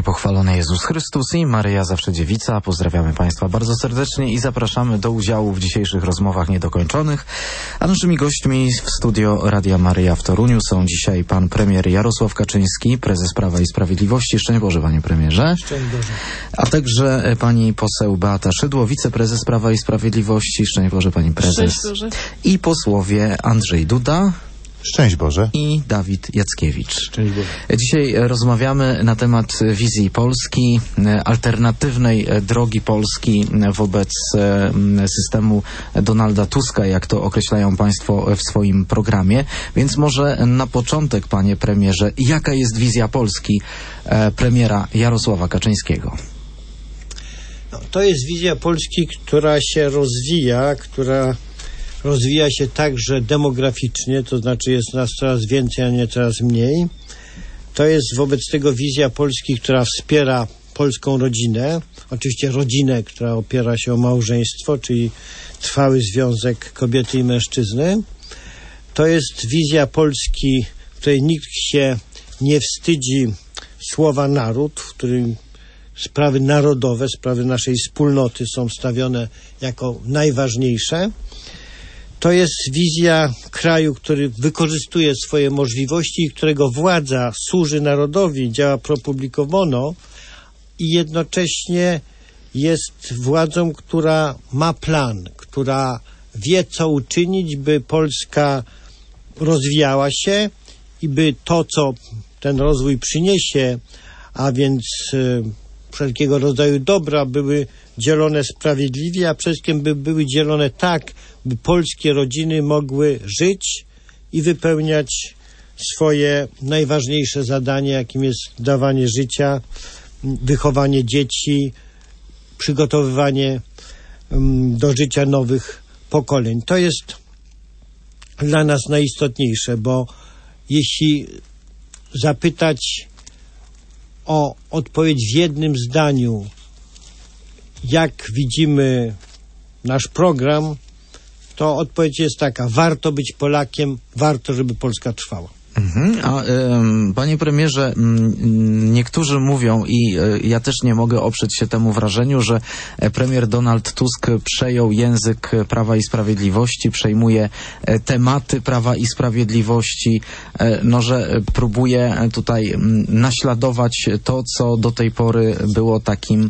pochwalony Jezus Chrystus i Maryja Zawsze Dziewica. Pozdrawiamy Państwa bardzo serdecznie i zapraszamy do udziału w dzisiejszych rozmowach niedokończonych. A naszymi gośćmi w studio Radia Maryja w Toruniu są dzisiaj pan premier Jarosław Kaczyński, prezes Prawa i Sprawiedliwości. Szczęść Boże, panie premierze. Szczęść Boże. A także pani poseł Beata Szydło, wiceprezes Prawa i Sprawiedliwości. Szczęść Boże, pani prezes. Szczęść Boże. I posłowie Andrzej Duda. Szczęść Boże. I Dawid Jackiewicz. Szczęść Boże. Dzisiaj rozmawiamy na temat wizji Polski, alternatywnej drogi Polski wobec systemu Donalda Tuska, jak to określają Państwo w swoim programie. Więc może na początek, panie premierze, jaka jest wizja Polski premiera Jarosława Kaczyńskiego? No, to jest wizja Polski, która się rozwija, która rozwija się także demograficznie, to znaczy jest nas coraz więcej, a nie coraz mniej. To jest wobec tego wizja Polski, która wspiera polską rodzinę, oczywiście rodzinę, która opiera się o małżeństwo, czyli trwały związek kobiety i mężczyzny. To jest wizja Polski, w której nikt się nie wstydzi słowa naród, w którym sprawy narodowe, sprawy naszej wspólnoty są stawione jako najważniejsze. To jest wizja kraju, który wykorzystuje swoje możliwości i którego władza służy narodowi, działa pro publico bono i jednocześnie jest władzą, która ma plan, która wie, co uczynić, by Polska rozwijała się i by to, co ten rozwój przyniesie, a więc wszelkiego rodzaju dobra, były dzielone sprawiedliwie, a przede wszystkim by były dzielone tak, by polskie rodziny mogły żyć i wypełniać swoje najważniejsze zadanie, jakim jest dawanie życia, wychowanie dzieci, przygotowywanie do życia nowych pokoleń. To jest dla nas najistotniejsze, bo jeśli zapytać o odpowiedź w jednym zdaniu, jak widzimy nasz program, to odpowiedź jest taka: warto być Polakiem, warto, żeby Polska trwała. Panie premierze, niektórzy mówią i ja też nie mogę oprzeć się temu wrażeniu, że premier Donald Tusk przejął język Prawa i Sprawiedliwości, przejmuje tematy Prawa i Sprawiedliwości, że próbuje tutaj naśladować to, co do tej pory było takim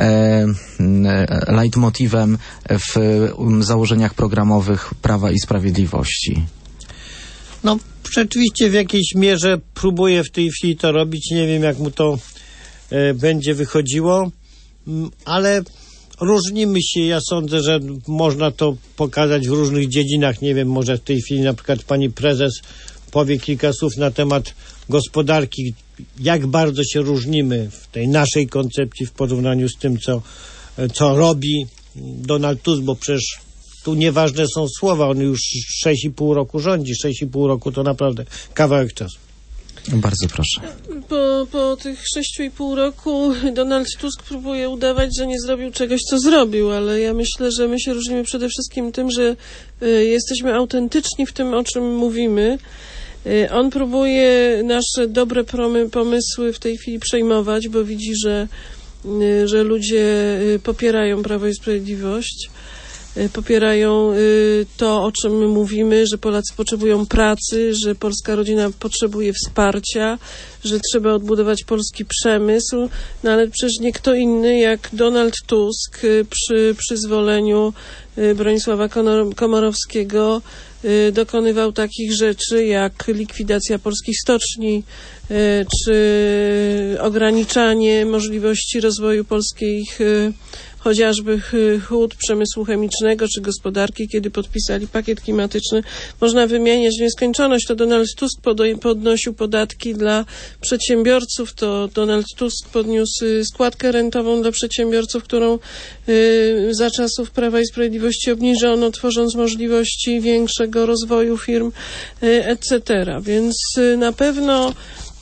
leitmotywem w założeniach programowych Prawa i Sprawiedliwości. No, rzeczywiście w jakiejś mierze próbuje w tej chwili to robić. Nie wiem, jak mu to będzie wychodziło, ale różnimy się. Ja sądzę, że można to pokazać w różnych dziedzinach. Nie wiem, może w tej chwili na przykład pani prezes powie kilka słów na temat gospodarki, jak bardzo się różnimy w tej naszej koncepcji w porównaniu z tym, co robi Donald Tusk, bo przecież tu nieważne są słowa, on już 6,5 roku rządzi. 6,5 roku to naprawdę kawałek czasu. Bardzo proszę. Po tych 6,5 roku Donald Tusk próbuje udawać, że nie zrobił czegoś, co zrobił, ale ja myślę, że my się różnimy przede wszystkim tym, że jesteśmy autentyczni w tym, o czym mówimy. On próbuje nasze dobre pomysły w tej chwili przejmować, bo widzi, że ludzie popierają Prawo i Sprawiedliwość. Popierają to, o czym my mówimy, że Polacy potrzebują pracy, że polska rodzina potrzebuje wsparcia, że trzeba odbudować polski przemysł, no ale przecież nie kto inny jak Donald Tusk przy przyzwoleniu Bronisława Komorowskiego dokonywał takich rzeczy jak likwidacja polskich stoczni, czy ograniczanie możliwości rozwoju polskich chociażby hut, przemysłu chemicznego czy gospodarki, kiedy podpisali pakiet klimatyczny. Można wymieniać w nieskończoność. To Donald Tusk podnosił podatki dla przedsiębiorców, to Donald Tusk podniósł składkę rentową dla przedsiębiorców, którą za czasów Prawa i Sprawiedliwości obniżono, tworząc możliwości większego rozwoju firm, etc. Więc na pewno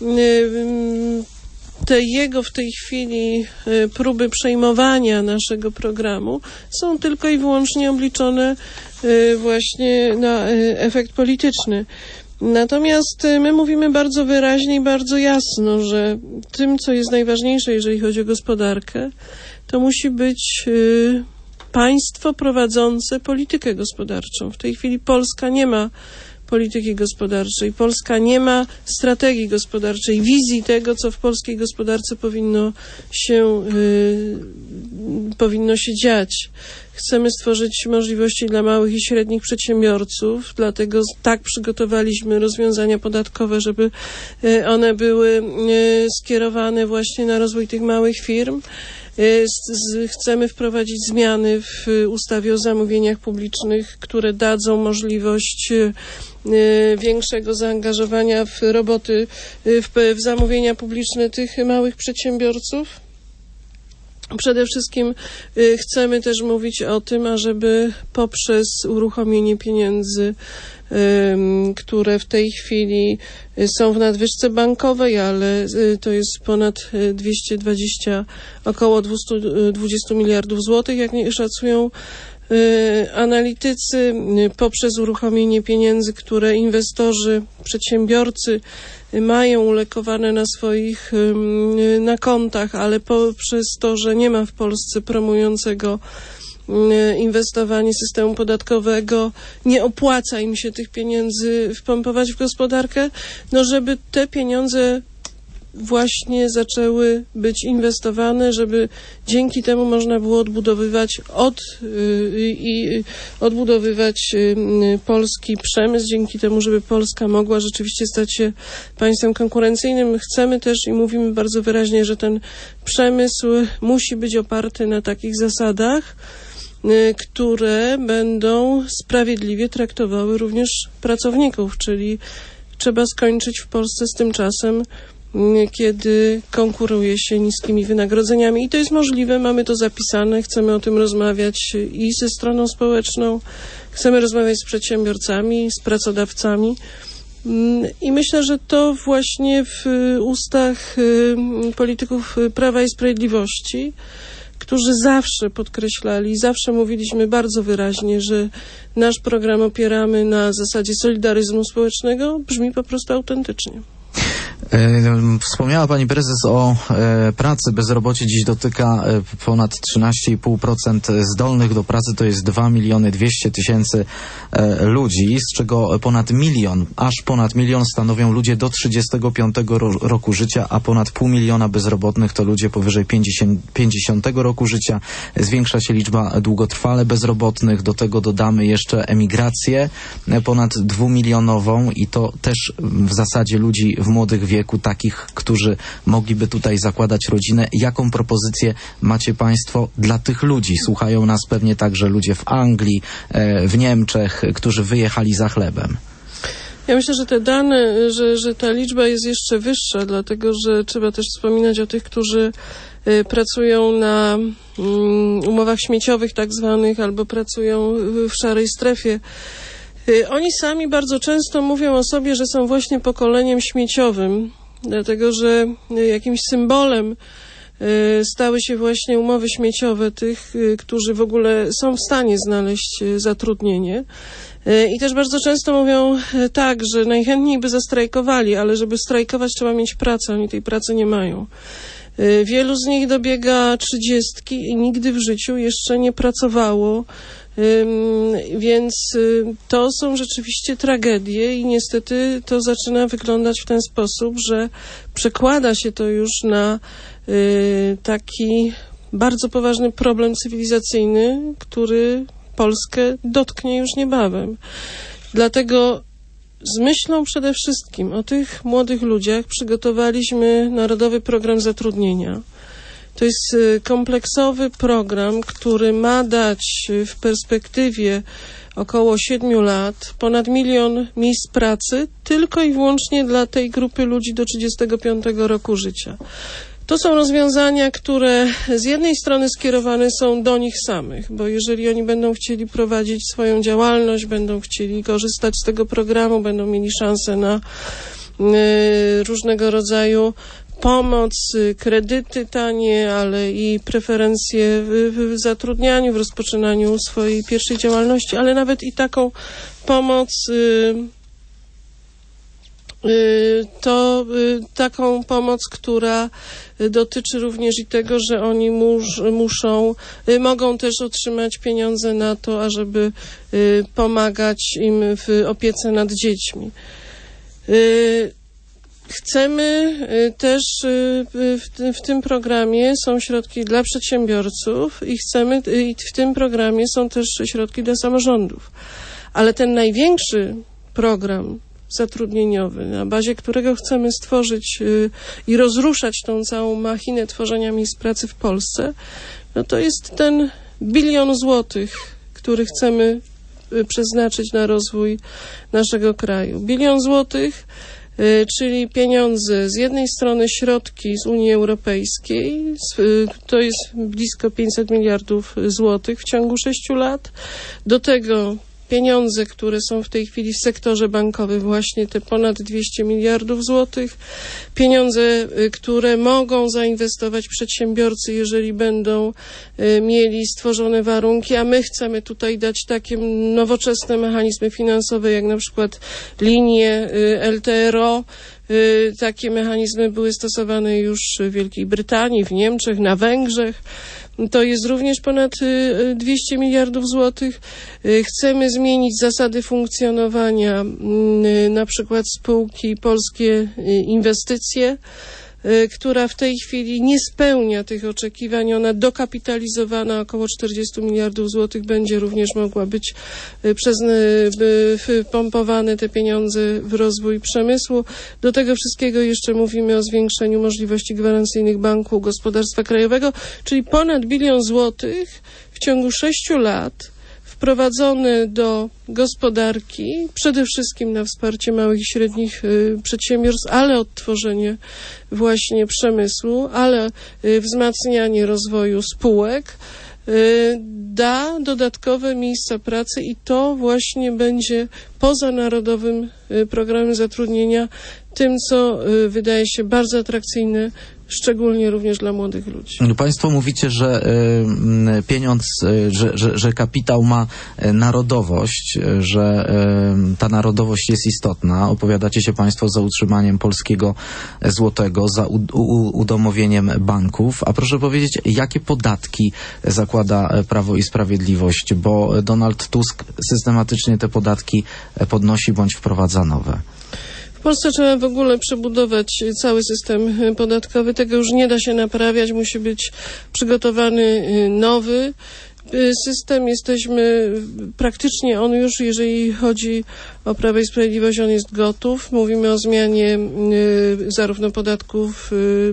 te jego w tej chwili próby przejmowania naszego programu są tylko i wyłącznie obliczone właśnie na efekt polityczny. Natomiast my mówimy bardzo wyraźnie i bardzo jasno, że tym, co jest najważniejsze, jeżeli chodzi o gospodarkę, to musi być państwo prowadzące politykę gospodarczą. W tej chwili Polska nie ma polityki gospodarczej. Polska nie ma strategii gospodarczej, wizji tego, co w polskiej gospodarce powinno się dziać. Chcemy stworzyć możliwości dla małych i średnich przedsiębiorców, dlatego tak przygotowaliśmy rozwiązania podatkowe, żeby one były skierowane właśnie na rozwój tych małych firm. Chcemy wprowadzić zmiany w ustawie o zamówieniach publicznych, które dadzą możliwość większego zaangażowania w roboty, w zamówienia publiczne tych małych przedsiębiorców. Przede wszystkim chcemy też mówić o tym, ażeby poprzez uruchomienie pieniędzy, które w tej chwili są w nadwyżce bankowej, ale to jest ponad 220, około 220 miliardów złotych, jak szacują analitycy, poprzez uruchomienie pieniędzy, które inwestorzy, przedsiębiorcy mają ulokowane na kontach, ale poprzez to, że nie ma w Polsce promującego inwestowanie systemu podatkowego, nie opłaca im się tych pieniędzy wpompować w gospodarkę, żeby te pieniądze właśnie zaczęły być inwestowane, żeby dzięki temu można było odbudowywać polski przemysł, dzięki temu, żeby Polska mogła rzeczywiście stać się państwem konkurencyjnym. Chcemy też i mówimy bardzo wyraźnie, że ten przemysł musi być oparty na takich zasadach, które będą sprawiedliwie traktowały również pracowników, czyli trzeba skończyć w Polsce z tym czasem, kiedy konkuruje się niskimi wynagrodzeniami. I to jest możliwe, mamy to zapisane, chcemy o tym rozmawiać i ze stroną społeczną, chcemy rozmawiać z przedsiębiorcami, z pracodawcami. I myślę, że to właśnie w ustach polityków Prawa i Sprawiedliwości, którzy zawsze podkreślali, zawsze mówiliśmy bardzo wyraźnie, że nasz program opieramy na zasadzie solidaryzmu społecznego, brzmi po prostu autentycznie. Wspomniała pani prezes o pracy. Bezrobocie dziś dotyka ponad 13,5% zdolnych do pracy, to jest 2 200 000 ludzi, z czego aż ponad milion stanowią ludzie do 35 roku życia, a ponad 500 000 bezrobotnych to ludzie powyżej 50 roku życia. Zwiększa się liczba długotrwale bezrobotnych, do tego dodamy jeszcze emigrację ponad 2-milionową i to też w zasadzie ludzi w młodych wieku, takich, którzy mogliby tutaj zakładać rodzinę. Jaką propozycję macie państwo dla tych ludzi? Słuchają nas pewnie także ludzie w Anglii, w Niemczech, którzy wyjechali za chlebem. Ja myślę, że te dane, że ta liczba jest jeszcze wyższa, dlatego że trzeba też wspominać o tych, którzy pracują na umowach śmieciowych tak zwanych, albo pracują w szarej strefie. Oni sami bardzo często mówią o sobie, że są właśnie pokoleniem śmieciowym, dlatego że jakimś symbolem stały się właśnie umowy śmieciowe tych, którzy w ogóle są w stanie znaleźć zatrudnienie. I też bardzo często mówią tak, że najchętniej by zastrajkowali, ale żeby strajkować trzeba mieć pracę, oni tej pracy nie mają. Wielu z nich dobiega 30 i nigdy w życiu jeszcze nie pracowało, więc to są rzeczywiście tragedie i niestety to zaczyna wyglądać w ten sposób, że przekłada się to już na taki bardzo poważny problem cywilizacyjny, który Polskę dotknie już niebawem. Dlatego z myślą przede wszystkim o tych młodych ludziach przygotowaliśmy Narodowy Program Zatrudnienia. To jest kompleksowy program, który ma dać w perspektywie około 7 lat ponad 1 000 000 miejsc pracy tylko i wyłącznie dla tej grupy ludzi do 35 roku życia. To są rozwiązania, które z jednej strony skierowane są do nich samych, bo jeżeli oni będą chcieli prowadzić swoją działalność, będą chcieli korzystać z tego programu, będą mieli szansę na różnego rodzaju pomoc, kredyty tanie, ale i preferencje w zatrudnianiu, w rozpoczynaniu swojej pierwszej działalności, ale nawet i taką pomoc to taką pomoc, która dotyczy również i tego, że oni mogą też otrzymać pieniądze na to, ażeby pomagać im w opiece nad dziećmi. Chcemy też, w tym programie są środki dla przedsiębiorców i w tym programie są też środki dla samorządów. Ale ten największy program zatrudnieniowy, na bazie którego chcemy stworzyć i rozruszać tą całą machinę tworzenia miejsc pracy w Polsce, no to jest ten 1 bilion złotych, który chcemy przeznaczyć na rozwój naszego kraju. 1 bilion złotych, czyli pieniądze, z jednej strony środki z Unii Europejskiej, to jest blisko 500 miliardów złotych w ciągu 6 lat, do tego pieniądze, które są w tej chwili w sektorze bankowym, właśnie te ponad 200 miliardów złotych, pieniądze, które mogą zainwestować przedsiębiorcy, jeżeli będą mieli stworzone warunki, a my chcemy tutaj dać takie nowoczesne mechanizmy finansowe, jak na przykład linie LTRO. Takie mechanizmy były stosowane już w Wielkiej Brytanii, w Niemczech, na Węgrzech. To jest również ponad 200 miliardów złotych. Chcemy zmienić zasady funkcjonowania na przykład spółki Polskie Inwestycje, która w tej chwili nie spełnia tych oczekiwań. Ona dokapitalizowana, około 40 miliardów złotych, będzie również mogła być pompowane te pieniądze w rozwój przemysłu. Do tego wszystkiego jeszcze mówimy o zwiększeniu możliwości gwarancyjnych Banku Gospodarstwa Krajowego, czyli ponad 1 bilion złotych w ciągu 6 lat wprowadzone do gospodarki, przede wszystkim na wsparcie małych i średnich przedsiębiorstw, ale odtworzenie właśnie przemysłu, ale wzmacnianie rozwoju spółek, da dodatkowe miejsca pracy i to właśnie będzie poza narodowym programem zatrudnienia tym, co wydaje się bardzo atrakcyjne, szczególnie również dla młodych ludzi. Państwo mówicie, że pieniądz, że kapitał ma narodowość, że ta narodowość jest istotna. Opowiadacie się Państwo za utrzymaniem polskiego złotego, za udomowieniem banków. A proszę powiedzieć, jakie podatki zakłada Prawo i Sprawiedliwość, bo Donald Tusk systematycznie te podatki podnosi bądź wprowadza nowe. W Polsce trzeba w ogóle przebudować cały system podatkowy. Tego już nie da się naprawiać. Musi być przygotowany nowy system. Jesteśmy praktycznie, on już, jeżeli chodzi o Prawo i Sprawiedliwość, on jest gotów. Mówimy o zmianie zarówno podatków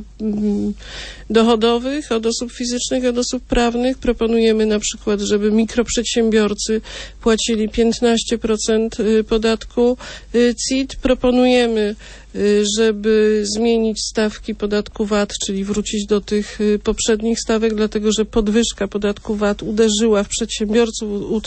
dochodowych od osób fizycznych, od osób prawnych. Proponujemy na przykład, żeby mikroprzedsiębiorcy płacili 15% podatku CIT. Proponujemy, żeby zmienić stawki podatku VAT, czyli wrócić do tych poprzednich stawek, dlatego że podwyżka podatku VAT uderzyła w przedsiębiorców,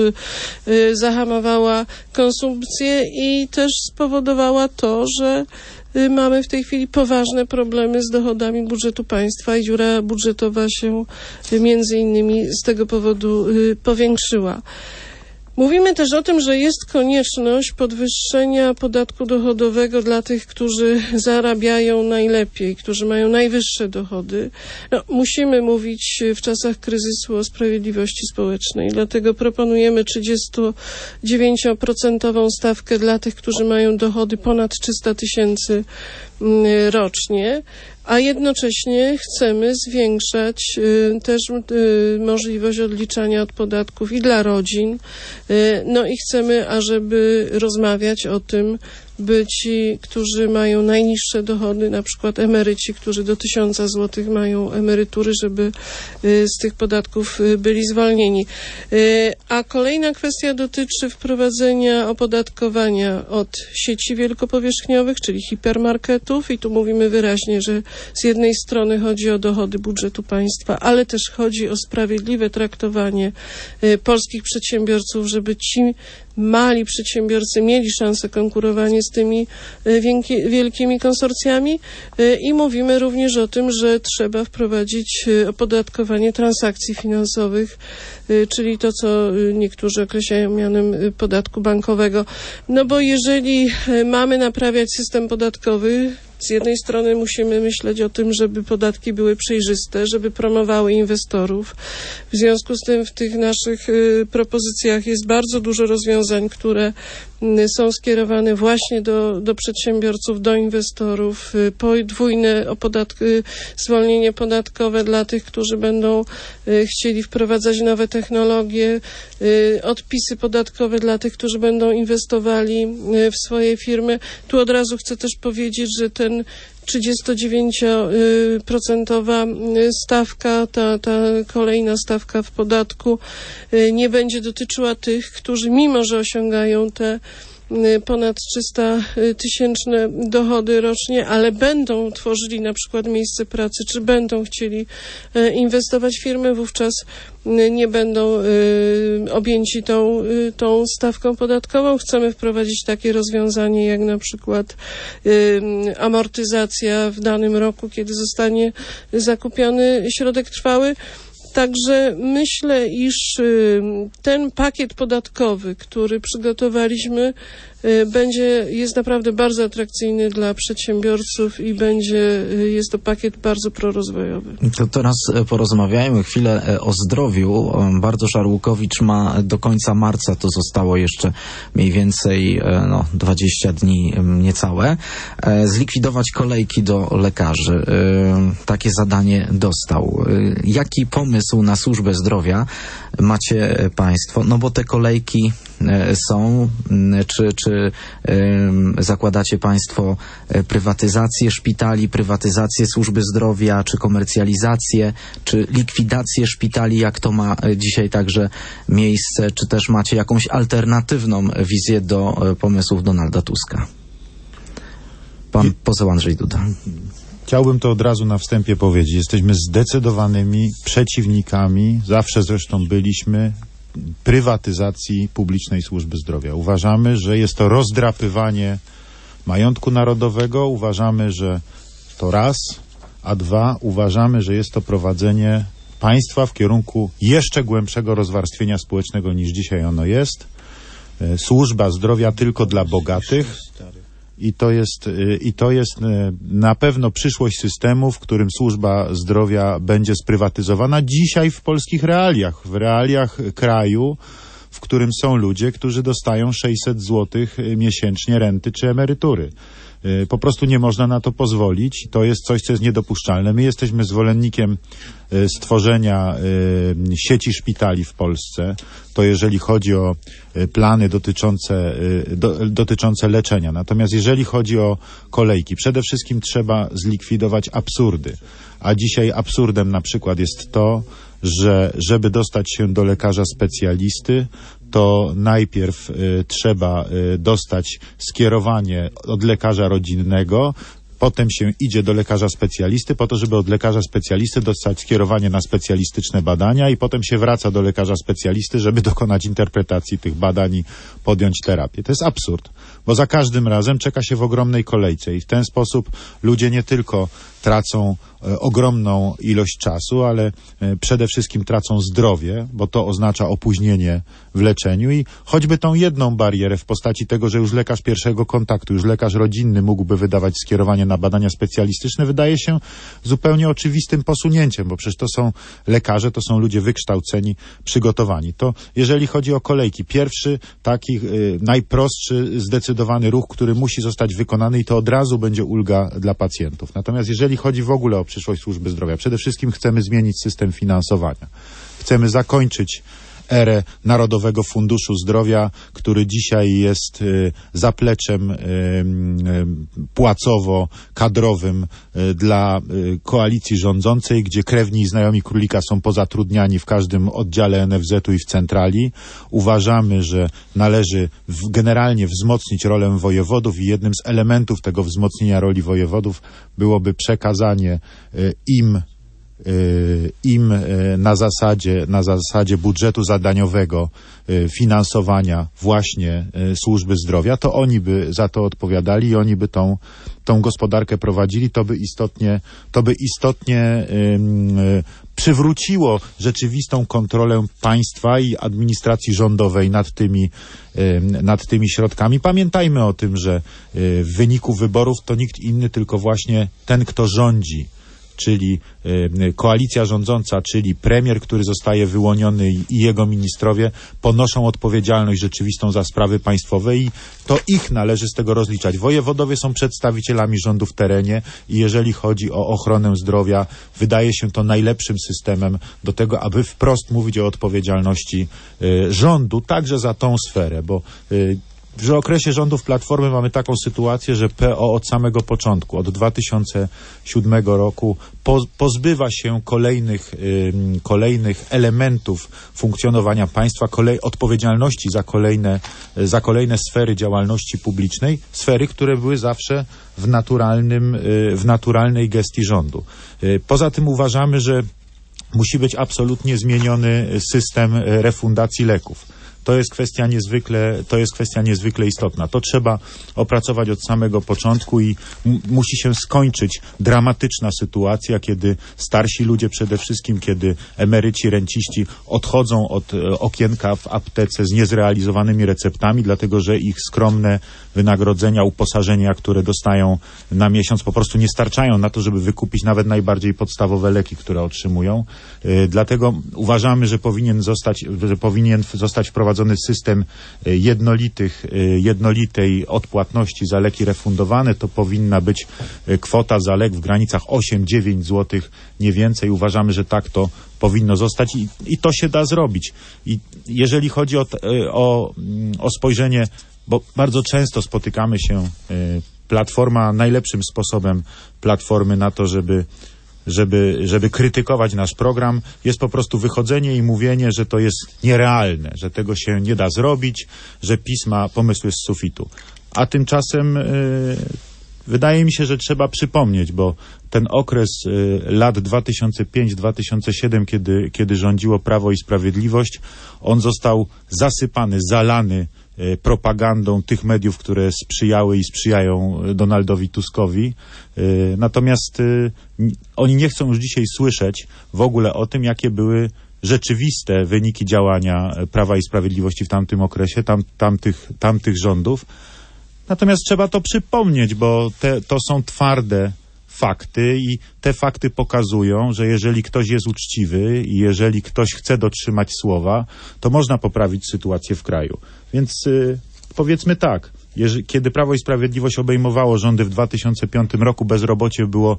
zahamowała konsumpcję i też spowodowała to, że mamy w tej chwili poważne problemy z dochodami budżetu państwa i dziura budżetowa się między innymi z tego powodu powiększyła. Mówimy też o tym, że jest konieczność podwyższenia podatku dochodowego dla tych, którzy zarabiają najlepiej, którzy mają najwyższe dochody. No, musimy mówić w czasach kryzysu o sprawiedliwości społecznej, dlatego proponujemy 39% stawkę dla tych, którzy mają dochody ponad 300 000 rocznie, a jednocześnie chcemy zwiększać też możliwość odliczania od podatków i dla rodzin. No i chcemy, ażeby rozmawiać o tym, by ci, którzy mają najniższe dochody, na przykład emeryci, którzy do 1000 zł mają emerytury, żeby z tych podatków byli zwolnieni. A kolejna kwestia dotyczy wprowadzenia opodatkowania od sieci wielkopowierzchniowych, czyli hipermarketów i tu mówimy wyraźnie, że z jednej strony chodzi o dochody budżetu państwa, ale też chodzi o sprawiedliwe traktowanie polskich przedsiębiorców, żeby ci mali przedsiębiorcy mieli szansę konkurowania z tymi wielkimi konsorcjami i mówimy również o tym, że trzeba wprowadzić opodatkowanie transakcji finansowych, czyli to, co niektórzy określają mianem podatku bankowego. No bo jeżeli mamy naprawiać system podatkowy, z jednej strony musimy myśleć o tym, żeby podatki były przejrzyste, żeby promowały inwestorów. W związku z tym w tych naszych propozycjach jest bardzo dużo rozwiązań, które są skierowane właśnie do przedsiębiorców, do inwestorów, podwójne zwolnienie podatkowe dla tych, którzy będą chcieli wprowadzać nowe technologie, odpisy podatkowe dla tych, którzy będą inwestowali w swoje firmy. Tu od razu chcę też powiedzieć, że ten 39% stawka, ta kolejna stawka w podatku nie będzie dotyczyła tych, którzy mimo, że osiągają te ponad 300-tysięczne dochody rocznie, ale będą tworzyli na przykład miejsce pracy, czy będą chcieli inwestować w firmy, wówczas nie będą objęci tą stawką podatkową. Chcemy wprowadzić takie rozwiązanie jak na przykład amortyzacja w danym roku, kiedy zostanie zakupiony środek trwały. Także myślę, iż ten pakiet podatkowy, który przygotowaliśmy, jest naprawdę bardzo atrakcyjny dla przedsiębiorców i jest to pakiet bardzo prorozwojowy. To teraz porozmawiajmy chwilę o zdrowiu. Bartosz Arłukowicz ma do końca marca, to zostało jeszcze mniej więcej 20 dni niecałe, zlikwidować kolejki do lekarzy. Takie zadanie dostał. Jaki pomysł na służbę zdrowia macie państwo? No bo te kolejki są, czy zakładacie państwo prywatyzację szpitali, prywatyzację służby zdrowia, czy komercjalizację, czy likwidację szpitali, jak to ma dzisiaj także miejsce, czy też macie jakąś alternatywną wizję do pomysłów Donalda Tuska? Pan poseł Andrzej Duda. Chciałbym to od razu na wstępie powiedzieć. Jesteśmy zdecydowanymi przeciwnikami, zawsze zresztą byliśmy, prywatyzacji publicznej służby zdrowia. Uważamy, że jest to rozdrapywanie majątku narodowego, uważamy, że to raz, a dwa, uważamy, że jest to prowadzenie państwa w kierunku jeszcze głębszego rozwarstwienia społecznego niż dzisiaj ono jest. Służba zdrowia tylko dla bogatych. I to jest na pewno przyszłość systemu, w którym służba zdrowia będzie sprywatyzowana dzisiaj w polskich realiach, w realiach kraju, w którym są ludzie, którzy dostają 600 zł miesięcznie renty czy emerytury. Po prostu nie można na to pozwolić. To jest coś, co jest niedopuszczalne. My jesteśmy zwolennikiem stworzenia sieci szpitali w Polsce. To jeżeli chodzi o plany dotyczące leczenia. Natomiast jeżeli chodzi o kolejki, przede wszystkim trzeba zlikwidować absurdy. A dzisiaj absurdem na przykład jest to, że żeby dostać się do lekarza specjalisty, to najpierw trzeba dostać skierowanie od lekarza rodzinnego, potem się idzie do lekarza specjalisty po to, żeby od lekarza specjalisty dostać skierowanie na specjalistyczne badania i potem się wraca do lekarza specjalisty, żeby dokonać interpretacji tych badań i podjąć terapię. To jest absurd, bo za każdym razem czeka się w ogromnej kolejce i w ten sposób ludzie nie tylko tracą ogromną ilość czasu, ale przede wszystkim tracą zdrowie, bo to oznacza opóźnienie w leczeniu i choćby tą jedną barierę w postaci tego, że już lekarz pierwszego kontaktu, już lekarz rodzinny mógłby wydawać skierowanie na badania specjalistyczne, wydaje się zupełnie oczywistym posunięciem, bo przecież to są lekarze, to są ludzie wykształceni, przygotowani. To jeżeli chodzi o kolejki, pierwszy taki najprostszy, zdecydowany ruch, który musi zostać wykonany i to od razu będzie ulga dla pacjentów. Natomiast jeżeli chodzi w ogóle o przyszłość służby zdrowia, przede wszystkim chcemy zmienić system finansowania. Chcemy zakończyć erę Narodowego Funduszu Zdrowia, który dzisiaj jest zapleczem płacowo-kadrowym dla koalicji rządzącej, gdzie krewni i znajomi królika są pozatrudniani w każdym oddziale NFZ-u i w centrali. Uważamy, że należy generalnie wzmocnić rolę wojewodów i jednym z elementów tego wzmocnienia roli wojewodów byłoby przekazanie im im na zasadzie budżetu zadaniowego finansowania właśnie służby zdrowia, to oni by za to odpowiadali i oni by tą gospodarkę prowadzili. To by istotnie przywróciło rzeczywistą kontrolę państwa i administracji rządowej nad tymi środkami. Pamiętajmy o tym, że w wyniku wyborów to nikt inny, tylko właśnie ten, kto rządzi, czyli koalicja rządząca, czyli premier, który zostaje wyłoniony i jego ministrowie ponoszą odpowiedzialność rzeczywistą za sprawy państwowe i to ich należy z tego rozliczać. Wojewodowie są przedstawicielami rządu w terenie i jeżeli chodzi o ochronę zdrowia, wydaje się to najlepszym systemem do tego, aby wprost mówić o odpowiedzialności rządu, także za tą sferę, bo w okresie rządów Platformy mamy taką sytuację, że PO od samego początku, od 2007 roku pozbywa się kolejnych elementów funkcjonowania państwa, odpowiedzialności za kolejne sfery działalności publicznej, sfery, które były zawsze w naturalnej gestii rządu. Poza tym uważamy, że musi być absolutnie zmieniony system refundacji leków. To jest kwestia niezwykle istotna. To trzeba opracować od samego początku i musi się skończyć dramatyczna sytuacja, kiedy starsi ludzie przede wszystkim, kiedy emeryci, renciści odchodzą od okienka w aptece z niezrealizowanymi receptami, dlatego że ich skromne wynagrodzenia, uposażenia, które dostają na miesiąc, po prostu nie starczają na to, żeby wykupić nawet najbardziej podstawowe leki, które otrzymują. Dlatego uważamy, że powinien zostać wprowadzony system jednolitej odpłatności za leki refundowane. To powinna być kwota za lek w granicach 8-9 zł, nie więcej. Uważamy, że tak to powinno zostać i to się da zrobić. I jeżeli chodzi o spojrzenie, bo bardzo często spotykamy się, Platforma, najlepszym sposobem Platformy na to, żeby krytykować nasz program, jest po prostu wychodzenie i mówienie, że to jest nierealne, że tego się nie da zrobić, że PiS ma pomysły z sufitu. A tymczasem wydaje mi się, że trzeba przypomnieć, bo ten okres lat 2005-2007, kiedy rządziło Prawo i Sprawiedliwość, on został zasypany, zalany propagandą tych mediów, które sprzyjały i sprzyjają Donaldowi Tuskowi. Natomiast oni nie chcą już dzisiaj słyszeć w ogóle o tym, jakie były rzeczywiste wyniki działania Prawa i Sprawiedliwości w tamtym okresie, tamtych rządów. Natomiast trzeba to przypomnieć, bo to są twarde fakty i te fakty pokazują, że jeżeli ktoś jest uczciwy i jeżeli ktoś chce dotrzymać słowa, to można poprawić sytuację w kraju. Więc powiedzmy tak, kiedy Prawo i Sprawiedliwość obejmowało rządy w 2005 roku, bezrobocie było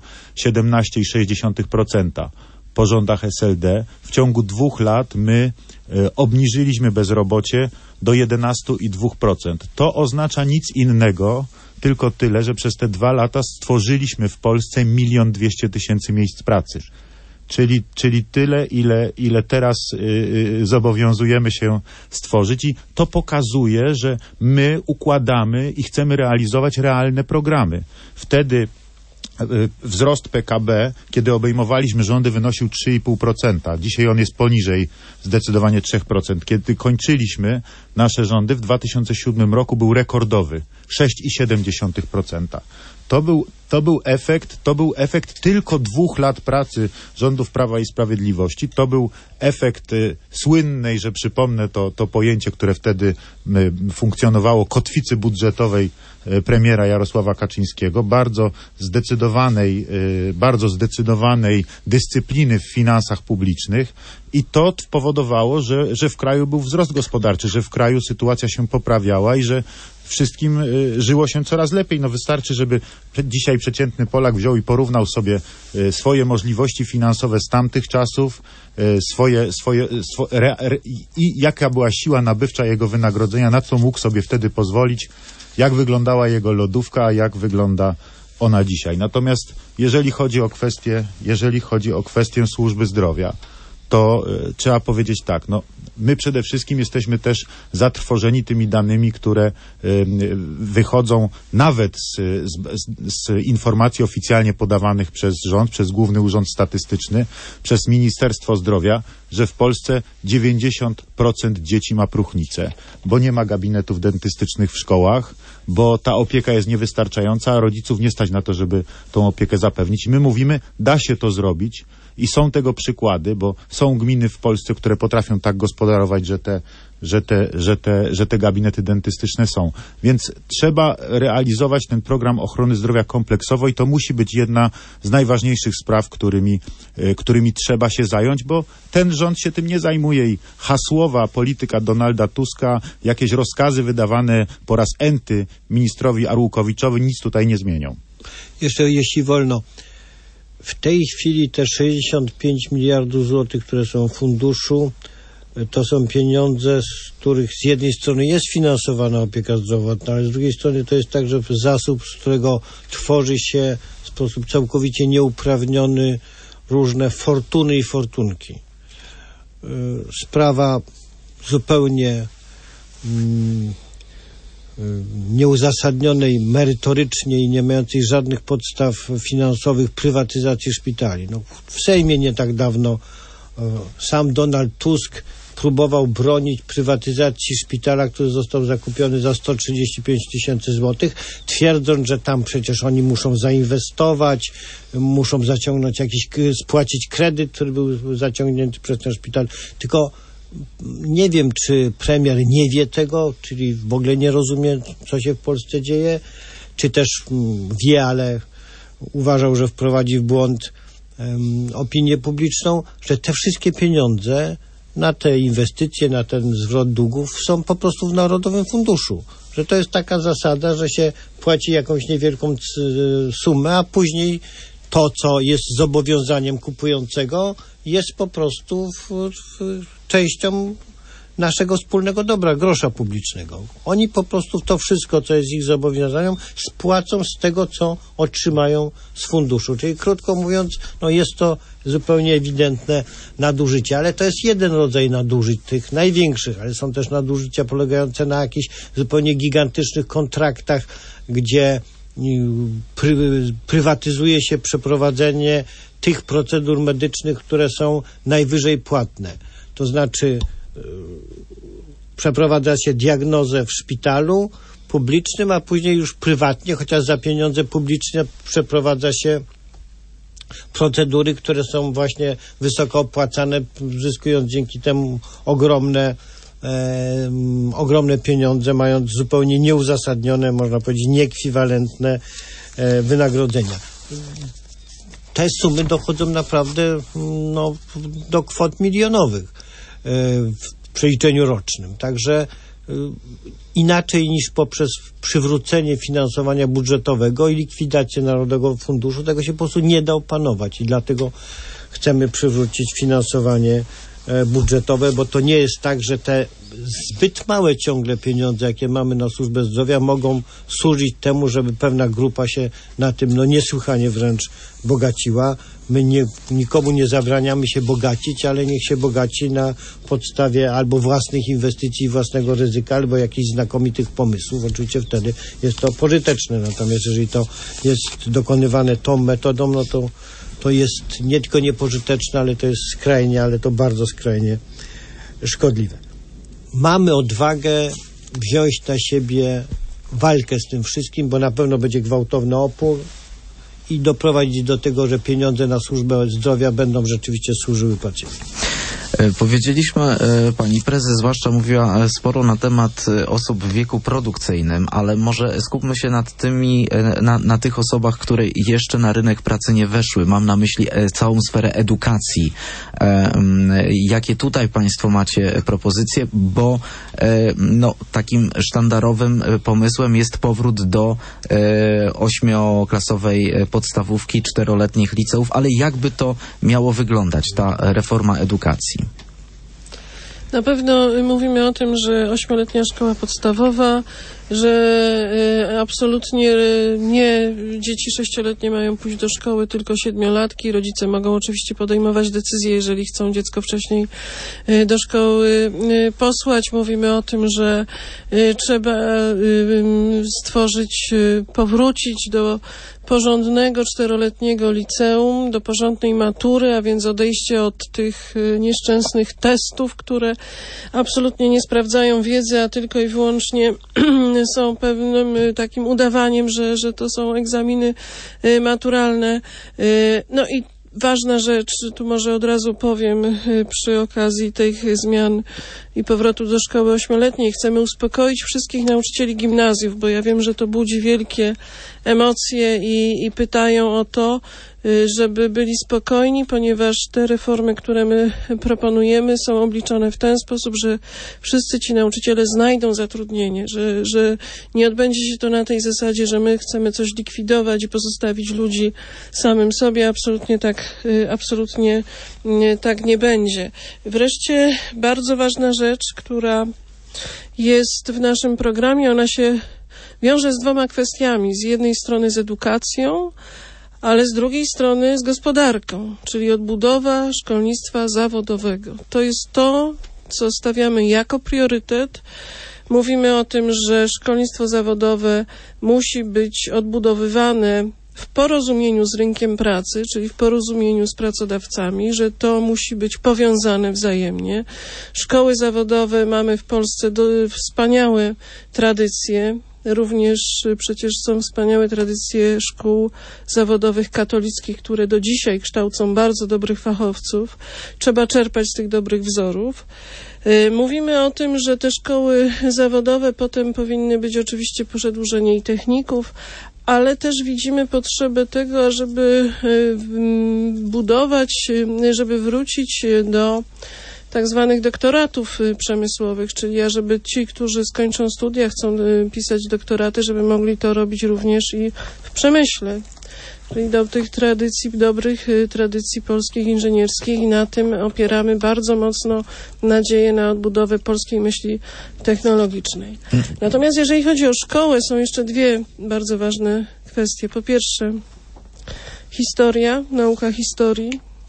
17,6%. Po rządach SLD w ciągu 2 lat my obniżyliśmy bezrobocie do 11,2%. To oznacza nic innego, tylko tyle, że przez te 2 lata stworzyliśmy w Polsce 1 200 000 miejsc pracy. Czyli tyle, ile teraz zobowiązujemy się stworzyć i to pokazuje, że my układamy i chcemy realizować realne programy. Wtedy wzrost PKB, kiedy obejmowaliśmy rządy, wynosił 3,5%. Dzisiaj on jest poniżej zdecydowanie 3%. Kiedy kończyliśmy nasze rządy w 2007 roku, był rekordowy 6,7%. To był efekt tylko 2 lat pracy rządów Prawa i Sprawiedliwości. To był efekt słynnej, że przypomnę to pojęcie, które wtedy funkcjonowało, kotwicy budżetowej premiera Jarosława Kaczyńskiego, bardzo zdecydowanej dyscypliny w finansach publicznych i to spowodowało, że w kraju był wzrost gospodarczy, że w kraju sytuacja się poprawiała i że wszystkim żyło się coraz lepiej. No wystarczy, żeby dzisiaj przeciętny Polak wziął i porównał sobie swoje możliwości finansowe z tamtych czasów, i jaka była siła nabywcza jego wynagrodzenia, na co mógł sobie wtedy pozwolić, jak wyglądała jego lodówka, a jak wygląda ona dzisiaj. Natomiast jeżeli chodzi o kwestię służby zdrowia, to trzeba powiedzieć tak, no my przede wszystkim jesteśmy też zatrwożeni tymi danymi, które wychodzą nawet z informacji oficjalnie podawanych przez rząd, przez Główny Urząd Statystyczny, przez Ministerstwo Zdrowia, że w Polsce 90% dzieci ma próchnicę, bo nie ma gabinetów dentystycznych w szkołach, bo ta opieka jest niewystarczająca, a rodziców nie stać na to, żeby tą opiekę zapewnić. I my mówimy, da się to zrobić i są tego przykłady, bo są gminy w Polsce, które potrafią tak gospodarować, że te gabinety dentystyczne są. Więc trzeba realizować ten program ochrony zdrowia kompleksowo i to musi być jedna z najważniejszych spraw, którymi trzeba się zająć, bo ten rząd się tym nie zajmuje i hasłowa polityka Donalda Tuska, jakieś rozkazy wydawane po raz enty ministrowi Arłukowiczowi nic tutaj nie zmienią. Jeszcze jeśli wolno, w tej chwili te 65 miliardów złotych, które są w funduszu, to są pieniądze, z których z jednej strony jest finansowana opieka zdrowotna, ale z drugiej strony to jest także zasób, z którego tworzy się w sposób całkowicie nieuprawniony różne fortuny i fortunki. Sprawa zupełnie nieuzasadnionej merytorycznie i nie mającej żadnych podstaw finansowych prywatyzacji szpitali. No, w Sejmie nie tak dawno sam Donald Tusk próbował bronić prywatyzacji szpitala, który został zakupiony za 135 tysięcy złotych, twierdząc, że tam przecież oni muszą zainwestować, muszą zaciągnąć spłacić kredyt, który był zaciągnięty przez ten szpital. Tylko nie wiem, czy premier nie wie tego, czyli w ogóle nie rozumie, co się w Polsce dzieje, czy też wie, ale uważał, że wprowadzi w błąd opinię publiczną, że te wszystkie pieniądze na te inwestycje, na ten zwrot długów są po prostu w Narodowym Funduszu. Że to jest taka zasada, że się płaci jakąś niewielką sumę, a później to, co jest zobowiązaniem kupującego, jest po prostu częścią naszego wspólnego dobra, grosza publicznego. Oni po prostu to wszystko, co jest ich zobowiązaniem, spłacą z tego, co otrzymają z funduszu. Czyli krótko mówiąc, no jest to zupełnie ewidentne nadużycie, ale to jest jeden rodzaj nadużyć, tych największych, ale są też nadużycia polegające na jakichś zupełnie gigantycznych kontraktach, gdzie prywatyzuje się przeprowadzenie tych procedur medycznych, które są najwyżej płatne. To znaczy przeprowadza się diagnozę w szpitalu publicznym, a później już prywatnie, chociaż za pieniądze publiczne przeprowadza się procedury, które są właśnie wysoko opłacane, zyskując dzięki temu ogromne pieniądze, mając zupełnie nieuzasadnione, można powiedzieć, nieekwiwalentne wynagrodzenia. Te sumy dochodzą naprawdę do kwot milionowych w przeliczeniu rocznym. Także inaczej niż poprzez przywrócenie finansowania budżetowego i likwidację Narodowego Funduszu, tego się po prostu nie da opanować i dlatego chcemy przywrócić finansowanie budżetowe, bo to nie jest tak, że te zbyt małe ciągle pieniądze, jakie mamy na służbę zdrowia, mogą służyć temu, żeby pewna grupa się na tym niesłychanie wręcz bogaciła. My nikomu nie zabraniamy się bogacić, ale niech się bogaci na podstawie albo własnych inwestycji, własnego ryzyka, albo jakichś znakomitych pomysłów. Oczywiście wtedy jest to pożyteczne. Natomiast jeżeli to jest dokonywane tą metodą, no to jest nie tylko niepożyteczne, ale to jest skrajnie, ale to bardzo skrajnie szkodliwe. Mamy odwagę wziąć na siebie walkę z tym wszystkim, bo na pewno będzie gwałtowny opór i doprowadzić do tego, że pieniądze na służbę zdrowia będą rzeczywiście służyły pacjentom. Powiedzieliśmy, pani prezes zwłaszcza mówiła sporo na temat osób w wieku produkcyjnym, ale może skupmy się nad na tych osobach, które jeszcze na rynek pracy nie weszły. Mam na myśli całą sferę edukacji. Jakie tutaj państwo macie propozycje? Bo takim sztandarowym pomysłem jest powrót do 8-klasowej podstawówki, 4-letnich liceów, ale jakby to miało wyglądać, ta reforma edukacji? Na pewno mówimy o tym, że 8-letnia szkoła podstawowa że absolutnie nie dzieci 6-letnie mają pójść do szkoły, tylko 7-latki. Rodzice mogą oczywiście podejmować decyzje, jeżeli chcą dziecko wcześniej do szkoły posłać. Mówimy o tym, że trzeba powrócić do porządnego 4-letniego liceum, do porządnej matury, a więc odejście od tych nieszczęsnych testów, które absolutnie nie sprawdzają wiedzy, a tylko i wyłącznie są pewnym takim udawaniem, że to są egzaminy maturalne. No i ważna rzecz, tu może od razu powiem przy okazji tych zmian i powrotu do szkoły 8-letniej. Chcemy uspokoić wszystkich nauczycieli gimnazjów, bo ja wiem, że to budzi wielkie emocje i pytają o to, żeby byli spokojni, ponieważ te reformy, które my proponujemy, są obliczone w ten sposób, że wszyscy ci nauczyciele znajdą zatrudnienie, że nie odbędzie się to na tej zasadzie, że my chcemy coś likwidować i pozostawić ludzi samym sobie. Absolutnie tak nie będzie. Wreszcie bardzo ważna rzecz, która jest w naszym programie, ona się wiąże z 2 kwestiami. Z jednej strony z edukacją, ale z drugiej strony z gospodarką, czyli odbudowa szkolnictwa zawodowego. To jest to, co stawiamy jako priorytet. Mówimy o tym, że szkolnictwo zawodowe musi być odbudowywane w porozumieniu z rynkiem pracy, czyli w porozumieniu z pracodawcami, że to musi być powiązane wzajemnie. Szkoły zawodowe mamy w Polsce wspaniałe tradycje. Również przecież są wspaniałe tradycje szkół zawodowych katolickich, które do dzisiaj kształcą bardzo dobrych fachowców. Trzeba czerpać z tych dobrych wzorów. Mówimy o tym, że te szkoły zawodowe potem powinny być oczywiście przedłużenie i techników, ale też widzimy potrzebę tego, żeby budować, żeby wrócić do tak zwanych doktoratów przemysłowych, czyli ażeby ci, którzy skończą studia, chcą pisać doktoraty, żeby mogli to robić również i w przemyśle. Czyli do tych dobrych tradycji polskich, inżynierskich, i na tym opieramy bardzo mocno nadzieję na odbudowę polskiej myśli technologicznej. Natomiast jeżeli chodzi o szkołę, są jeszcze 2 bardzo ważne kwestie. Po pierwsze, historia, nauka historii.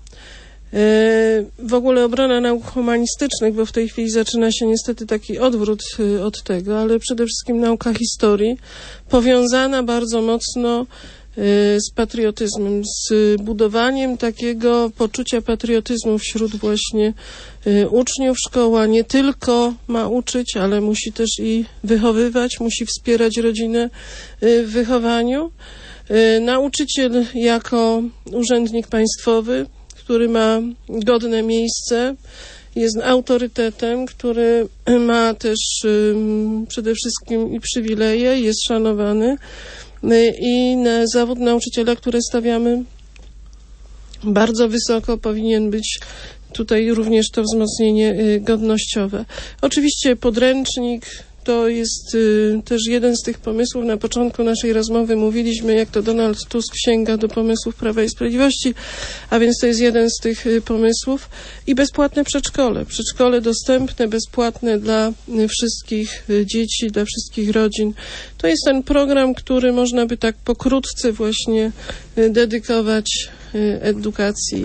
W ogóle obrona nauk humanistycznych, bo w tej chwili zaczyna się niestety taki odwrót od tego, ale przede wszystkim nauka historii, powiązana bardzo mocno z patriotyzmem, z budowaniem takiego poczucia patriotyzmu wśród właśnie uczniów. Szkoła nie tylko ma uczyć, ale musi też i wychowywać, musi wspierać rodzinę w wychowaniu. Nauczyciel jako urzędnik państwowy, który ma godne miejsce, jest autorytetem, który ma też przede wszystkim i przywileje, jest szanowany, i zawód nauczyciela, który stawiamy bardzo wysoko, powinien być tutaj również to wzmocnienie godnościowe. Oczywiście podręcznik to jest też jeden z tych pomysłów. Na początku naszej rozmowy mówiliśmy, jak to Donald Tusk sięga do pomysłów Prawa i Sprawiedliwości, a więc to jest jeden z tych pomysłów. I bezpłatne przedszkole. Przedszkole dostępne, bezpłatne dla wszystkich dzieci, dla wszystkich rodzin. To jest ten program, który można by tak pokrótce właśnie dedykować edukacji,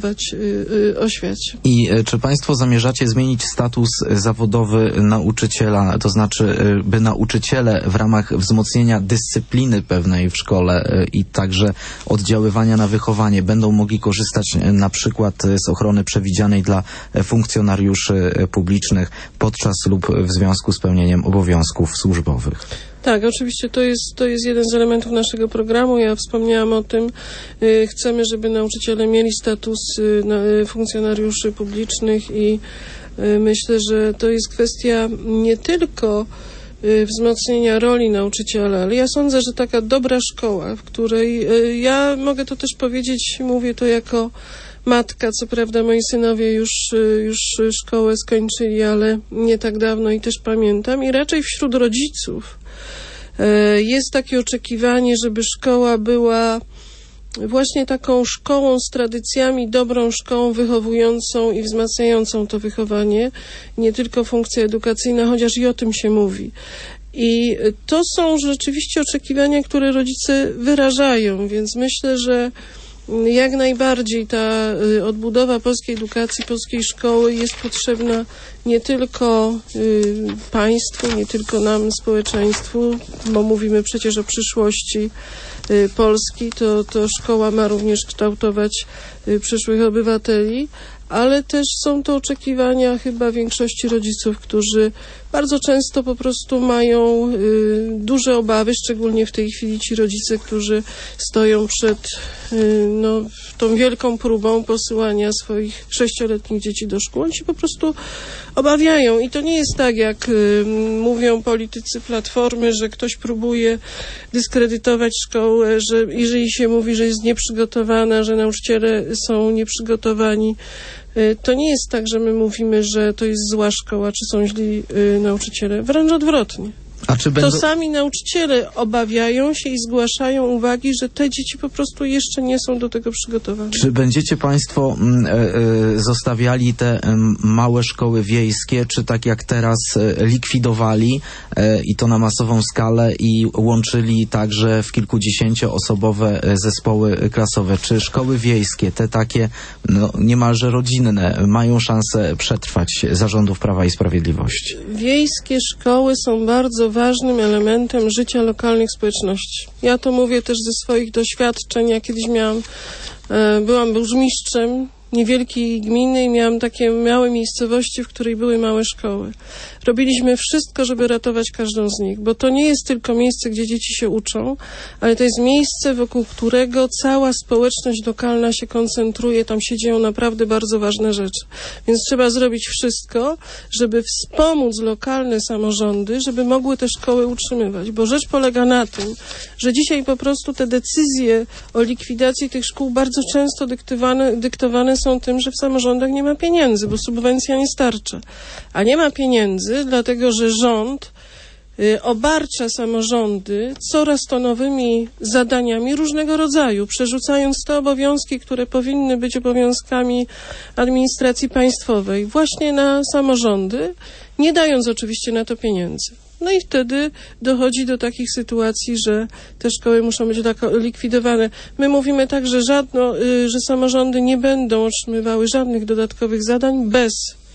oświacie. I czy Państwo zamierzacie zmienić status zawodowy nauczyciela, to znaczy, by nauczyciele w ramach wzmocnienia dyscypliny pewnej w szkole i także oddziaływania na wychowanie będą mogli korzystać na przykład z ochrony przewidzianej dla funkcjonariuszy publicznych podczas lub w związku z pełnieniem obowiązków służbowych? Tak, oczywiście to jest jeden z elementów naszego programu. Ja wspomniałam o tym. Chcemy, żeby nauczyciele mieli status funkcjonariuszy publicznych i myślę, że to jest kwestia nie tylko wzmocnienia roli nauczyciela, ale ja sądzę, że taka dobra szkoła, w której ja mogę to też powiedzieć, mówię to jako matka, co prawda moi synowie już szkołę skończyli, ale nie tak dawno i też pamiętam, i raczej wśród rodziców jest takie oczekiwanie, żeby szkoła była właśnie taką szkołą z tradycjami, dobrą szkołą wychowującą i wzmacniającą to wychowanie, nie tylko funkcja edukacyjna, chociaż i o tym się mówi. I to są rzeczywiście oczekiwania, które rodzice wyrażają, więc myślę, że jak najbardziej ta odbudowa polskiej edukacji, polskiej szkoły jest potrzebna nie tylko państwu, nie tylko nam, społeczeństwu, bo mówimy przecież o przyszłości Polski, to szkoła ma również kształtować przyszłych obywateli, ale też są to oczekiwania chyba większości rodziców, którzy bardzo często po prostu mają duże obawy, szczególnie w tej chwili ci rodzice, którzy stoją przed tą wielką próbą posyłania swoich 6-letnich dzieci do szkół. Oni się po prostu obawiają i to nie jest tak, jak mówią politycy Platformy, że ktoś próbuje dyskredytować szkołę, że jeżeli się mówi, że jest nieprzygotowana, że nauczyciele są nieprzygotowani. To nie jest tak, że my mówimy, że to jest zła szkoła, czy są źli nauczyciele. Wręcz odwrotnie. To sami nauczyciele obawiają się i zgłaszają uwagi, że te dzieci po prostu jeszcze nie są do tego przygotowane. Czy będziecie państwo zostawiali te małe szkoły wiejskie, czy tak jak teraz likwidowali i to na masową skalę i łączyli także w kilkudziesięcioosobowe zespoły klasowe? Czy szkoły wiejskie, te takie niemalże rodzinne, mają szansę przetrwać za rządów Prawa i Sprawiedliwości? Wiejskie szkoły są bardzo ważnym elementem życia lokalnych społeczności. Ja to mówię też ze swoich doświadczeń. Ja kiedyś byłam burmistrzem niewielkiej gminy i miałam takie małe miejscowości, w której były małe szkoły. Robiliśmy wszystko, żeby ratować każdą z nich, bo to nie jest tylko miejsce, gdzie dzieci się uczą, ale to jest miejsce, wokół którego cała społeczność lokalna się koncentruje, tam się dzieją naprawdę bardzo ważne rzeczy. Więc trzeba zrobić wszystko, żeby wspomóc lokalne samorządy, żeby mogły te szkoły utrzymywać, bo rzecz polega na tym, że dzisiaj po prostu te decyzje o likwidacji tych szkół bardzo często dyktowane są tym, że w samorządach nie ma pieniędzy, bo subwencja nie starcza. A nie ma pieniędzy, dlatego że rząd obarcza samorządy coraz to nowymi zadaniami różnego rodzaju, przerzucając te obowiązki, które powinny być obowiązkami administracji państwowej, właśnie na samorządy, nie dając oczywiście na to pieniędzy. No i wtedy dochodzi do takich sytuacji, że te szkoły muszą być likwidowane. My mówimy tak, że samorządy nie będą otrzymywały żadnych dodatkowych zadań bez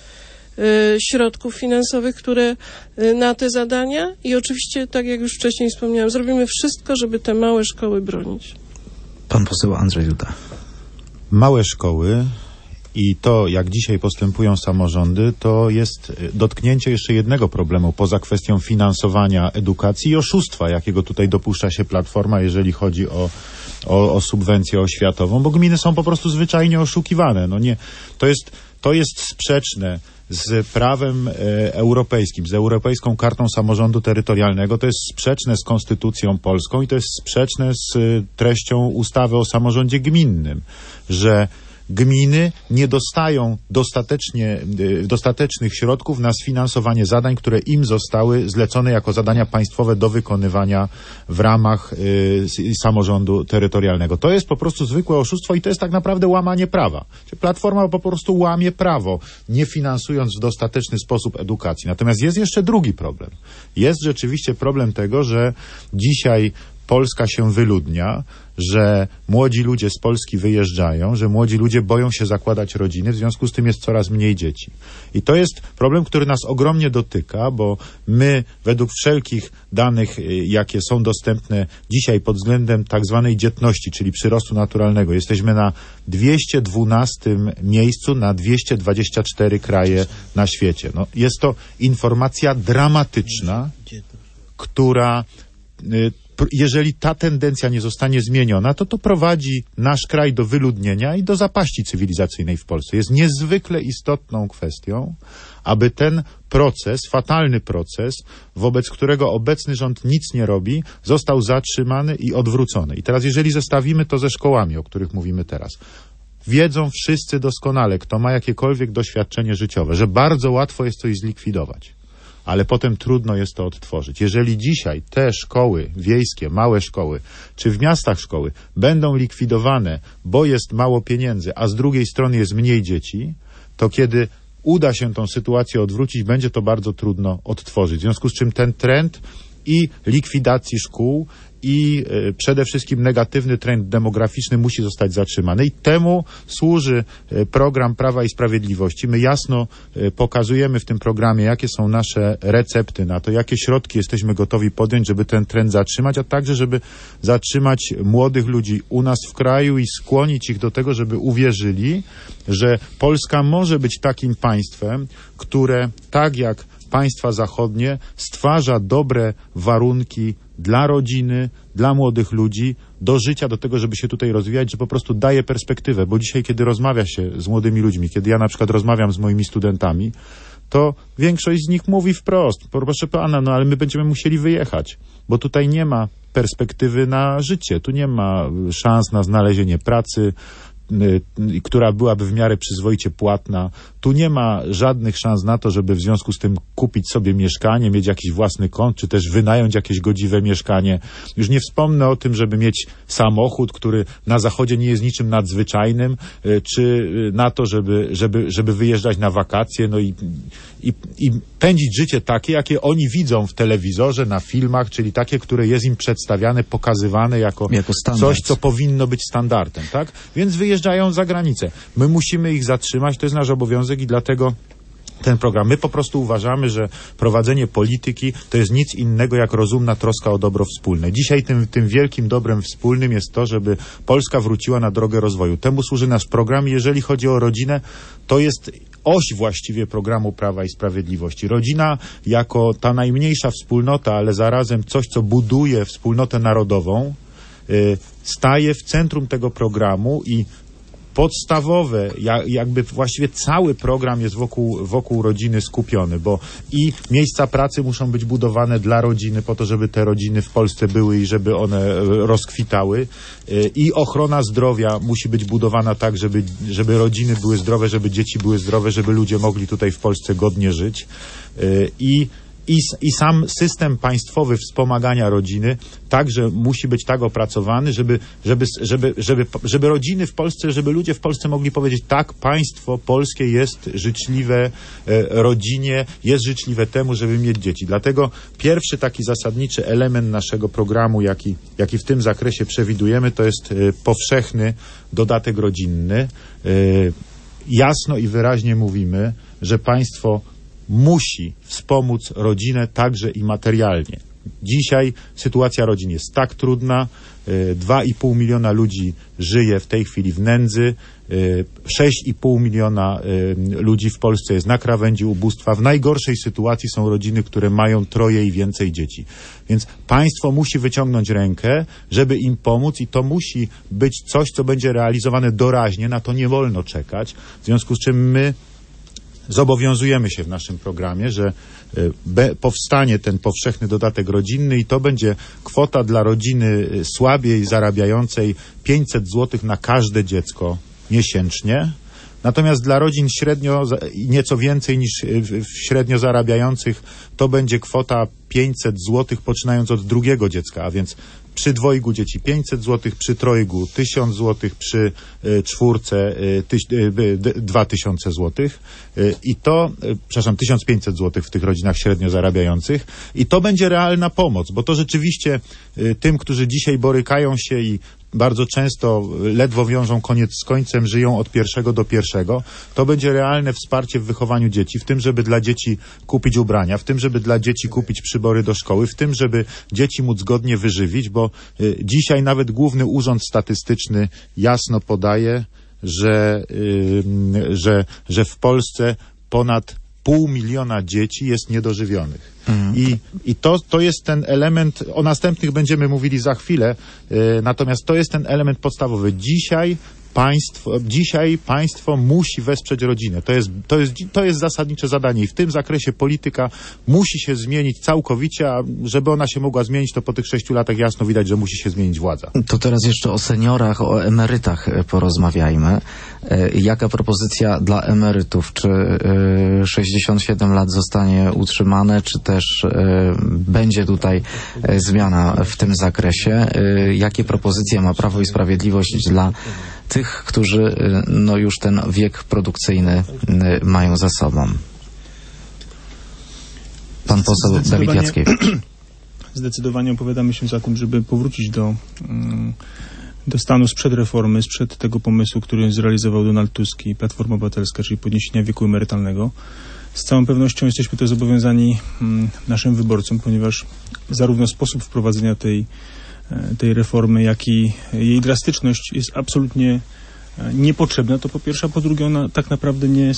środków finansowych, które na te zadania i oczywiście, tak jak już wcześniej wspomniałam, zrobimy wszystko, żeby te małe szkoły bronić. Pan poseł Andrzej Duda. Małe szkoły i to, jak dzisiaj postępują samorządy, to jest dotknięcie jeszcze jednego problemu, poza kwestią finansowania edukacji i oszustwa, jakiego tutaj dopuszcza się Platforma, jeżeli chodzi o subwencję oświatową, bo gminy są po prostu zwyczajnie oszukiwane. To jest sprzeczne z prawem europejskim, z Europejską Kartą Samorządu Terytorialnego, to jest sprzeczne z Konstytucją Polską i to jest sprzeczne z treścią ustawy o samorządzie gminnym, że gminy nie dostają dostatecznych środków na sfinansowanie zadań, które im zostały zlecone jako zadania państwowe do wykonywania w ramach samorządu terytorialnego. To jest po prostu zwykłe oszustwo i to jest tak naprawdę łamanie prawa. Platforma po prostu łamie prawo, nie finansując w dostateczny sposób edukacji. Natomiast jest jeszcze drugi problem. Jest rzeczywiście problem tego, że dzisiaj Polska się wyludnia, że młodzi ludzie z Polski wyjeżdżają, że młodzi ludzie boją się zakładać rodziny, w związku z tym jest coraz mniej dzieci. I to jest problem, który nas ogromnie dotyka, bo my według wszelkich danych, jakie są dostępne dzisiaj pod względem tak zwanej dzietności, czyli przyrostu naturalnego, jesteśmy na 212 miejscu na 224 kraje na świecie. Jest to informacja dramatyczna, która jeżeli ta tendencja nie zostanie zmieniona, to prowadzi nasz kraj do wyludnienia i do zapaści cywilizacyjnej w Polsce. Jest niezwykle istotną kwestią, aby ten proces, fatalny proces, wobec którego obecny rząd nic nie robi, został zatrzymany i odwrócony. I teraz jeżeli zestawimy to ze szkołami, o których mówimy teraz, wiedzą wszyscy doskonale, kto ma jakiekolwiek doświadczenie życiowe, że bardzo łatwo jest coś zlikwidować. Ale potem trudno jest to odtworzyć. Jeżeli dzisiaj te szkoły wiejskie, małe szkoły, czy w miastach szkoły będą likwidowane, bo jest mało pieniędzy, a z drugiej strony jest mniej dzieci, to kiedy uda się tą sytuację odwrócić, będzie to bardzo trudno odtworzyć. W związku z czym ten trend i likwidacji szkół i przede wszystkim negatywny trend demograficzny musi zostać zatrzymany. I temu służy program Prawa i Sprawiedliwości. My jasno pokazujemy w tym programie, jakie są nasze recepty na to, jakie środki jesteśmy gotowi podjąć, żeby ten trend zatrzymać, a także, żeby zatrzymać młodych ludzi u nas w kraju i skłonić ich do tego, żeby uwierzyli, że Polska może być takim państwem, które tak jak państwa zachodnie stwarza dobre warunki dla rodziny, dla młodych ludzi, do życia, do tego, żeby się tutaj rozwijać, że po prostu daje perspektywę, bo dzisiaj, kiedy rozmawia się z młodymi ludźmi, kiedy ja na przykład rozmawiam z moimi studentami, to większość z nich mówi wprost, proszę pana, no ale my będziemy musieli wyjechać, bo tutaj nie ma perspektywy na życie, tu nie ma szans na znalezienie pracy, która byłaby w miarę przyzwoicie płatna. Tu nie ma żadnych szans na to, żeby w związku z tym kupić sobie mieszkanie, mieć jakiś własny kąt, czy też wynająć jakieś godziwe mieszkanie. Już nie wspomnę o tym, żeby mieć samochód, który na zachodzie nie jest niczym nadzwyczajnym, czy na to, żeby wyjeżdżać na wakacje, no i pędzić życie takie, jakie oni widzą w telewizorze, na filmach, czyli takie, które jest im przedstawiane, pokazywane jako coś, co powinno być standardem, tak? Więc wyjeżdżają za granicę. My musimy ich zatrzymać, to jest nasz obowiązek i dlatego ten program. My po prostu uważamy, że prowadzenie polityki to jest nic innego jak rozumna troska o dobro wspólne. Dzisiaj tym wielkim dobrem wspólnym jest to, żeby Polska wróciła na drogę rozwoju. Temu służy nasz program. Jeżeli chodzi o rodzinę, to jest oś właściwie programu Prawa i Sprawiedliwości. Rodzina jako ta najmniejsza wspólnota, ale zarazem coś, co buduje wspólnotę narodową, staje w centrum tego programu i podstawowe, jakby właściwie cały program jest wokół rodziny skupiony, bo i miejsca pracy muszą być budowane dla rodziny po to, żeby te rodziny w Polsce były i żeby one rozkwitały, i ochrona zdrowia musi być budowana tak, żeby rodziny były zdrowe, żeby dzieci były zdrowe, żeby ludzie mogli tutaj w Polsce godnie żyć, i sam system państwowy wspomagania rodziny także musi być tak opracowany, żeby rodziny w Polsce, żeby ludzie w Polsce mogli powiedzieć, tak, państwo polskie jest życzliwe rodzinie, jest życzliwe temu, żeby mieć dzieci. Dlatego pierwszy taki zasadniczy element naszego programu, jaki w tym zakresie przewidujemy, to jest powszechny dodatek rodzinny. Jasno i wyraźnie mówimy, że państwo musi wspomóc rodzinę także i materialnie. Dzisiaj sytuacja rodzin jest tak trudna, 2,5 miliona ludzi żyje w tej chwili w nędzy, 6,5 miliona ludzi w Polsce jest na krawędzi ubóstwa. W najgorszej sytuacji są rodziny, które mają 3 i więcej dzieci. Więc państwo musi wyciągnąć rękę, żeby im pomóc i to musi być coś, co będzie realizowane doraźnie, na to nie wolno czekać. W związku z czym my zobowiązujemy się w naszym programie, że powstanie ten powszechny dodatek rodzinny i to będzie kwota dla rodziny słabiej zarabiającej 500 zł na każde dziecko miesięcznie. Natomiast dla rodzin średnio i nieco więcej niż średnio zarabiających to będzie kwota 500 zł poczynając od drugiego dziecka, a więc przy 2 dzieci 500 zł, przy 3 1000 zł, przy 4 2000 zł i to, 1500 zł w tych rodzinach średnio zarabiających i to będzie realna pomoc, bo to rzeczywiście tym, którzy dzisiaj borykają się i bardzo często ledwo wiążą koniec z końcem, żyją od pierwszego do pierwszego, to będzie realne wsparcie w wychowaniu dzieci, w tym, żeby dla dzieci kupić ubrania, w tym, żeby dla dzieci kupić przybory do szkoły, w tym, żeby dzieci móc godnie wyżywić, bo dzisiaj nawet Główny Urząd Statystyczny jasno podaje, że w Polsce ponad 500 000 dzieci jest niedożywionych. I to jest ten element, o następnych będziemy mówili za chwilę, natomiast to jest ten element podstawowy. Dzisiaj państwo musi wesprzeć rodzinę. To jest zasadnicze zadanie i w tym zakresie polityka musi się zmienić całkowicie, a żeby ona się mogła zmienić, to po tych 6 latach jasno widać, że musi się zmienić władza. To teraz jeszcze o seniorach, o emerytach porozmawiajmy. Jaka propozycja dla emerytów? Czy 67 lat zostanie utrzymane, czy też będzie tutaj zmiana w tym zakresie? Jakie propozycje ma Prawo i Sprawiedliwość dla tych, którzy no już ten wiek produkcyjny mają za sobą. Pan poseł Dawid Jackiewicz. Zdecydowanie opowiadamy się za tym, żeby powrócić do stanu sprzed reformy, sprzed tego pomysłu, który zrealizował Donald Tusk i Platforma Obywatelska, czyli podniesienia wieku emerytalnego. Z całą pewnością jesteśmy to zobowiązani naszym wyborcom, ponieważ zarówno sposób wprowadzenia tej reformy, jak i jej drastyczność jest absolutnie niepotrzebna. To po pierwsze, a po drugie ona tak naprawdę nie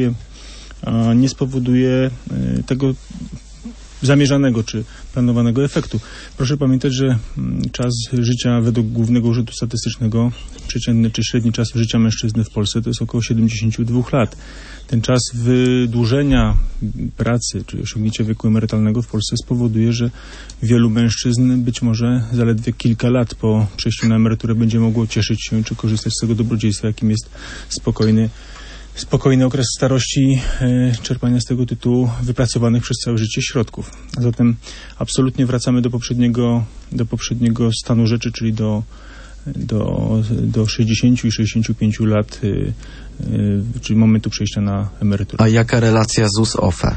spowoduje tego zamierzanego czy planowanego efektu. Proszę pamiętać, że czas życia według Głównego Urzędu Statystycznego, przeciętny czy średni czas życia mężczyzny w Polsce to jest około 72 lat. Ten czas wydłużenia pracy, czy osiągnięcia wieku emerytalnego w Polsce spowoduje, że wielu mężczyzn być może zaledwie kilka lat po przejściu na emeryturę będzie mogło cieszyć się czy korzystać z tego dobrodziejstwa, jakim jest spokojny okres starości, czerpania z tego tytułu wypracowanych przez całe życie środków. A zatem absolutnie wracamy do poprzedniego stanu rzeczy, czyli do 60 i 65 lat, czyli momentu przejścia na emeryturę. A jaka relacja ZUS-OFE?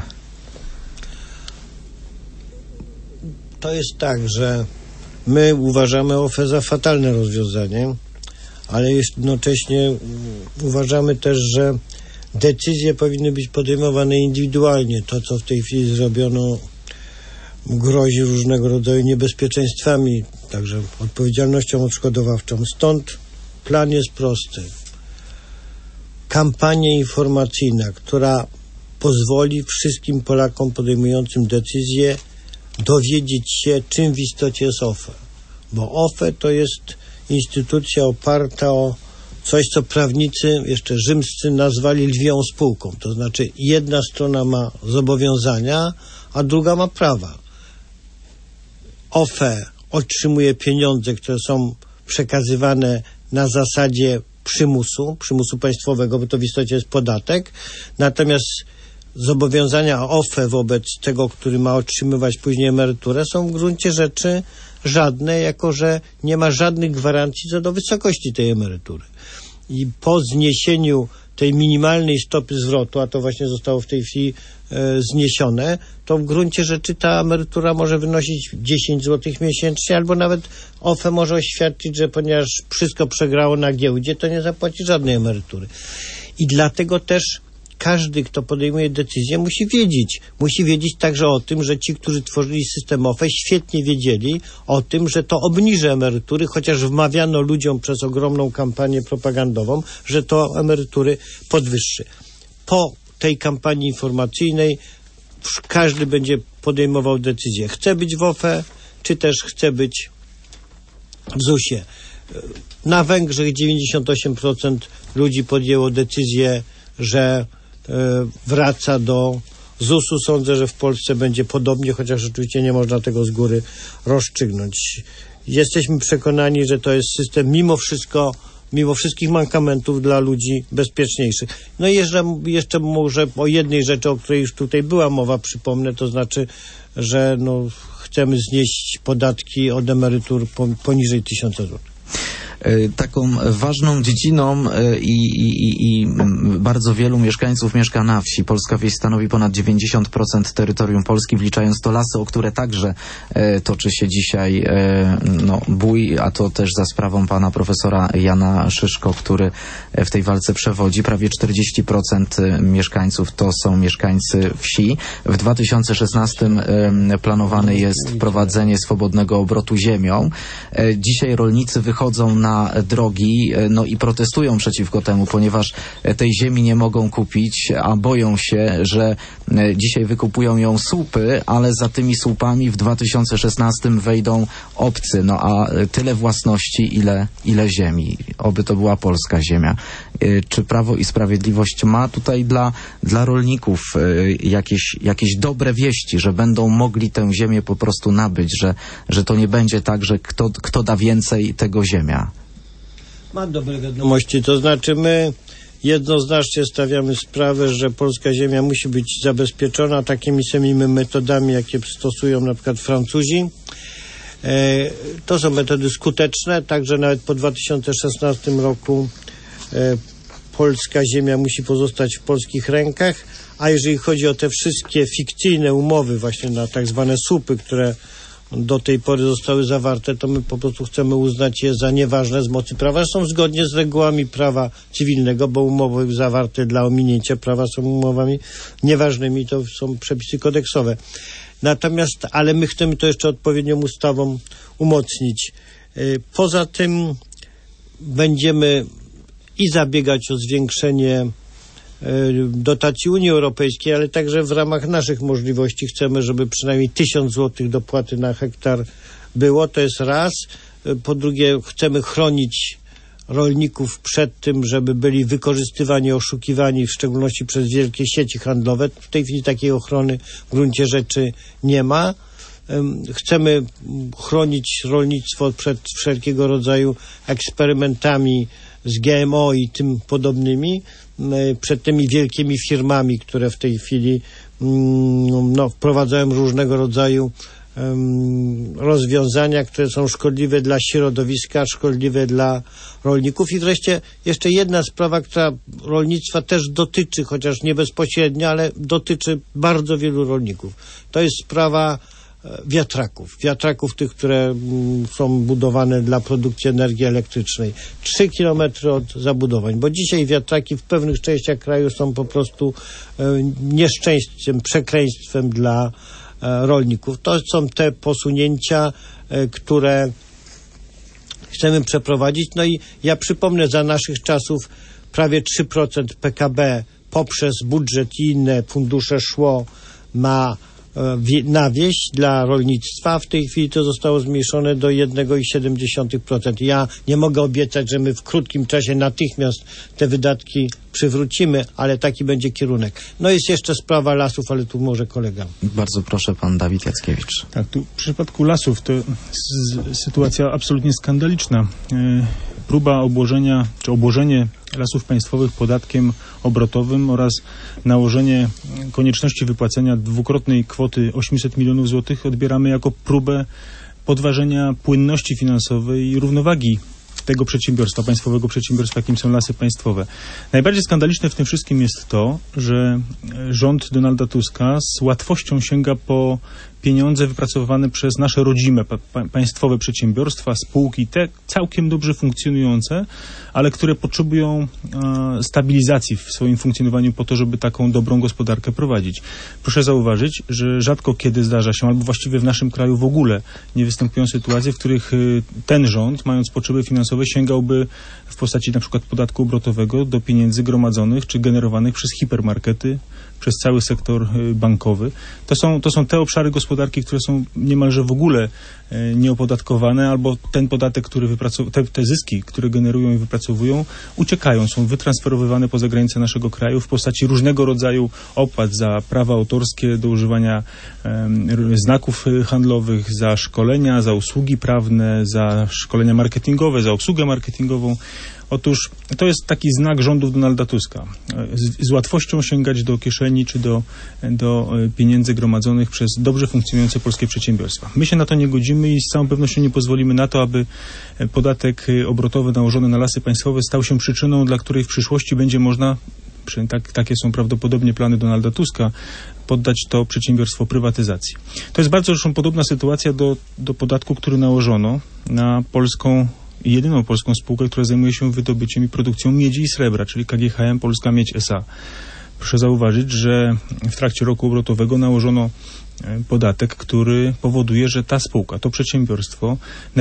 To jest tak, że my uważamy OFE za fatalne rozwiązanie, ale jednocześnie uważamy też, że decyzje powinny być podejmowane indywidualnie. To, co w tej chwili zrobiono, grozi różnego rodzaju niebezpieczeństwami, także odpowiedzialnością odszkodowawczą. Stąd plan jest prosty. Kampania informacyjna, która pozwoli wszystkim Polakom podejmującym decyzje dowiedzieć się, czym w istocie jest OFE. Bo OFE to jest instytucja oparta o coś, co prawnicy jeszcze rzymscy nazwali lwią spółką. To znaczy jedna strona ma zobowiązania, a druga ma prawa. OFE otrzymuje pieniądze, które są przekazywane na zasadzie przymusu państwowego, bo to w istocie jest podatek. Natomiast zobowiązania OFE wobec tego, który ma otrzymywać później emeryturę, są w gruncie rzeczy żadne, jako że nie ma żadnych gwarancji co do wysokości tej emerytury. I po zniesieniu tej minimalnej stopy zwrotu, a to właśnie zostało w tej chwili zniesione, to w gruncie rzeczy ta emerytura może wynosić 10 zł miesięcznie, albo nawet OFE może oświadczyć, że ponieważ wszystko przegrało na giełdzie, to nie zapłaci żadnej emerytury. I dlatego też każdy, kto podejmuje decyzję, musi wiedzieć także o tym, że ci, którzy tworzyli system OFE, świetnie wiedzieli o tym, że to obniży emerytury, chociaż wmawiano ludziom przez ogromną kampanię propagandową, że to emerytury podwyższy. Po tej kampanii informacyjnej każdy będzie podejmował decyzję. Chce być w OFE, czy też chce być w ZUS-ie. Na Węgrzech 98% ludzi podjęło decyzję, że wraca do ZUS-u. Sądzę, że w Polsce będzie podobnie, chociaż oczywiście nie można tego z góry rozstrzygnąć. Jesteśmy przekonani, że to jest system mimo wszystkich mankamentów dla ludzi bezpieczniejszy. No i jeszcze może o jednej rzeczy, o której już tutaj była mowa, przypomnę, to znaczy, że chcemy znieść podatki od emerytur poniżej 1000 zł. Taką ważną dziedziną i bardzo wielu mieszkańców mieszka na wsi. Polska wieś stanowi ponad 90% terytorium Polski, wliczając to lasy, o które także toczy się dzisiaj bój, a to też za sprawą pana profesora Jana Szyszko, który w tej walce przewodzi. Prawie 40% mieszkańców to są mieszkańcy wsi. W 2016 planowane jest wprowadzenie swobodnego obrotu ziemią. Dzisiaj rolnicy wychodzą na drogi, i protestują przeciwko temu, ponieważ tej ziemi nie mogą kupić, a boją się, że dzisiaj wykupują ją słupy, ale za tymi słupami w 2016 wejdą obcy, a tyle własności, ile ziemi. Oby to była polska ziemia. Czy Prawo i Sprawiedliwość ma tutaj dla rolników jakieś dobre wieści, że będą mogli tę ziemię po prostu nabyć, że to nie będzie tak, że kto da więcej, tego ziemia? Ma dobre wiadomości, to znaczy my jednoznacznie stawiamy sprawę, że polska ziemia musi być zabezpieczona takimi samymi metodami, jakie stosują na przykład Francuzi. To są metody skuteczne, także nawet po 2016 roku polska ziemia musi pozostać w polskich rękach, a jeżeli chodzi o te wszystkie fikcyjne umowy właśnie na tak zwane słupy, które do tej pory zostały zawarte, to my po prostu chcemy uznać je za nieważne z mocy prawa. Są zgodnie z regułami prawa cywilnego, bo umowy zawarte dla ominięcia prawa są umowami nieważnymi, to są przepisy kodeksowe. Natomiast, ale my chcemy to jeszcze odpowiednią ustawą umocnić. Poza tym będziemy i zabiegać o zwiększenie dotacji Unii Europejskiej, ale także w ramach naszych możliwości chcemy, żeby przynajmniej 1000 zł dopłaty na hektar było, to jest raz. Po drugie, chcemy chronić rolników przed tym, żeby byli wykorzystywani, oszukiwani, w szczególności przez wielkie sieci handlowe. W tej chwili takiej ochrony w gruncie rzeczy nie ma. Chcemy chronić rolnictwo przed wszelkiego rodzaju eksperymentami z GMO i tym podobnymi, przed tymi wielkimi firmami, które w tej chwili wprowadzają różnego rodzaju rozwiązania, które są szkodliwe dla środowiska, szkodliwe dla rolników. I wreszcie jeszcze jedna sprawa, która rolnictwa też dotyczy, chociaż nie bezpośrednio, ale dotyczy bardzo wielu rolników. To jest sprawa wiatraków tych, które są budowane dla produkcji energii elektrycznej. 3 kilometry od zabudowań, bo dzisiaj wiatraki w pewnych częściach kraju są po prostu nieszczęściem, przekleństwem dla rolników. To są te posunięcia, które chcemy przeprowadzić. No i ja przypomnę, za naszych czasów prawie 3% PKB poprzez budżet i inne fundusze szło na wieś dla rolnictwa. W tej chwili to zostało zmniejszone do 1,7%. Ja nie mogę obiecać, że my w krótkim czasie natychmiast te wydatki przywrócimy, ale taki będzie kierunek. No jest jeszcze sprawa lasów, ale tu może kolega. Bardzo proszę, pan Dawid Jackiewicz. Tak, tu w przypadku lasów to sytuacja absolutnie skandaliczna. Próba obłożenia, czy obłożenie Lasów Państwowych podatkiem obrotowym oraz nałożenie konieczności wypłacenia dwukrotnej kwoty 800 milionów złotych odbieramy jako próbę podważenia płynności finansowej i równowagi tego przedsiębiorstwa, państwowego przedsiębiorstwa, jakim są Lasy Państwowe. Najbardziej skandaliczne w tym wszystkim jest to, że rząd Donalda Tuska z łatwością sięga po pieniądze wypracowane przez nasze rodzime państwowe przedsiębiorstwa, spółki, te całkiem dobrze funkcjonujące, ale które potrzebują stabilizacji w swoim funkcjonowaniu po to, żeby taką dobrą gospodarkę prowadzić. Proszę zauważyć, że rzadko kiedy zdarza się, albo właściwie w naszym kraju w ogóle nie występują sytuacje, w których ten rząd, mając potrzeby finansowe, sięgałby w postaci na przykład podatku obrotowego do pieniędzy gromadzonych czy generowanych przez hipermarkety, przez cały sektor bankowy. To są te obszary gospodarki, które są niemalże w ogóle nieopodatkowane, albo ten podatek, który te zyski, które generują i wypracowują, uciekają, są wytransferowywane poza granice naszego kraju w postaci różnego rodzaju opłat za prawa autorskie do używania znaków handlowych, za szkolenia, za usługi prawne, za szkolenia marketingowe, za obsługę marketingową. Otóż to jest taki znak rządów Donalda Tuska. Z łatwością sięgać do kieszeni czy do pieniędzy gromadzonych przez dobrze funkcjonujące polskie przedsiębiorstwa. My się na to nie godzimy i z całą pewnością nie pozwolimy na to, aby podatek obrotowy nałożony na Lasy Państwowe stał się przyczyną, dla której w przyszłości będzie można, takie są prawdopodobnie plany Donalda Tuska, poddać to przedsiębiorstwo prywatyzacji. To jest bardzo zresztą podobna sytuacja do podatku, który nałożono na polską i jedyną polską spółkę, która zajmuje się wydobyciem i produkcją miedzi i srebra, czyli KGHM Polska Miedź S.A. Proszę zauważyć, że w trakcie roku obrotowego nałożono podatek, który powoduje, że ta spółka, to przedsiębiorstwo,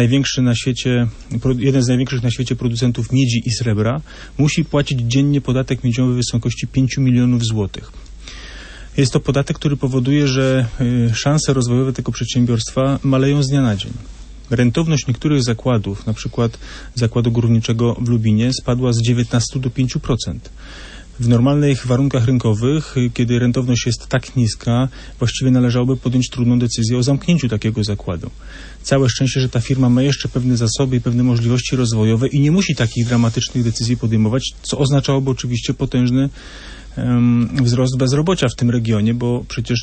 jeden z największych na świecie producentów miedzi i srebra, musi płacić dziennie podatek miedziowy w wysokości 5 milionów złotych. Jest to podatek, który powoduje, że szanse rozwojowe tego przedsiębiorstwa maleją z dnia na dzień. Rentowność niektórych zakładów, na przykład zakładu górniczego w Lubinie, spadła z 19 do 5%. W normalnych warunkach rynkowych, kiedy rentowność jest tak niska, właściwie należałoby podjąć trudną decyzję o zamknięciu takiego zakładu. Całe szczęście, że ta firma ma jeszcze pewne zasoby i pewne możliwości rozwojowe i nie musi takich dramatycznych decyzji podejmować, co oznaczałoby oczywiście potężny wzrost bezrobocia w tym regionie, bo przecież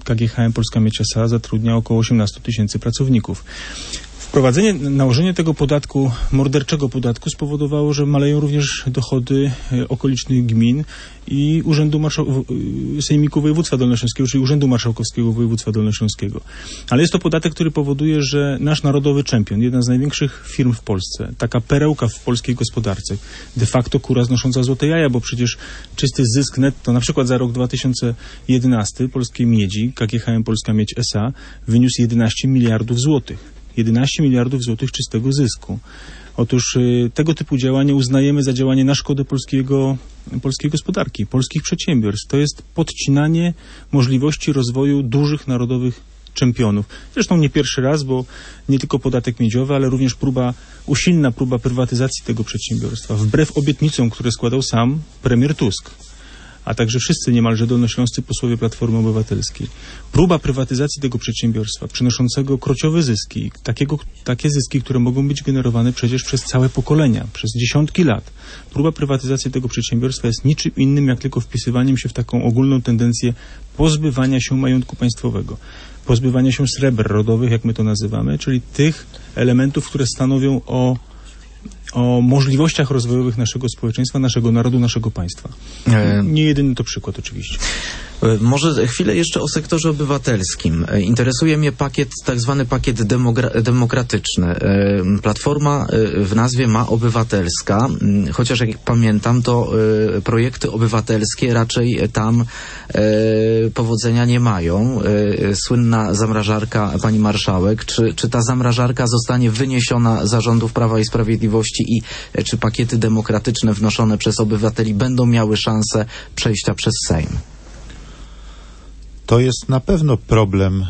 KGHM Polska Miedź S.A. zatrudnia około 18 000 pracowników. Nałożenie tego podatku, morderczego podatku, spowodowało, że maleją również dochody okolicznych gmin i Sejmiku Województwa Dolnośląskiego, czyli Urzędu Marszałkowskiego Województwa Dolnośląskiego. Ale jest to podatek, który powoduje, że nasz narodowy czempion, jedna z największych firm w Polsce, taka perełka w polskiej gospodarce, de facto kura znosząca złote jaja, bo przecież czysty zysk netto, na przykład za rok 2011 polskiej miedzi, KGHM Polska Miedź S.A. wyniósł 11 miliardów złotych. 11 miliardów złotych czystego zysku. Otóż tego typu działanie uznajemy za działanie na szkodę polskiej gospodarki, polskich przedsiębiorstw. To jest podcinanie możliwości rozwoju dużych narodowych czempionów. Zresztą nie pierwszy raz, bo nie tylko podatek miedziowy, ale również usilna próba prywatyzacji tego przedsiębiorstwa, wbrew obietnicom, które składał sam premier Tusk, a także wszyscy niemalże dolnośląscy posłowie Platformy Obywatelskiej. Próba prywatyzacji tego przedsiębiorstwa, przynoszącego krociowe zyski, takie zyski, które mogą być generowane przecież przez całe pokolenia, przez dziesiątki lat. Próba prywatyzacji tego przedsiębiorstwa jest niczym innym, jak tylko wpisywaniem się w taką ogólną tendencję pozbywania się majątku państwowego, pozbywania się sreber rodowych, jak my to nazywamy, czyli tych elementów, które stanowią o możliwościach rozwojowych naszego społeczeństwa, naszego narodu, naszego państwa. Nie jedyny to przykład oczywiście. Może chwilę jeszcze o sektorze obywatelskim. Interesuje mnie tak zwany pakiet demokratyczny. Platforma w nazwie ma obywatelska, chociaż jak pamiętam, to projekty obywatelskie raczej tam powodzenia nie mają. Słynna zamrażarka pani marszałek. Czy ta zamrażarka zostanie wyniesiona za rządów Prawa i Sprawiedliwości i czy pakiety demokratyczne wnoszone przez obywateli będą miały szansę przejścia przez Sejm? To jest na pewno problem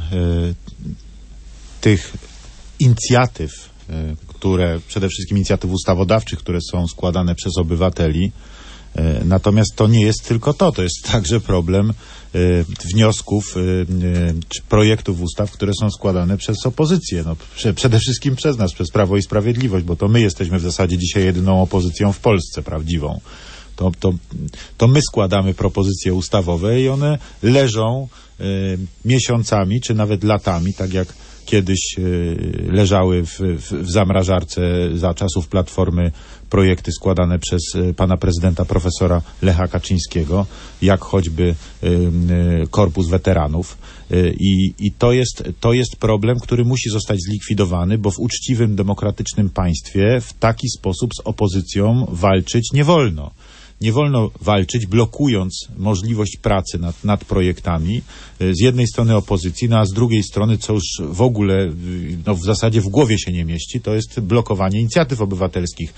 tych inicjatyw, przede wszystkim inicjatyw ustawodawczych, które są składane przez obywateli. Natomiast to nie jest tylko to jest także problem wniosków czy projektów ustaw, które są składane przez opozycję. Przede wszystkim przez nas, przez Prawo i Sprawiedliwość, bo to my jesteśmy w zasadzie dzisiaj jedyną opozycją w Polsce prawdziwą. To my składamy propozycje ustawowe i one leżą miesiącami, czy nawet latami, tak jak kiedyś leżały w zamrażarce za czasów Platformy projekty składane przez pana prezydenta profesora Lecha Kaczyńskiego, jak choćby Korpus Weteranów. I to jest problem, który musi zostać zlikwidowany, bo w uczciwym, demokratycznym państwie w taki sposób z opozycją walczyć nie wolno. Nie wolno walczyć, blokując możliwość pracy nad projektami z jednej strony opozycji, a z drugiej strony, co już w ogóle w zasadzie w głowie się nie mieści, to jest blokowanie inicjatyw obywatelskich.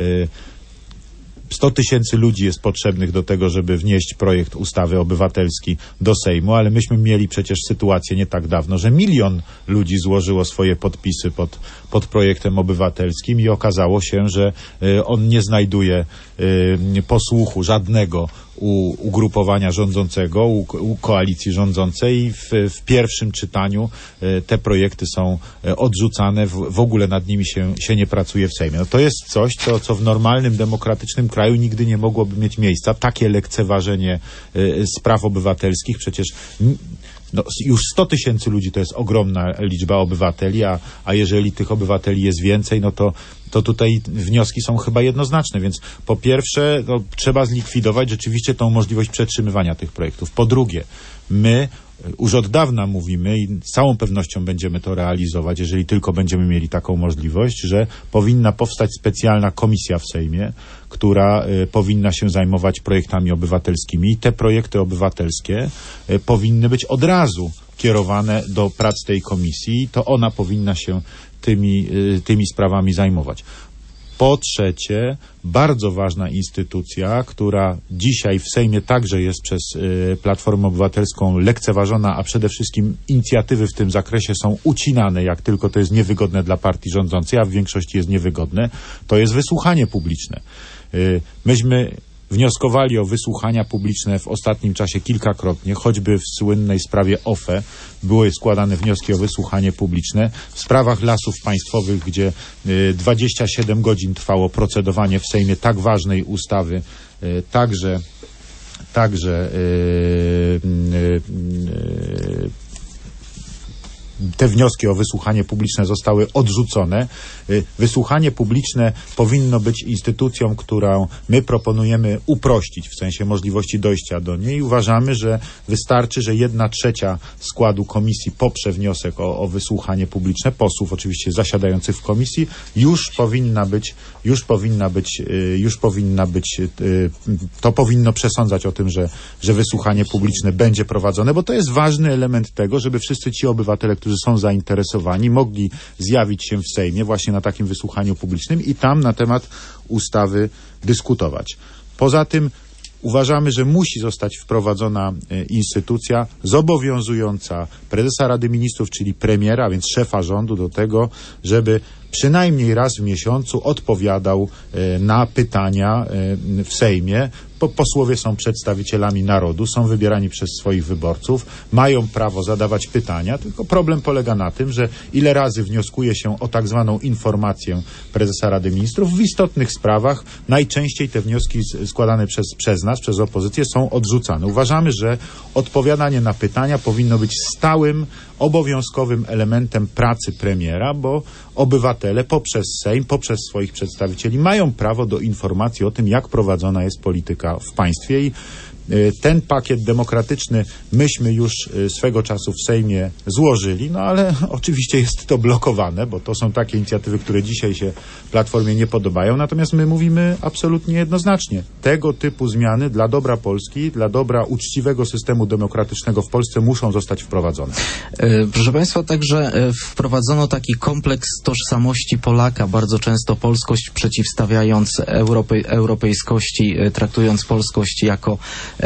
100 000 ludzi jest potrzebnych do tego, żeby wnieść projekt ustawy obywatelski do Sejmu, ale myśmy mieli przecież sytuację nie tak dawno, że 1 000 000 ludzi złożyło swoje podpisy pod projektem obywatelskim i okazało się, że on nie znajduje posłuchu żadnego u ugrupowania rządzącego, u koalicji rządzącej i w pierwszym czytaniu te projekty są odrzucane, w ogóle nad nimi się nie pracuje w Sejmie. To jest coś, co w normalnym, demokratycznym kraju nigdy nie mogłoby mieć miejsca. Takie lekceważenie spraw obywatelskich, przecież już 100 000 ludzi to jest ogromna liczba obywateli, a jeżeli tych obywateli jest więcej, to tutaj wnioski są chyba jednoznaczne, więc po pierwsze trzeba zlikwidować rzeczywiście tą możliwość przetrzymywania tych projektów. Po drugie, my już od dawna mówimy i z całą pewnością będziemy to realizować, jeżeli tylko będziemy mieli taką możliwość, że powinna powstać specjalna komisja w Sejmie, która powinna się zajmować projektami obywatelskimi i te projekty obywatelskie powinny być od razu kierowane do prac tej komisji i to ona powinna się tymi sprawami zajmować. Po trzecie, bardzo ważna instytucja, która dzisiaj w Sejmie także jest przez Platformę Obywatelską lekceważona, a przede wszystkim inicjatywy w tym zakresie są ucinane, jak tylko to jest niewygodne dla partii rządzącej, a w większości jest niewygodne, to jest wysłuchanie publiczne. Myśmy wnioskowali o wysłuchania publiczne w ostatnim czasie kilkakrotnie, choćby w słynnej sprawie OFE były składane wnioski o wysłuchanie publiczne. W sprawach Lasów Państwowych, gdzie 27 godzin trwało procedowanie w Sejmie tak ważnej ustawy, także te wnioski o wysłuchanie publiczne zostały odrzucone. Wysłuchanie publiczne powinno być instytucją, którą my proponujemy uprościć w sensie możliwości dojścia do niej. Uważamy, że wystarczy, że 1/3 składu komisji poprze wniosek o wysłuchanie publiczne, posłów oczywiście zasiadających w komisji, to powinno przesądzać o tym, że wysłuchanie publiczne będzie prowadzone, bo to jest ważny element tego, żeby wszyscy ci obywatele, którzy są zainteresowani, mogli zjawić się w Sejmie właśnie na takim wysłuchaniu publicznym i tam na temat ustawy dyskutować. Poza tym uważamy, że musi zostać wprowadzona instytucja zobowiązująca prezesa Rady Ministrów, czyli premiera, a więc szefa rządu do tego, żeby przynajmniej raz w miesiącu odpowiadał na pytania w Sejmie. Posłowie są przedstawicielami narodu, są wybierani przez swoich wyborców, mają prawo zadawać pytania, tylko problem polega na tym, że ile razy wnioskuje się o tak zwaną informację prezesa Rady Ministrów w istotnych sprawach, najczęściej te wnioski składane przez nas, przez opozycję są odrzucane. Uważamy, że odpowiadanie na pytania powinno być stałym, obowiązkowym elementem pracy premiera, bo obywatele poprzez Sejm, poprzez swoich przedstawicieli mają prawo do informacji o tym, jak prowadzona jest polityka w państwie i ten pakiet demokratyczny myśmy już swego czasu w Sejmie złożyli, no ale oczywiście jest to blokowane, bo to są takie inicjatywy, które dzisiaj się Platformie nie podobają, natomiast my mówimy absolutnie jednoznacznie. Tego typu zmiany dla dobra Polski, dla dobra uczciwego systemu demokratycznego w Polsce muszą zostać wprowadzone. Proszę Państwa, także wprowadzono taki kompleks tożsamości Polaka, bardzo często polskość przeciwstawiając europejskości, traktując polskość jako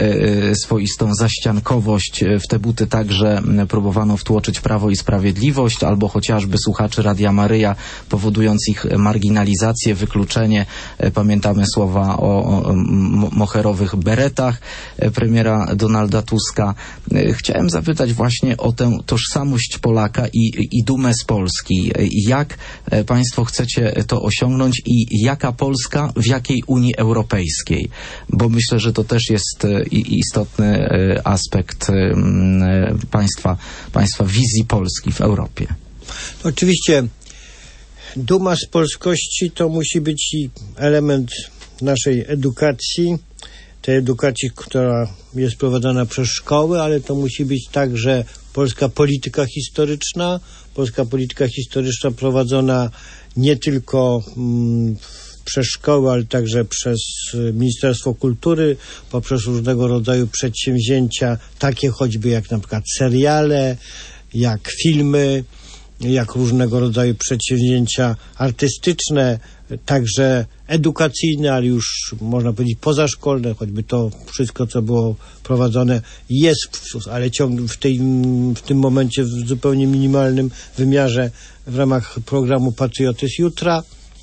swoistą zaściankowość. W te buty także próbowano wtłoczyć Prawo i Sprawiedliwość, albo chociażby słuchaczy Radia Maryja, powodując ich marginalizację, wykluczenie. Pamiętamy słowa o moherowych beretach premiera Donalda Tuska. Chciałem zapytać właśnie o tę tożsamość Polaka i dumę z Polski. Jak Państwo chcecie to osiągnąć i jaka Polska w jakiej Unii Europejskiej? Bo myślę, że to też jest istotny aspekt państwa wizji Polski w Europie. Oczywiście duma z polskości to musi być i element naszej edukacji, tej edukacji, która jest prowadzona przez szkoły, ale to musi być także polska polityka historyczna prowadzona nie tylko przez szkoły, ale także przez Ministerstwo Kultury, poprzez różnego rodzaju przedsięwzięcia, takie choćby jak na przykład seriale, jak filmy, jak różnego rodzaju przedsięwzięcia artystyczne, także edukacyjne, ale już można powiedzieć pozaszkolne, choćby to wszystko, co było prowadzone jest, ale ciągle w tym momencie w zupełnie minimalnym wymiarze w ramach programu Patriotyzm Jutra.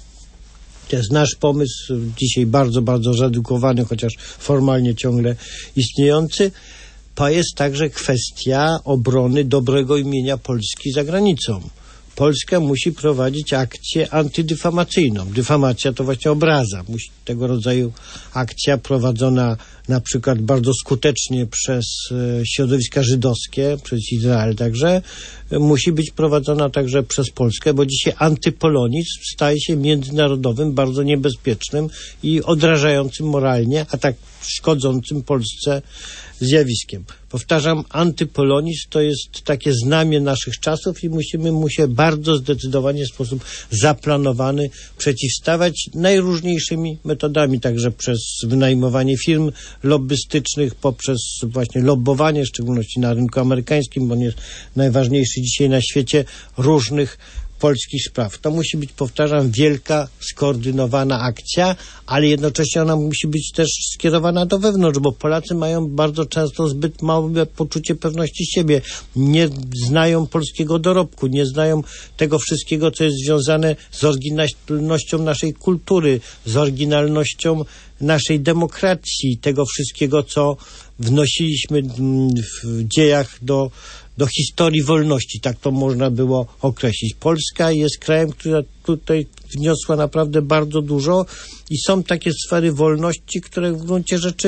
To jest nasz pomysł, dzisiaj bardzo, bardzo zredukowany, chociaż formalnie ciągle istniejący. To jest także kwestia obrony dobrego imienia Polski za granicą. Polska musi prowadzić akcję antydyfamacyjną. Dyfamacja to właśnie obraza. Musi tego rodzaju akcja prowadzona na przykład bardzo skutecznie przez środowiska żydowskie, przez Izrael także, musi być prowadzona także przez Polskę, bo dzisiaj antypolonizm staje się międzynarodowym, bardzo niebezpiecznym i odrażającym moralnie, a tak szkodzącym Polsce zjawiskiem. Powtarzam, antypolonizm to jest takie znamię naszych czasów i musimy mu się bardzo zdecydowanie w sposób zaplanowany przeciwstawiać najróżniejszymi metodami, także przez wynajmowanie firm lobbystycznych, poprzez właśnie lobbowanie, w szczególności na rynku amerykańskim, bo on jest najważniejszy dzisiaj na świecie, różnych polskich spraw. To musi być, powtarzam, wielka, skoordynowana akcja, ale jednocześnie ona musi być też skierowana do wewnątrz, bo Polacy mają bardzo często zbyt małe poczucie pewności siebie. Nie znają polskiego dorobku, nie znają tego wszystkiego, co jest związane z oryginalnością naszej kultury, z oryginalnością naszej demokracji, tego wszystkiego, co wnosiliśmy w dziejach do historii wolności, tak to można było określić. Polska jest krajem, która tutaj wniosła naprawdę bardzo dużo i są takie sfery wolności, które w gruncie rzeczy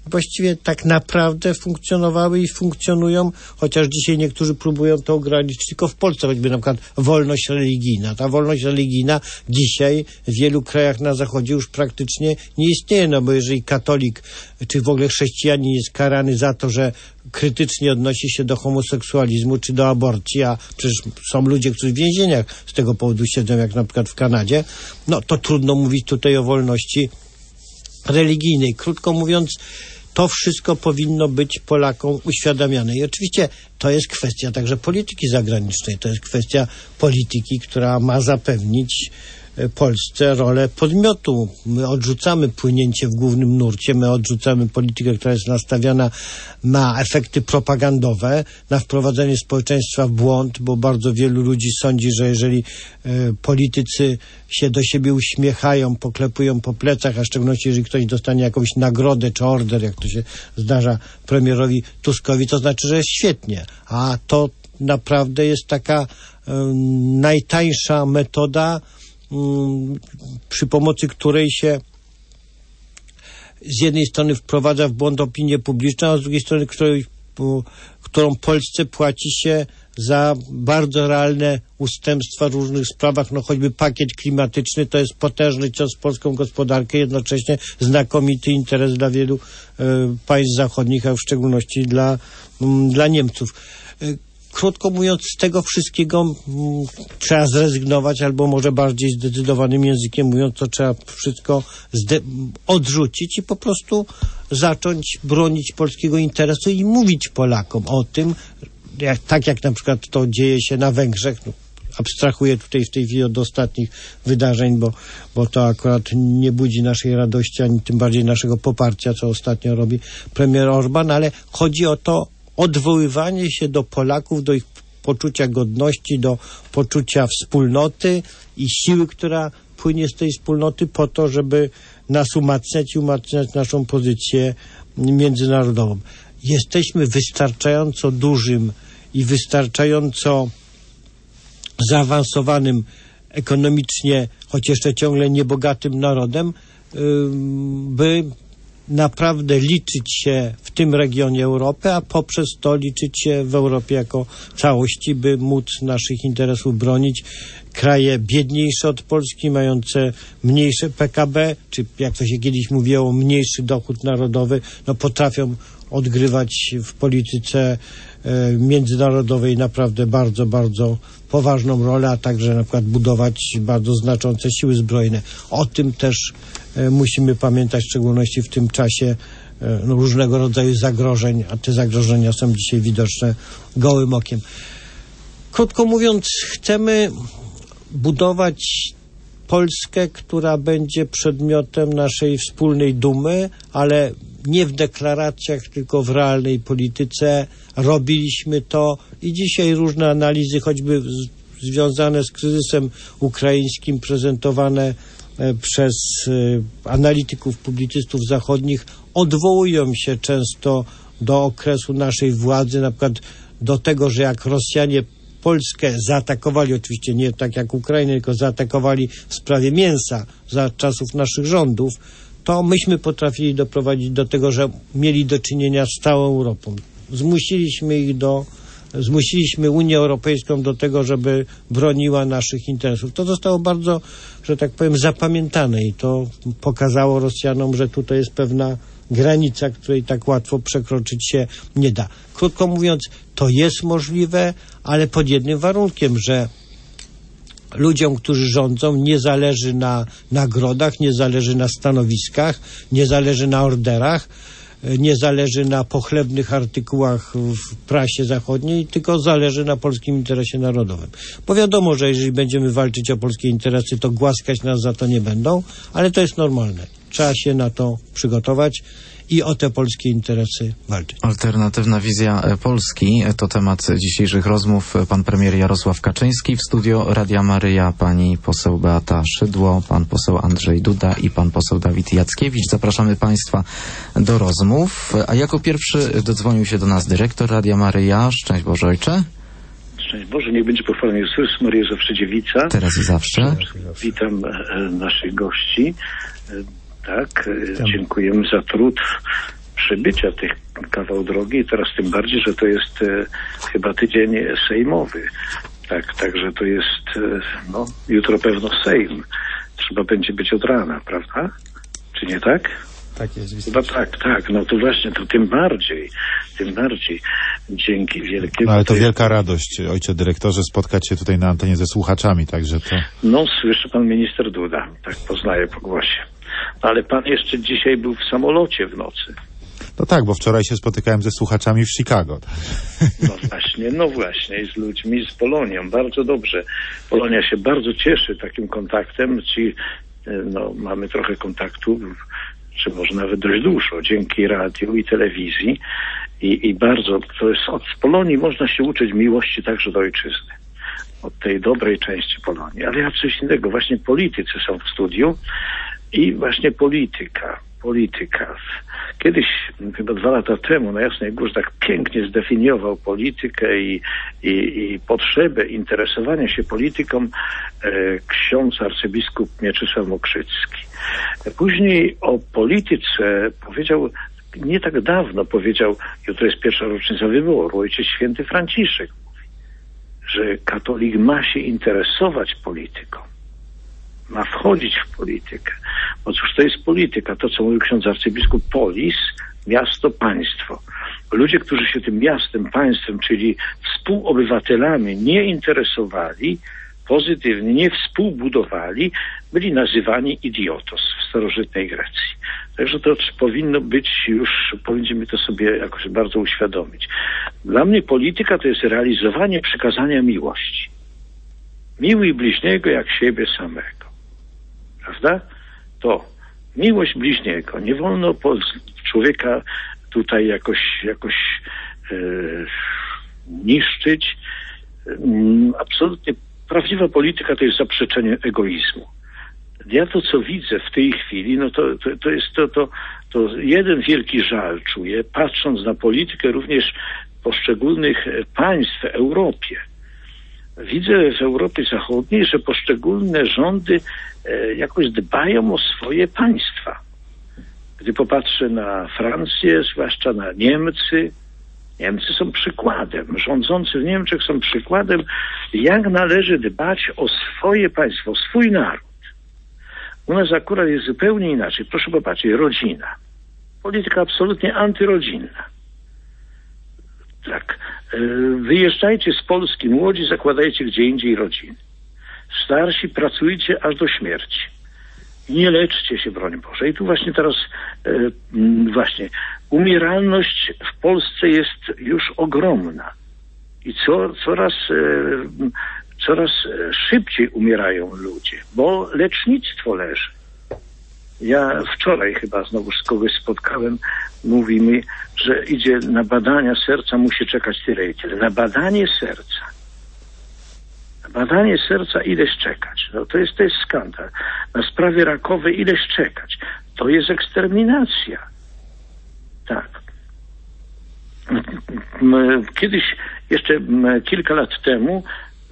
właściwie tak naprawdę funkcjonowały i funkcjonują, chociaż dzisiaj niektórzy próbują to ograniczyć tylko w Polsce, choćby na przykład wolność religijna. Ta wolność religijna dzisiaj w wielu krajach na Zachodzie już praktycznie nie istnieje, no bo jeżeli katolik czy w ogóle chrześcijanin jest karany za to, że krytycznie odnosi się do homoseksualizmu czy do aborcji, a przecież są ludzie, którzy w więzieniach z tego powodu siedzą, jak na przykład w Kanadzie, no to trudno mówić tutaj o wolności religijnej. Krótko mówiąc, to wszystko powinno być Polakom uświadamiane. I oczywiście to jest kwestia także polityki zagranicznej. To jest kwestia polityki, która ma zapewnić Polsce rolę podmiotu. My odrzucamy płynięcie w głównym nurcie, my odrzucamy politykę, która jest nastawiona na efekty propagandowe, na wprowadzenie społeczeństwa w błąd, bo bardzo wielu ludzi sądzi, że jeżeli politycy się do siebie uśmiechają, poklepują po plecach, a w szczególności jeżeli ktoś dostanie jakąś nagrodę czy order, jak to się zdarza premierowi Tuskowi, to znaczy, że jest świetnie. A to naprawdę jest taka najtańsza metoda, przy pomocy której się z jednej strony wprowadza w błąd opinię publiczną, a z drugiej strony którą Polsce płaci się za bardzo realne ustępstwa w różnych sprawach, no choćby pakiet klimatyczny to jest potężny cios w polską gospodarkę, jednocześnie znakomity interes dla wielu państw zachodnich, a w szczególności dla Niemców. Krótko mówiąc, z tego wszystkiego trzeba zrezygnować, albo może bardziej zdecydowanym językiem mówiąc, to trzeba wszystko odrzucić i po prostu zacząć bronić polskiego interesu i mówić Polakom o tym, tak jak na przykład to dzieje się na Węgrzech. No, abstrahuję tutaj w tej chwili od ostatnich wydarzeń, bo to akurat nie budzi naszej radości, ani tym bardziej naszego poparcia, co ostatnio robi premier Orbán, ale chodzi o to, odwoływanie się do Polaków, do ich poczucia godności, do poczucia wspólnoty i siły, która płynie z tej wspólnoty po to, żeby nas umacniać i umacniać naszą pozycję międzynarodową. Jesteśmy wystarczająco dużym i wystarczająco zaawansowanym ekonomicznie, choć jeszcze ciągle niebogatym narodem, by naprawdę liczyć się w tym regionie Europy, a poprzez to liczyć się w Europie jako całości, by móc naszych interesów bronić. Kraje biedniejsze od Polski, mające mniejsze PKB, czy jak to się kiedyś mówiło, mniejszy dochód narodowy, no potrafią odgrywać w polityce międzynarodowej naprawdę bardzo, bardzo poważną rolę, a także na przykład budować bardzo znaczące siły zbrojne. O tym też musimy pamiętać, w szczególności w tym czasie różnego rodzaju zagrożeń, a te zagrożenia są dzisiaj widoczne gołym okiem. Krótko mówiąc, chcemy budować Polskę, która będzie przedmiotem naszej wspólnej dumy, ale nie w deklaracjach, tylko w realnej polityce. Robiliśmy to i dzisiaj różne analizy, choćby związane z kryzysem ukraińskim, prezentowane przez analityków, publicystów zachodnich, odwołują się często do okresu naszej władzy, na przykład do tego, że jak Rosjanie Polskę zaatakowali, oczywiście nie tak jak Ukrainę, tylko zaatakowali w sprawie mięsa za czasów naszych rządów, to myśmy potrafili doprowadzić do tego, że mieli do czynienia z całą Europą. Zmusiliśmy Unię Europejską do tego, żeby broniła naszych interesów. To zostało bardzo, że tak powiem, zapamiętane i to pokazało Rosjanom, że tutaj jest pewna granica, której tak łatwo przekroczyć się nie da. Krótko mówiąc, to jest możliwe, ale pod jednym warunkiem, że ludziom, którzy rządzą, nie zależy na nagrodach, nie zależy na stanowiskach, nie zależy na orderach, nie zależy na pochlebnych artykułach w prasie zachodniej, tylko zależy na polskim interesie narodowym. Bo wiadomo, że jeżeli będziemy walczyć o polskie interesy, to głaskać nas za to nie będą, ale to jest normalne. Trzeba się na to przygotować i o te polskie interesy walczyć. Alternatywna wizja Polski to temat dzisiejszych rozmów. Pan premier Jarosław Kaczyński, w studio Radia Maryja pani poseł Beata Szydło, pan poseł Andrzej Duda i pan poseł Dawid Jackiewicz. Zapraszamy państwa do rozmów. A jako pierwszy dodzwonił się do nas dyrektor Radia Maryja. Szczęść Boże, ojcze. Szczęść Boże, niech będzie pochwalony Jezus, Maryja zawsze dziewica. Teraz i zawsze. Witam naszych gości. Tak, dziękujemy za trud przebycia tych kawał drogi i teraz tym bardziej, że to jest chyba tydzień sejmowy. Także to jest, jutro pewno Sejm. Trzeba będzie być od rana, prawda? Czy nie tak? Tak jest. Chyba tak. No to właśnie, to tym bardziej dzięki wielkiemu. No ale to wielka radość, ojcze dyrektorze, spotkać się tutaj na antenie ze słuchaczami, także to... No, słyszy pan minister Duda, tak poznaję po głosie. Ale pan jeszcze dzisiaj był w samolocie w nocy. No tak, bo wczoraj się spotykałem ze słuchaczami w Chicago. No właśnie, i z ludźmi z Polonią, bardzo dobrze. Polonia się bardzo cieszy takim kontaktem, mamy trochę kontaktu, czy może nawet dość dużo, dzięki radiu i telewizji i bardzo, to jest od Polonii można się uczyć miłości także do ojczyzny, od tej dobrej części Polonii, ale ja coś innego, właśnie politycy są w studiu i właśnie polityka. Kiedyś, chyba 2 lata temu, na Jasnej Górze tak pięknie zdefiniował politykę i potrzebę interesowania się polityką ksiądz arcybiskup Mieczysław Mokrzycki. Później o polityce powiedział, nie tak dawno powiedział, jutro jest 1. rocznica wyboru, Ojciec Święty Franciszek mówi, że katolik ma się interesować polityką. Ma wchodzić w politykę. Bo cóż to jest polityka? To, co mówił ksiądz arcybiskup, polis, miasto, państwo. Ludzie, którzy się tym miastem, państwem, czyli współobywatelami nie interesowali, pozytywnie nie współbudowali, byli nazywani idiotos w starożytnej Grecji. Także to powinno być już, powinniśmy to sobie jakoś bardzo uświadomić. Dla mnie polityka to jest realizowanie przykazania miłości. Miłuj bliźniego jak siebie samego. Prawda? To miłość bliźniego. Nie wolno człowieka tutaj jakoś niszczyć. Absolutnie prawdziwa polityka to jest zaprzeczenie egoizmu. Ja to, co widzę w tej chwili, no to jest to jeden wielki żal czuję, patrząc na politykę również poszczególnych państw w Europie. Widzę w Europie Zachodniej, że poszczególne rządy jakoś dbają o swoje państwa. Gdy popatrzę na Francję, zwłaszcza na Niemcy są przykładem. Rządzący w Niemczech są przykładem, jak należy dbać o swoje państwo, o swój naród. U nas akurat jest zupełnie inaczej. Proszę popatrzeć, rodzina. Polityka absolutnie antyrodzinna. Tak. Wyjeżdżajcie z Polski młodzi, zakładajcie gdzie indziej rodziny. Starsi pracujcie aż do śmierci. Nie leczcie się, broń Boże. I tu właśnie teraz umieralność w Polsce jest już ogromna. I coraz szybciej umierają ludzie, bo lecznictwo leży. Ja wczoraj chyba znowu z kogoś spotkałem, mówi mi, że idzie na badania serca, musi czekać tyle i tyle. Na badanie serca ileś czekać. No to jest skandal. Na sprawy rakowe ileś czekać. To jest eksterminacja. Tak. Kiedyś, jeszcze kilka lat temu,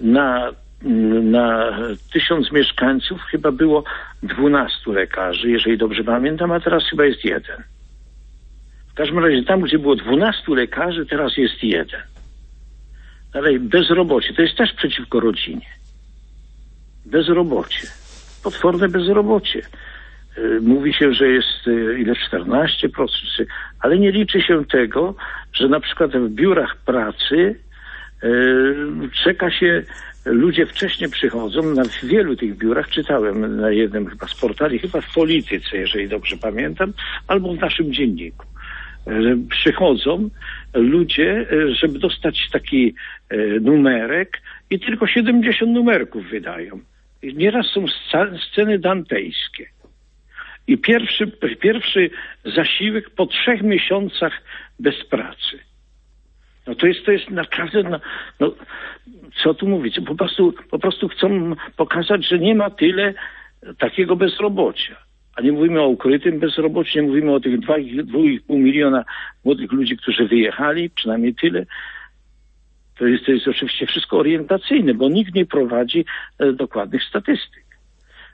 na 1000 mieszkańców chyba było 12 lekarzy, jeżeli dobrze pamiętam, a teraz chyba jest 1. W każdym razie tam, gdzie było 12 lekarzy, teraz jest 1. Dalej, bezrobocie. To jest też przeciwko rodzinie. Bezrobocie. Potworne bezrobocie. Mówi się, że jest 14%, ale nie liczy się tego, że na przykład w biurach pracy czeka się, ludzie wcześniej przychodzą, na wielu tych biurach, czytałem na jednym chyba z portali, chyba w Polityce, jeżeli dobrze pamiętam, albo w naszym dzienniku. Przychodzą ludzie, żeby dostać taki numerek i tylko 70 numerków wydają. I nieraz są sceny dantejskie. I pierwszy zasiłek po 3 miesiącach bez pracy. No to jest naprawdę, no co tu mówić, po prostu chcą pokazać, że nie ma tyle takiego bezrobocia. A nie mówimy o ukrytym bezrobociu, nie mówimy o tych 2,5 miliona młodych ludzi, którzy wyjechali, przynajmniej tyle. To jest oczywiście wszystko orientacyjne, bo nikt nie prowadzi dokładnych statystyk.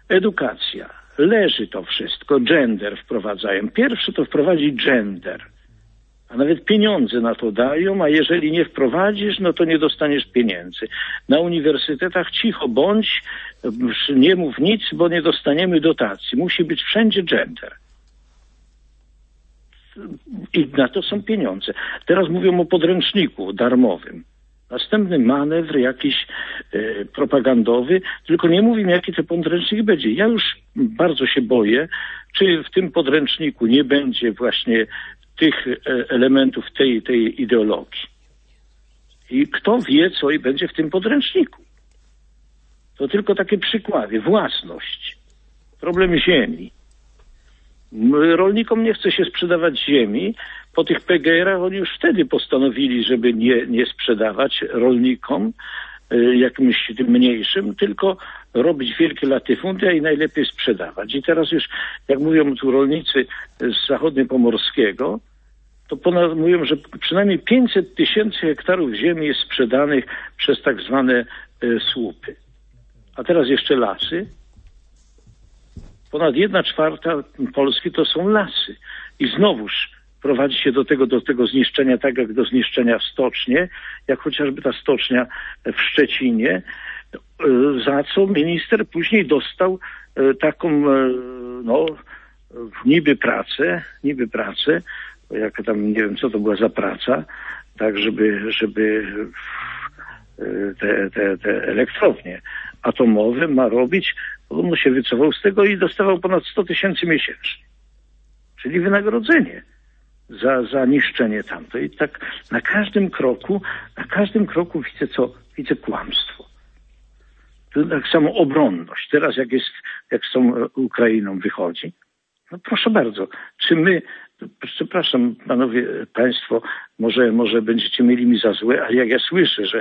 Edukacja. Leży to wszystko. Gender wprowadzają. Pierwszy to wprowadzi gender. A nawet pieniądze na to dają, a jeżeli nie wprowadzisz, no to nie dostaniesz pieniędzy. Na uniwersytetach cicho bądź, nie mów nic, bo nie dostaniemy dotacji. Musi być wszędzie gender. I na to są pieniądze. Teraz mówią o podręczniku darmowym. Następny manewr jakiś propagandowy, tylko nie mówimy, jaki ten podręcznik będzie. Ja już bardzo się boję, czy w tym podręczniku nie będzie właśnie tych elementów tej ideologii. I kto wie, co i będzie w tym podręczniku. To tylko takie przykłady. Własność. Problem ziemi. Rolnikom nie chce się sprzedawać ziemi. Po tych PGR-ach oni już wtedy postanowili, żeby nie sprzedawać rolnikom jakimś tym mniejszym, tylko robić wielkie latyfundia i najlepiej sprzedawać. I teraz już, jak mówią tu rolnicy z zachodniopomorskiego, to mówią, że przynajmniej 500 000 hektarów ziemi jest sprzedanych przez tak zwane słupy. A teraz jeszcze lasy. Ponad 1/4 Polski to są lasy. I znowuż prowadzi się do tego zniszczenia, tak jak do zniszczenia w stocznie, jak chociażby ta stocznia w Szczecinie, za co minister później dostał taką, no, niby pracę, jak tam, nie wiem, co to była za praca, tak, żeby te elektrownie atomowe ma robić, on się wycofał z tego i dostawał ponad 100 000 miesięcznie. Czyli wynagrodzenie za niszczenie tamto. I tak na każdym kroku widzę kłamstwo. To tak samo obronność. Teraz jak z tą Ukrainą wychodzi, no proszę bardzo, czy my, przepraszam panowie, państwo, może będziecie mieli mi za złe, ale jak ja słyszę, że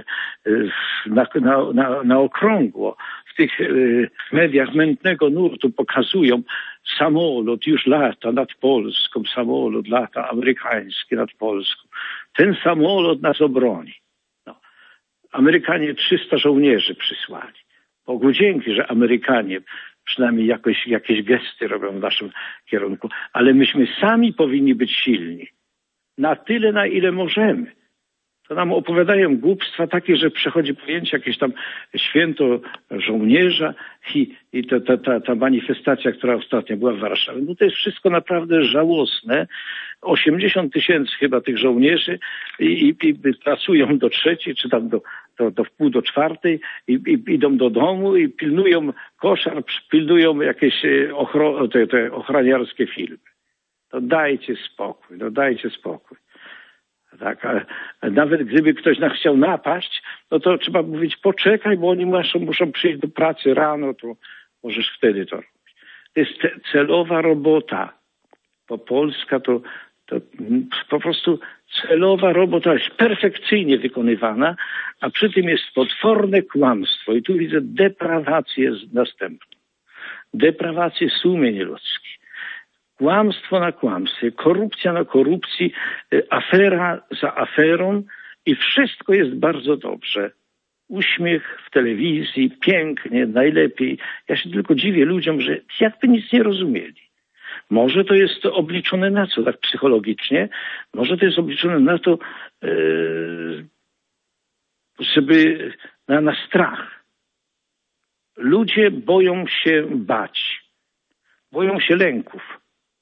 na okrągło w tych mediach mętnego nurtu pokazują samolot już lata nad Polską, samolot lata amerykański nad Polską. Ten samolot nas obroni. No. Amerykanie 300 żołnierzy przysłali. Bogu dzięki, że Amerykanie przynajmniej jakieś gesty robią w naszym kierunku, ale myśmy sami powinni być silni. Na tyle, na ile możemy. To nam opowiadają głupstwa takie, że przechodzi pojęcie jakieś tam święto żołnierza i ta manifestacja, która ostatnio była w Warszawie. No to jest wszystko naprawdę żałosne. 80 000 chyba tych żołnierzy i pracują do 3:00, czy tam do 3:30 i idą do domu i pilnują koszar, pilnują jakieś te ochroniarskie filmy. To dajcie spokój. Tak, a nawet gdyby ktoś chciał napaść, no to trzeba mówić, poczekaj, bo oni muszą przyjść do pracy rano, to możesz wtedy to robić. To jest celowa robota. Bo Polska to po prostu celowa robota jest perfekcyjnie wykonywana, a przy tym jest potworne kłamstwo. I tu widzę deprawację następną. Deprawację sumień ludzkich. Kłamstwo na kłamstwie, korupcja na korupcji, afera za aferą i wszystko jest bardzo dobrze. Uśmiech w telewizji, pięknie, najlepiej. Ja się tylko dziwię ludziom, że jakby nic nie rozumieli. Może to jest obliczone na co, tak psychologicznie? Może to jest obliczone na to, żeby na strach. Ludzie boją się bać. Boją się lęków.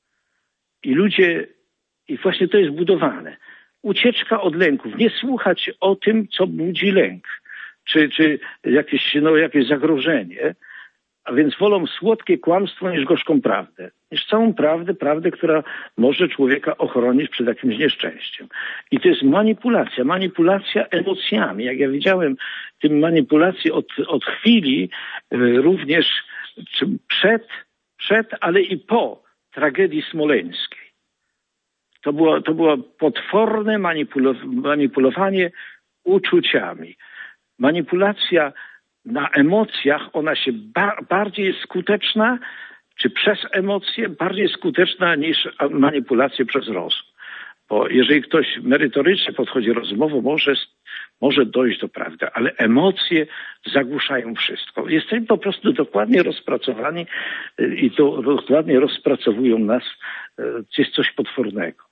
I właśnie to jest budowane. Ucieczka od lęków. Nie słuchać o tym, co budzi lęk. Czy jakieś zagrożenie. A więc wolą słodkie kłamstwo niż gorzką prawdę. Niż całą prawdę, która może człowieka ochronić przed jakimś nieszczęściem. I to jest manipulacja emocjami. Jak ja widziałem tym manipulację od chwili również przed, ale i po tragedii smoleńskiej. To było potworne manipulowanie uczuciami. Manipulacja na emocjach, ona się bardziej jest skuteczna, czy przez emocje, bardziej skuteczna niż manipulacja przez rozum. Bo jeżeli ktoś merytorycznie podchodzi rozmowo, może dojść do prawdy, ale emocje zagłuszają wszystko. Jesteśmy po prostu dokładnie rozpracowani i to dokładnie rozpracowują nas. Jest coś potwornego.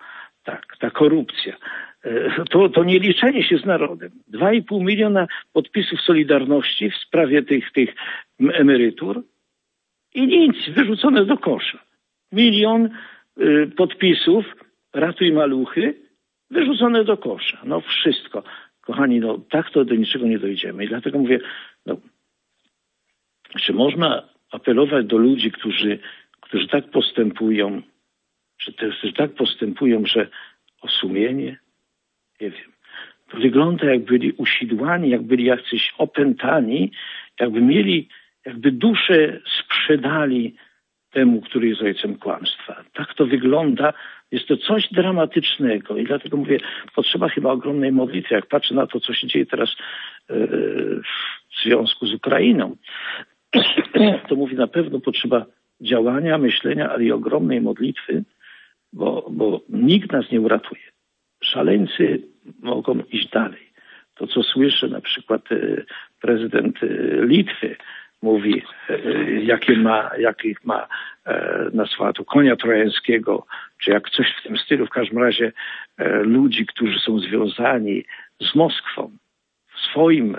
Tak, ta korupcja. To nie liczenie się z narodem. 2,5 miliona podpisów Solidarności w sprawie tych emerytur i nic, wyrzucone do kosza. 1 milion podpisów, ratuj maluchy, wyrzucone do kosza. No wszystko. Kochani, no tak to do niczego nie dojdziemy. I dlatego mówię, no, czy można apelować do ludzi, którzy tak postępują, że tak postępują, że o sumienie? Nie wiem. To wygląda, jak byli usidłani, jak byli jacyś opętani, jakby duszę sprzedali temu, który jest ojcem kłamstwa. Tak to wygląda. Jest to coś dramatycznego i dlatego mówię, potrzeba chyba ogromnej modlitwy. Jak patrzę na to, co się dzieje teraz w związku z Ukrainą, to mówię, na pewno potrzeba działania, myślenia, ale i ogromnej modlitwy, bo nikt nas nie uratuje. Szaleńcy mogą iść dalej. To, co słyszę, na przykład prezydent Litwy mówi, jakich ma nazwa to konia trojańskiego, czy jak coś w tym stylu, w każdym razie ludzi, którzy są związani z Moskwą w swoim,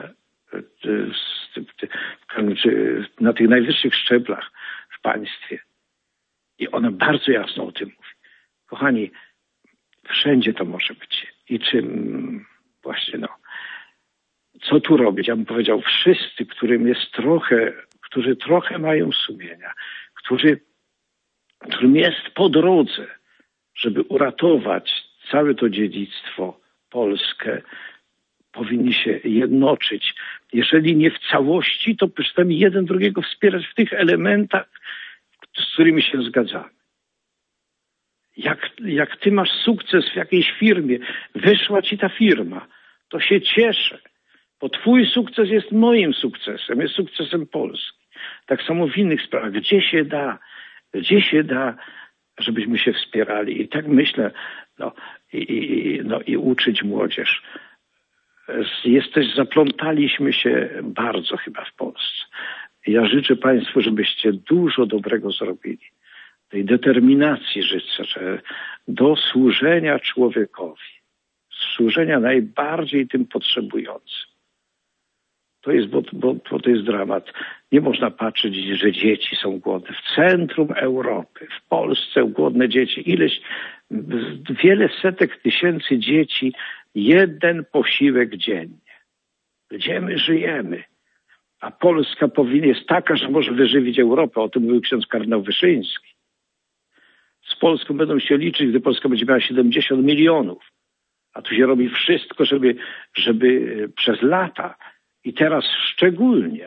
czy na tych najwyższych szczeblach w państwie. I ona bardzo jasno o tym mówi. Kochani, wszędzie to może być. I czym właśnie, co tu robić? Ja bym powiedział, wszyscy, którzy trochę mają sumienia, którym jest po drodze, żeby uratować całe to dziedzictwo, Polskę, powinni się jednoczyć. Jeżeli nie w całości, to przynajmniej jeden drugiego wspierać w tych elementach, z którymi się zgadzamy. Jak ty masz sukces w jakiejś firmie, wyszła ci ta firma, to się cieszę, bo twój sukces jest moim sukcesem, jest sukcesem Polski. Tak samo w innych sprawach, gdzie się da, żebyśmy się wspierali. I tak myślę, i uczyć młodzież. Zaplątaliśmy się bardzo chyba w Polsce. Ja życzę Państwu, żebyście dużo dobrego zrobili. Tej determinacji życzę do służenia człowiekowi. Służenia najbardziej tym potrzebującym. To jest, bo to jest dramat. Nie można patrzeć, że dzieci są głodne. W centrum Europy, w Polsce głodne dzieci. Wiele setek tysięcy dzieci, jeden posiłek dziennie. Gdzie my żyjemy? A Polska jest taka, że może wyżywić Europę. O tym mówił ksiądz kardynał Wyszyński. Z Polską będą się liczyć, gdy Polska będzie miała 70 milionów. A tu się robi wszystko, żeby przez lata i teraz szczególnie,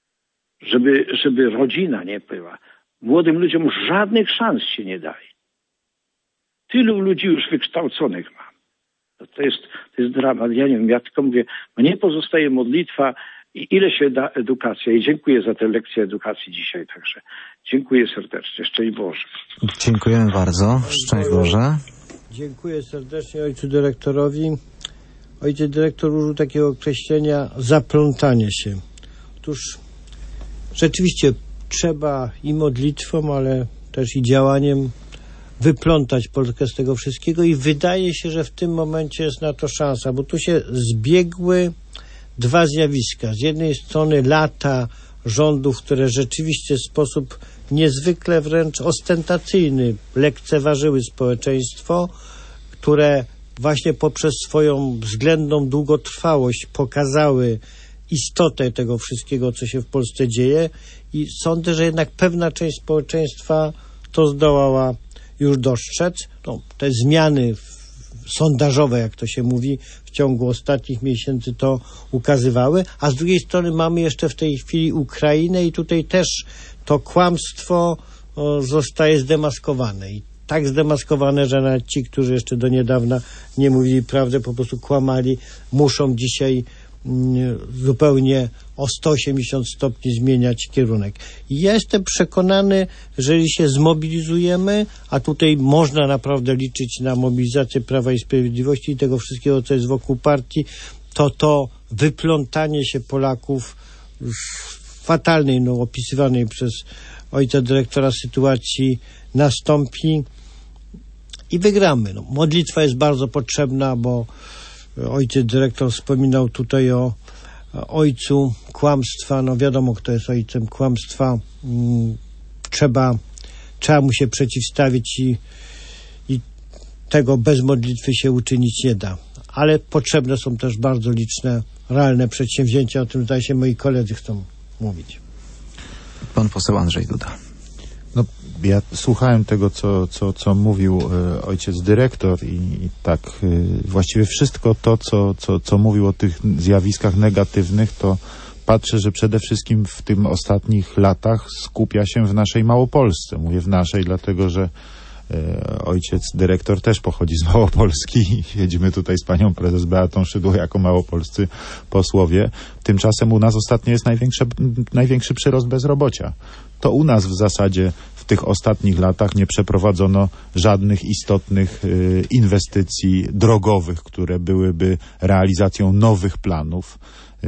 żeby rodzina nie była. Młodym ludziom żadnych szans się nie daje. Tylu ludzi już wykształconych mam. To jest dramat. Ja nie wiem, ja tylko mówię, mnie pozostaje modlitwa i ile się da edukacja. I dziękuję za tę lekcję edukacji dzisiaj także. Dziękuję serdecznie. Szczęść Boże. Dziękujemy bardzo. Szczęść Boże. Dziękuję serdecznie ojcu dyrektorowi. Ojciec dyrektor użył takiego określenia zaplątanie się. Otóż rzeczywiście trzeba i modlitwą, ale też i działaniem wyplątać Polskę z tego wszystkiego i wydaje się, że w tym momencie jest na to szansa, bo tu się zbiegły dwa zjawiska. Z jednej strony lata rządów, które rzeczywiście w sposób niezwykle wręcz ostentacyjny lekceważyły społeczeństwo, które właśnie poprzez swoją względną długotrwałość pokazały istotę tego wszystkiego, co się w Polsce dzieje i sądzę, że jednak pewna część społeczeństwa to zdołała już dostrzec. Te zmiany sondażowe, jak to się mówi, w ciągu ostatnich miesięcy to ukazywały, a z drugiej strony mamy jeszcze w tej chwili Ukrainę i tutaj też to kłamstwo zostaje zdemaskowane i tak zdemaskowane, że nawet ci, którzy jeszcze do niedawna nie mówili prawdę, po prostu kłamali, muszą dzisiaj zupełnie o 180 stopni zmieniać kierunek. I ja jestem przekonany, że jeżeli się zmobilizujemy, a tutaj można naprawdę liczyć na mobilizację Prawa i Sprawiedliwości i tego wszystkiego, co jest wokół partii, to wyplątanie się Polaków z fatalnej, opisywanej przez ojca dyrektora sytuacji nastąpi i wygramy. No, modlitwa jest bardzo potrzebna, bo ojciec dyrektor wspominał tutaj o ojcu kłamstwa. No wiadomo, kto jest ojcem kłamstwa. Trzeba mu się przeciwstawić i tego bez modlitwy się uczynić nie da. Ale potrzebne są też bardzo liczne, realne przedsięwzięcia. O tym, zdaje się, moi koledzy chcą mówić. Pan poseł Andrzej Duda. No, ja słuchałem tego, co mówił ojciec dyrektor i tak właściwie wszystko to, co mówił o tych zjawiskach negatywnych, to patrzę, że przede wszystkim w tym ostatnich latach skupia się w naszej Małopolsce. Mówię w naszej, dlatego że ojciec dyrektor też pochodzi z Małopolski i siedzimy tutaj z panią prezes Beatą Szydło jako małopolscy posłowie. Tymczasem u nas ostatnio jest największy przyrost bezrobocia. To u nas w zasadzie w tych ostatnich latach nie przeprowadzono żadnych istotnych inwestycji drogowych, które byłyby realizacją nowych planów.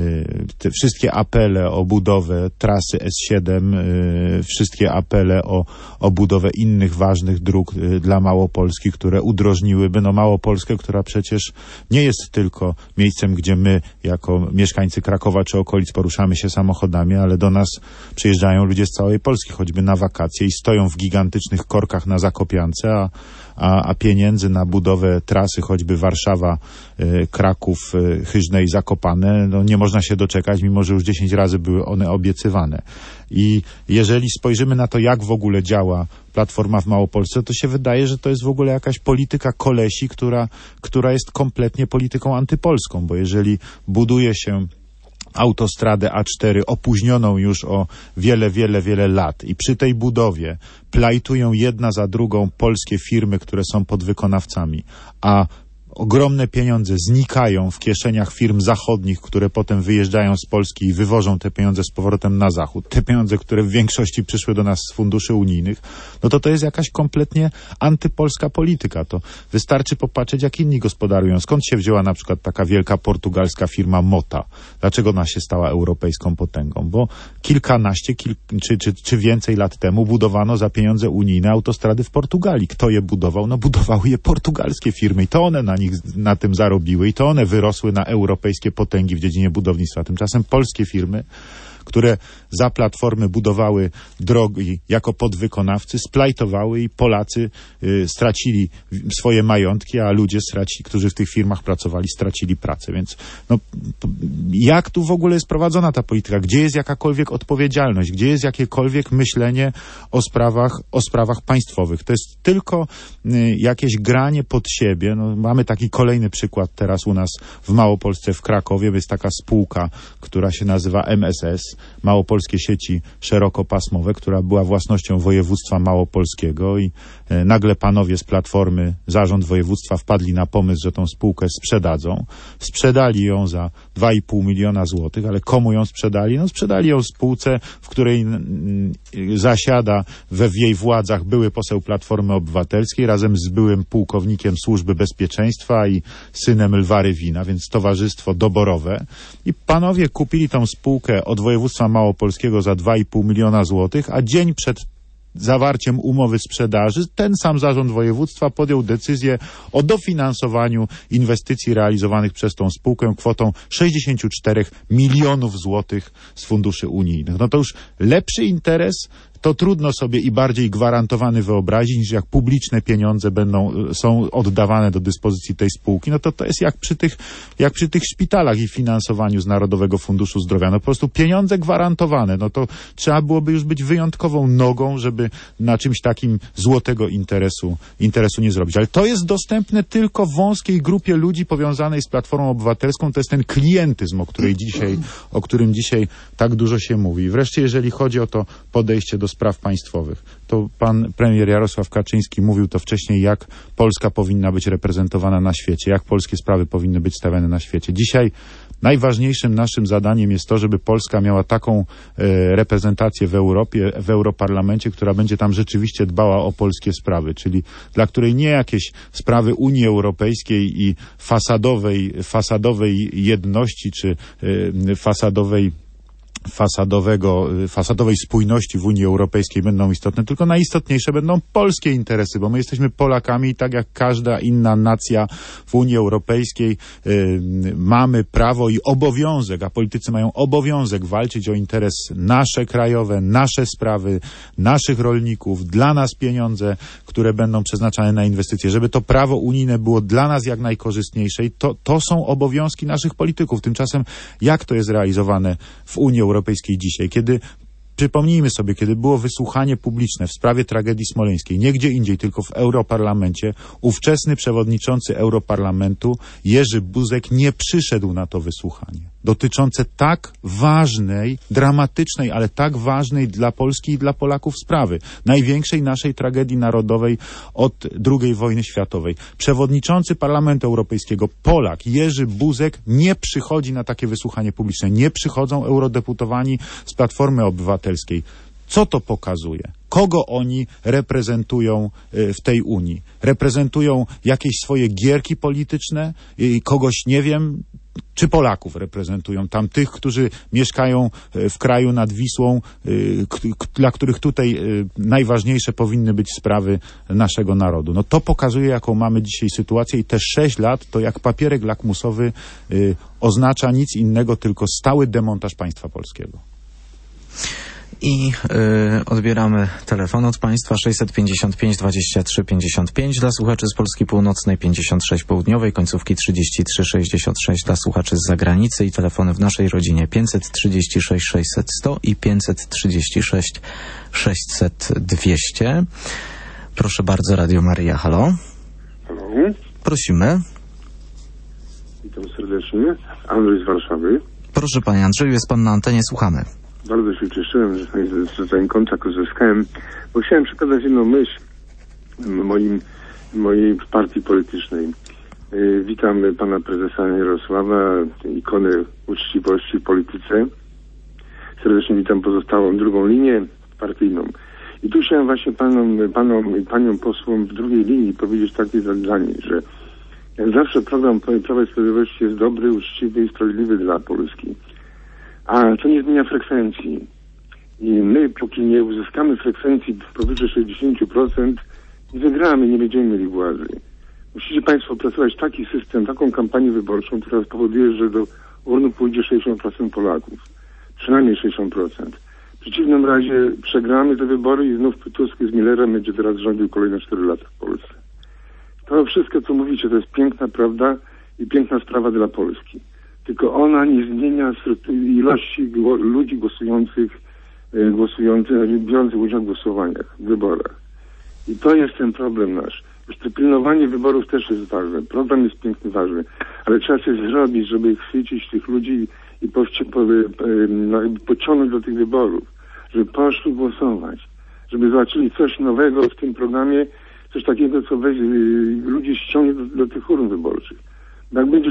Te wszystkie apele o budowę trasy S7, wszystkie apele o budowę innych ważnych dróg dla Małopolski, które udrożniłyby Małopolskę, która przecież nie jest tylko miejscem, gdzie my jako mieszkańcy Krakowa czy okolic poruszamy się samochodami, ale do nas przyjeżdżają ludzie z całej Polski, choćby na wakacje i stoją w gigantycznych korkach na Zakopiance, a pieniędzy na budowę trasy, choćby Warszawa, Kraków, Chyżne i Zakopane, nie można się doczekać, mimo że już 10 razy były one obiecywane. I jeżeli spojrzymy na to, jak w ogóle działa Platforma w Małopolsce, to się wydaje, że to jest w ogóle jakaś polityka kolesi, która jest kompletnie polityką antypolską, bo jeżeli buduje się autostradę A4 opóźnioną już o wiele lat i przy tej budowie plajtują jedna za drugą polskie firmy, które są podwykonawcami, a ogromne pieniądze znikają w kieszeniach firm zachodnich, które potem wyjeżdżają z Polski i wywożą te pieniądze z powrotem na zachód. Te pieniądze, które w większości przyszły do nas z funduszy unijnych, to jest jakaś kompletnie antypolska polityka. To wystarczy popatrzeć, jak inni gospodarują. Skąd się wzięła na przykład taka wielka portugalska firma Mota? Dlaczego ona się stała europejską potęgą? Bo kilkanaście czy więcej lat temu budowano za pieniądze unijne autostrady w Portugalii. Kto je budował? Budowały je portugalskie firmy i to one na tym zarobiły i to one wyrosły na europejskie potęgi w dziedzinie budownictwa. Tymczasem polskie firmy, które za Platformy budowały drogi jako podwykonawcy, splajtowały i Polacy stracili swoje majątki, a ludzie, którzy w tych firmach pracowali, stracili pracę. Więc jak tu w ogóle jest prowadzona ta polityka? Gdzie jest jakakolwiek odpowiedzialność? Gdzie jest jakiekolwiek myślenie o sprawach państwowych? To jest tylko jakieś granie pod siebie. Mamy taki kolejny przykład teraz u nas w Małopolsce, w Krakowie. Jest taka spółka, która się nazywa MSS, Małopolskie Sieci Szerokopasmowe, która była własnością województwa małopolskiego i nagle panowie z Platformy, zarząd województwa wpadli na pomysł, że tą spółkę sprzedadzą. Sprzedali ją za 2,5 miliona złotych, ale komu ją sprzedali? Sprzedali ją spółce, w której zasiada w jej władzach były poseł Platformy Obywatelskiej razem z byłym pułkownikiem Służby Bezpieczeństwa i synem Lwa Rywina, więc towarzystwo doborowe. I panowie kupili tą spółkę od województwa małopolskiego za 2,5 miliona złotych, a dzień przed zawarciem umowy sprzedaży ten sam zarząd województwa podjął decyzję o dofinansowaniu inwestycji realizowanych przez tą spółkę kwotą 64 milionów złotych z funduszy unijnych. To już lepszy interes to trudno sobie i bardziej gwarantowany wyobrazić, niż jak publiczne pieniądze są oddawane do dyspozycji tej spółki. To jest jak przy tych szpitalach i finansowaniu z Narodowego Funduszu Zdrowia. Po prostu pieniądze gwarantowane. To trzeba byłoby już być wyjątkową nogą, żeby na czymś takim złotego interesu nie zrobić. Ale to jest dostępne tylko wąskiej grupie ludzi powiązanej z Platformą Obywatelską. To jest ten klientyzm, o którym dzisiaj tak dużo się mówi. I wreszcie, jeżeli chodzi o to podejście do spraw państwowych, to pan premier Jarosław Kaczyński mówił to wcześniej, jak Polska powinna być reprezentowana na świecie, jak polskie sprawy powinny być stawiane na świecie. Dzisiaj najważniejszym naszym zadaniem jest to, żeby Polska miała taką reprezentację w Europie, w Europarlamencie, która będzie tam rzeczywiście dbała o polskie sprawy, czyli dla której nie jakieś sprawy Unii Europejskiej i fasadowej jedności czy fasadowej fasadowej spójności w Unii Europejskiej będą istotne, tylko najistotniejsze będą polskie interesy, bo my jesteśmy Polakami i tak jak każda inna nacja w Unii Europejskiej mamy prawo i obowiązek, a politycy mają obowiązek walczyć o interes nasze krajowe, nasze sprawy, naszych rolników, dla nas pieniądze, które będą przeznaczane na inwestycje, żeby to prawo unijne było dla nas jak najkorzystniejsze i to są obowiązki naszych polityków. Tymczasem jak to jest realizowane w Unii Europejskiej dzisiaj, kiedy przypomnijmy sobie, kiedy było wysłuchanie publiczne w sprawie tragedii smoleńskiej, nie gdzie indziej, tylko w Europarlamencie, ówczesny przewodniczący Europarlamentu Jerzy Buzek nie przyszedł na to wysłuchanie. Dotyczące tak ważnej, dramatycznej, ale tak ważnej dla Polski i dla Polaków sprawy. Największej naszej tragedii narodowej od II wojny światowej. Przewodniczący Parlamentu Europejskiego, Polak Jerzy Buzek nie przychodzi na takie wysłuchanie publiczne. Nie przychodzą eurodeputowani z Platformy Obywatelskiej. Co to pokazuje? Kogo oni reprezentują w tej Unii? Reprezentują jakieś swoje gierki polityczne? Kogoś, nie wiem, czy Polaków reprezentują? Tam tych, którzy mieszkają w kraju nad Wisłą, dla których tutaj najważniejsze powinny być sprawy naszego narodu. No to pokazuje, jaką mamy dzisiaj sytuację i te 6 lat to jak papierek lakmusowy oznacza nic innego, tylko stały demontaż państwa polskiego. I odbieramy telefon od Państwa 655 23 55 dla słuchaczy z Polski Północnej, 56 Południowej, końcówki 33 66 dla słuchaczy z zagranicy i telefony w naszej rodzinie 536 600 100 i 536 600 200. Proszę bardzo, Radio Maryja, halo. Halo. Prosimy. Witam serdecznie. Andrzej z Warszawy. Proszę Panie Andrzeju, jest Pan na antenie, słuchamy. Bardzo się cieszyłem, że ten kontakt uzyskałem, bo chciałem przekazać jedną myśl mojej partii politycznej. Witam pana prezesa Jarosława, ikonę uczciwości w polityce. Serdecznie witam pozostałą drugą linię partyjną. I tu chciałem właśnie paniom posłom w drugiej linii powiedzieć takie zdanie, że jak zawsze program Prawa i Sprawiedliwości jest dobry, uczciwy i sprawiedliwy dla Polski. A to nie zmienia frekwencji. I my, póki nie uzyskamy frekwencji powyżej 60%, nie wygramy, nie będziemy mieli władzy. Musicie Państwo opracować taki system, taką kampanię wyborczą, która spowoduje, że do urny pójdzie 60% Polaków. Przynajmniej 60%. W przeciwnym razie przegramy te wybory i znów Tusk z Millerem będzie teraz rządził kolejne 4 lata w Polsce. To wszystko, co mówicie, to jest piękna prawda i piękna sprawa dla Polski. Tylko ona nie zmienia ilości ludzi głosujących, biorących udział w głosowaniach, w wyborach. I to jest ten problem nasz. Już to pilnowanie wyborów też jest ważne. Program jest piękny, ważny. Ale trzeba coś zrobić, żeby chwycić tych ludzi i pociągnąć do tych wyborów. Żeby poszli głosować. Żeby zobaczyli coś nowego w tym programie, coś takiego, co ludzi ściągnie do tych urn wyborczych. Jak będzie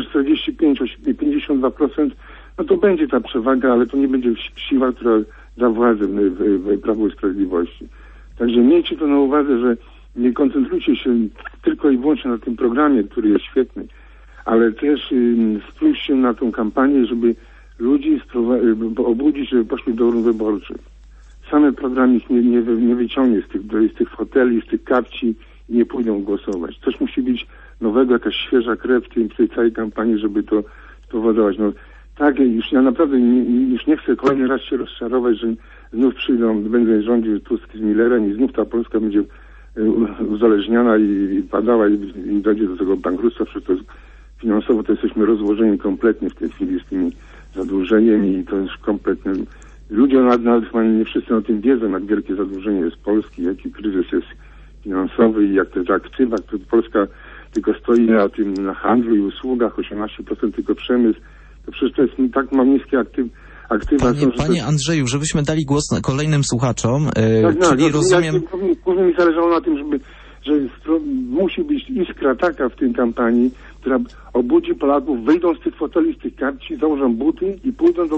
45-52%, no to będzie ta przewaga, ale to nie będzie siła, która da władzę w Prawu i Sprawiedliwości. Także miejcie to na uwadze, że nie koncentrujcie się tylko i wyłącznie na tym programie, który jest świetny, ale też spójrzcie na tą kampanię, żeby ludzi obudzić, żeby poszli do urn wyborczych. Same program ich nie wyciągnie z tych foteli, z tych kapci i nie pójdą głosować. Coś musi być nowego, jakaś świeża krew w tej całej kampanii, żeby to spowodować. No tak, już ja naprawdę już nie chcę kolejny raz się rozczarować, że znów będzie rządził Tusk z Millerem i znów ta Polska będzie uzależniona i padała i dojdzie do tego bankructwa, przecież finansowo to jesteśmy rozłożeni kompletnie w tej chwili z tym zadłużeniem i to jest kompletnie... Ludzie nawet chyba nie wszyscy o tym wiedzą, jak wielkie zadłużenie jest Polski, jaki kryzys jest finansowy i jak te aktywa, które Polska tylko stoi na handlu i usługach, 18% tylko przemysł, to przecież to jest tak ma niskie aktywa. Panie Andrzeju, żebyśmy dali głos kolejnym słuchaczom, czyli rozumiem... Głównie mi zależało na tym, że musi być iskra taka w tej kampanii, która obudzi Polaków, wyjdą z tych foteli, z tych karci, założą buty i pójdą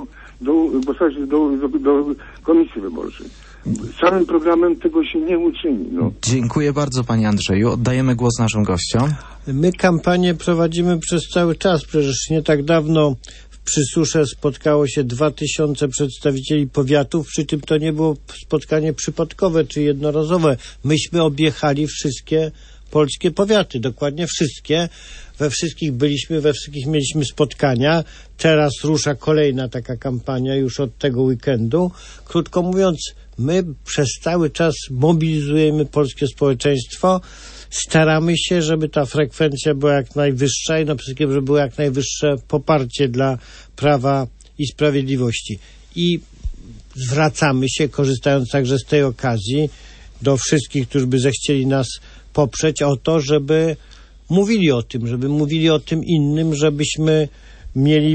do komisji wyborczej. Samym programem tego się nie uczyni. No. Dziękuję bardzo, panie Andrzeju. Oddajemy głos naszym gościom. My kampanię prowadzimy przez cały czas. Przecież nie tak dawno w przy Susze spotkało się 2000 przedstawicieli powiatów, przy czym to nie było spotkanie przypadkowe czy jednorazowe. Myśmy objechali wszystkie polskie powiaty, dokładnie wszystkie. We wszystkich byliśmy, we wszystkich mieliśmy spotkania. Teraz rusza kolejna taka kampania już od tego weekendu. Krótko mówiąc, my przez cały czas mobilizujemy polskie społeczeństwo. Staramy się, żeby ta frekwencja była jak najwyższa i na wszystkim, żeby było jak najwyższe poparcie dla Prawa i Sprawiedliwości. I zwracamy się, korzystając także z tej okazji, do wszystkich, którzy by zechcieli nas poprzeć, o to, żeby mówili o tym innym, żebyśmy mieli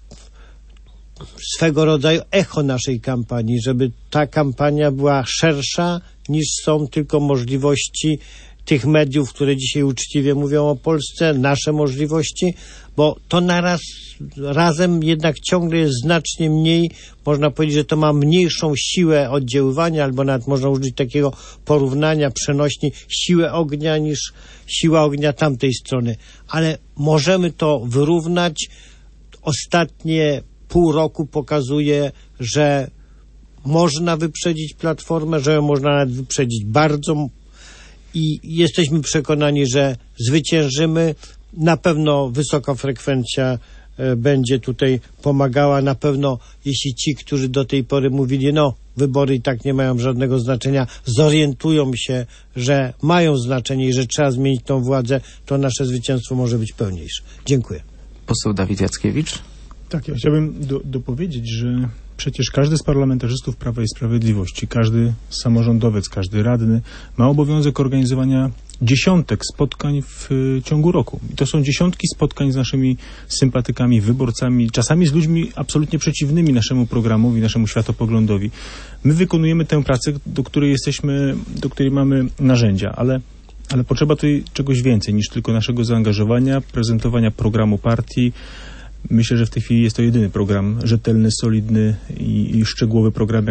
swego rodzaju echo naszej kampanii, żeby ta kampania była szersza niż są tylko możliwości tych mediów, które dzisiaj uczciwie mówią o Polsce, nasze możliwości, bo to razem jednak ciągle jest znacznie mniej. Można powiedzieć, że to ma mniejszą siłę oddziaływania, albo nawet można użyć takiego porównania przenośni siłę ognia niż siła ognia tamtej strony. Ale możemy to wyrównać. Ostatnie pół roku pokazuje, że można wyprzedzić Platformę, że ją można nawet wyprzedzić bardzo i jesteśmy przekonani, że zwyciężymy. Na pewno wysoka frekwencja będzie tutaj pomagała. Na pewno jeśli ci, którzy do tej pory mówili, wybory i tak nie mają żadnego znaczenia, zorientują się, że mają znaczenie i że trzeba zmienić tą władzę, to nasze zwycięstwo może być pełniejsze. Dziękuję. Poseł Dawid Jackiewicz. Tak, ja chciałbym dopowiedzieć, że przecież każdy z parlamentarzystów Prawa i Sprawiedliwości, każdy samorządowiec, każdy radny ma obowiązek organizowania dziesiątek spotkań w ciągu roku. I to są dziesiątki spotkań z naszymi sympatykami, wyborcami, czasami z ludźmi absolutnie przeciwnymi naszemu programowi, naszemu światopoglądowi. My wykonujemy tę pracę, do której mamy narzędzia, ale potrzeba tutaj czegoś więcej niż tylko naszego zaangażowania, prezentowania programu partii. Myślę, że w tej chwili jest to jedyny program rzetelny, solidny i szczegółowy program,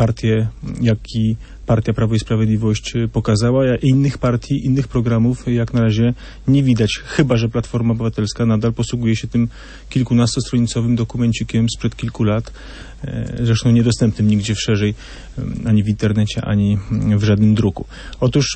jaki partia Prawo i Sprawiedliwość pokazała. Innych partii, innych programów jak na razie nie widać, chyba że Platforma Obywatelska nadal posługuje się tym kilkunastostronicowym dokumencikiem sprzed kilku lat, zresztą niedostępnym nigdzie szerzej, ani w internecie, ani w żadnym druku. Otóż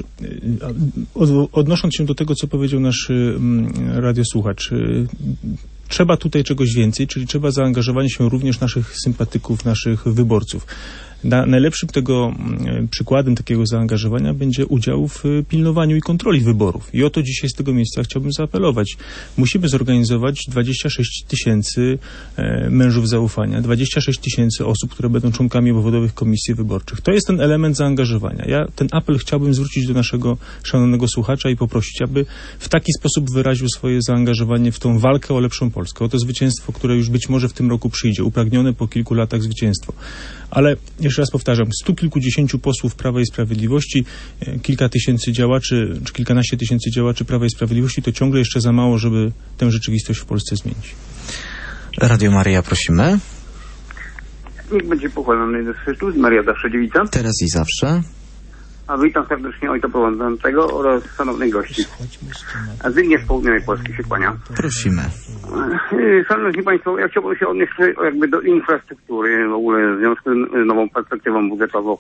odnosząc się do tego, co powiedział nasz radiosłuchacz, trzeba tutaj czegoś więcej, czyli trzeba zaangażowania się również naszych sympatyków, naszych wyborców. Najlepszym tego przykładem takiego zaangażowania będzie udział w pilnowaniu i kontroli wyborów. I o to dzisiaj z tego miejsca chciałbym zaapelować. Musimy zorganizować 26 000 mężów zaufania, 26 000 osób, które będą członkami obwodowych komisji wyborczych. To jest ten element zaangażowania. Ja ten apel chciałbym zwrócić do naszego szanownego słuchacza i poprosić, aby w taki sposób wyraził swoje zaangażowanie w tą walkę o lepszą Polskę, o to zwycięstwo, które już być może w tym roku przyjdzie, upragnione po kilku latach zwycięstwo. Ale jeszcze raz powtarzam, 100 kilkudziesięciu posłów Prawa i Sprawiedliwości, kilka tysięcy działaczy, czy kilkanaście tysięcy działaczy Prawa i Sprawiedliwości to ciągle jeszcze za mało, żeby tę rzeczywistość w Polsce zmienić. Radio Maryja, prosimy. Niech będzie pochwalony Jezus Chrystus, Maria zawsze dziewica. Teraz i zawsze. A witam serdecznie ojca prowadzącego oraz szanownych gości. A Zbigniew z południowej Polski się kłania. Prosimy. Szanowni Państwo, ja chciałbym się odnieść jakby do infrastruktury w ogóle w związku z nową perspektywą budżetową.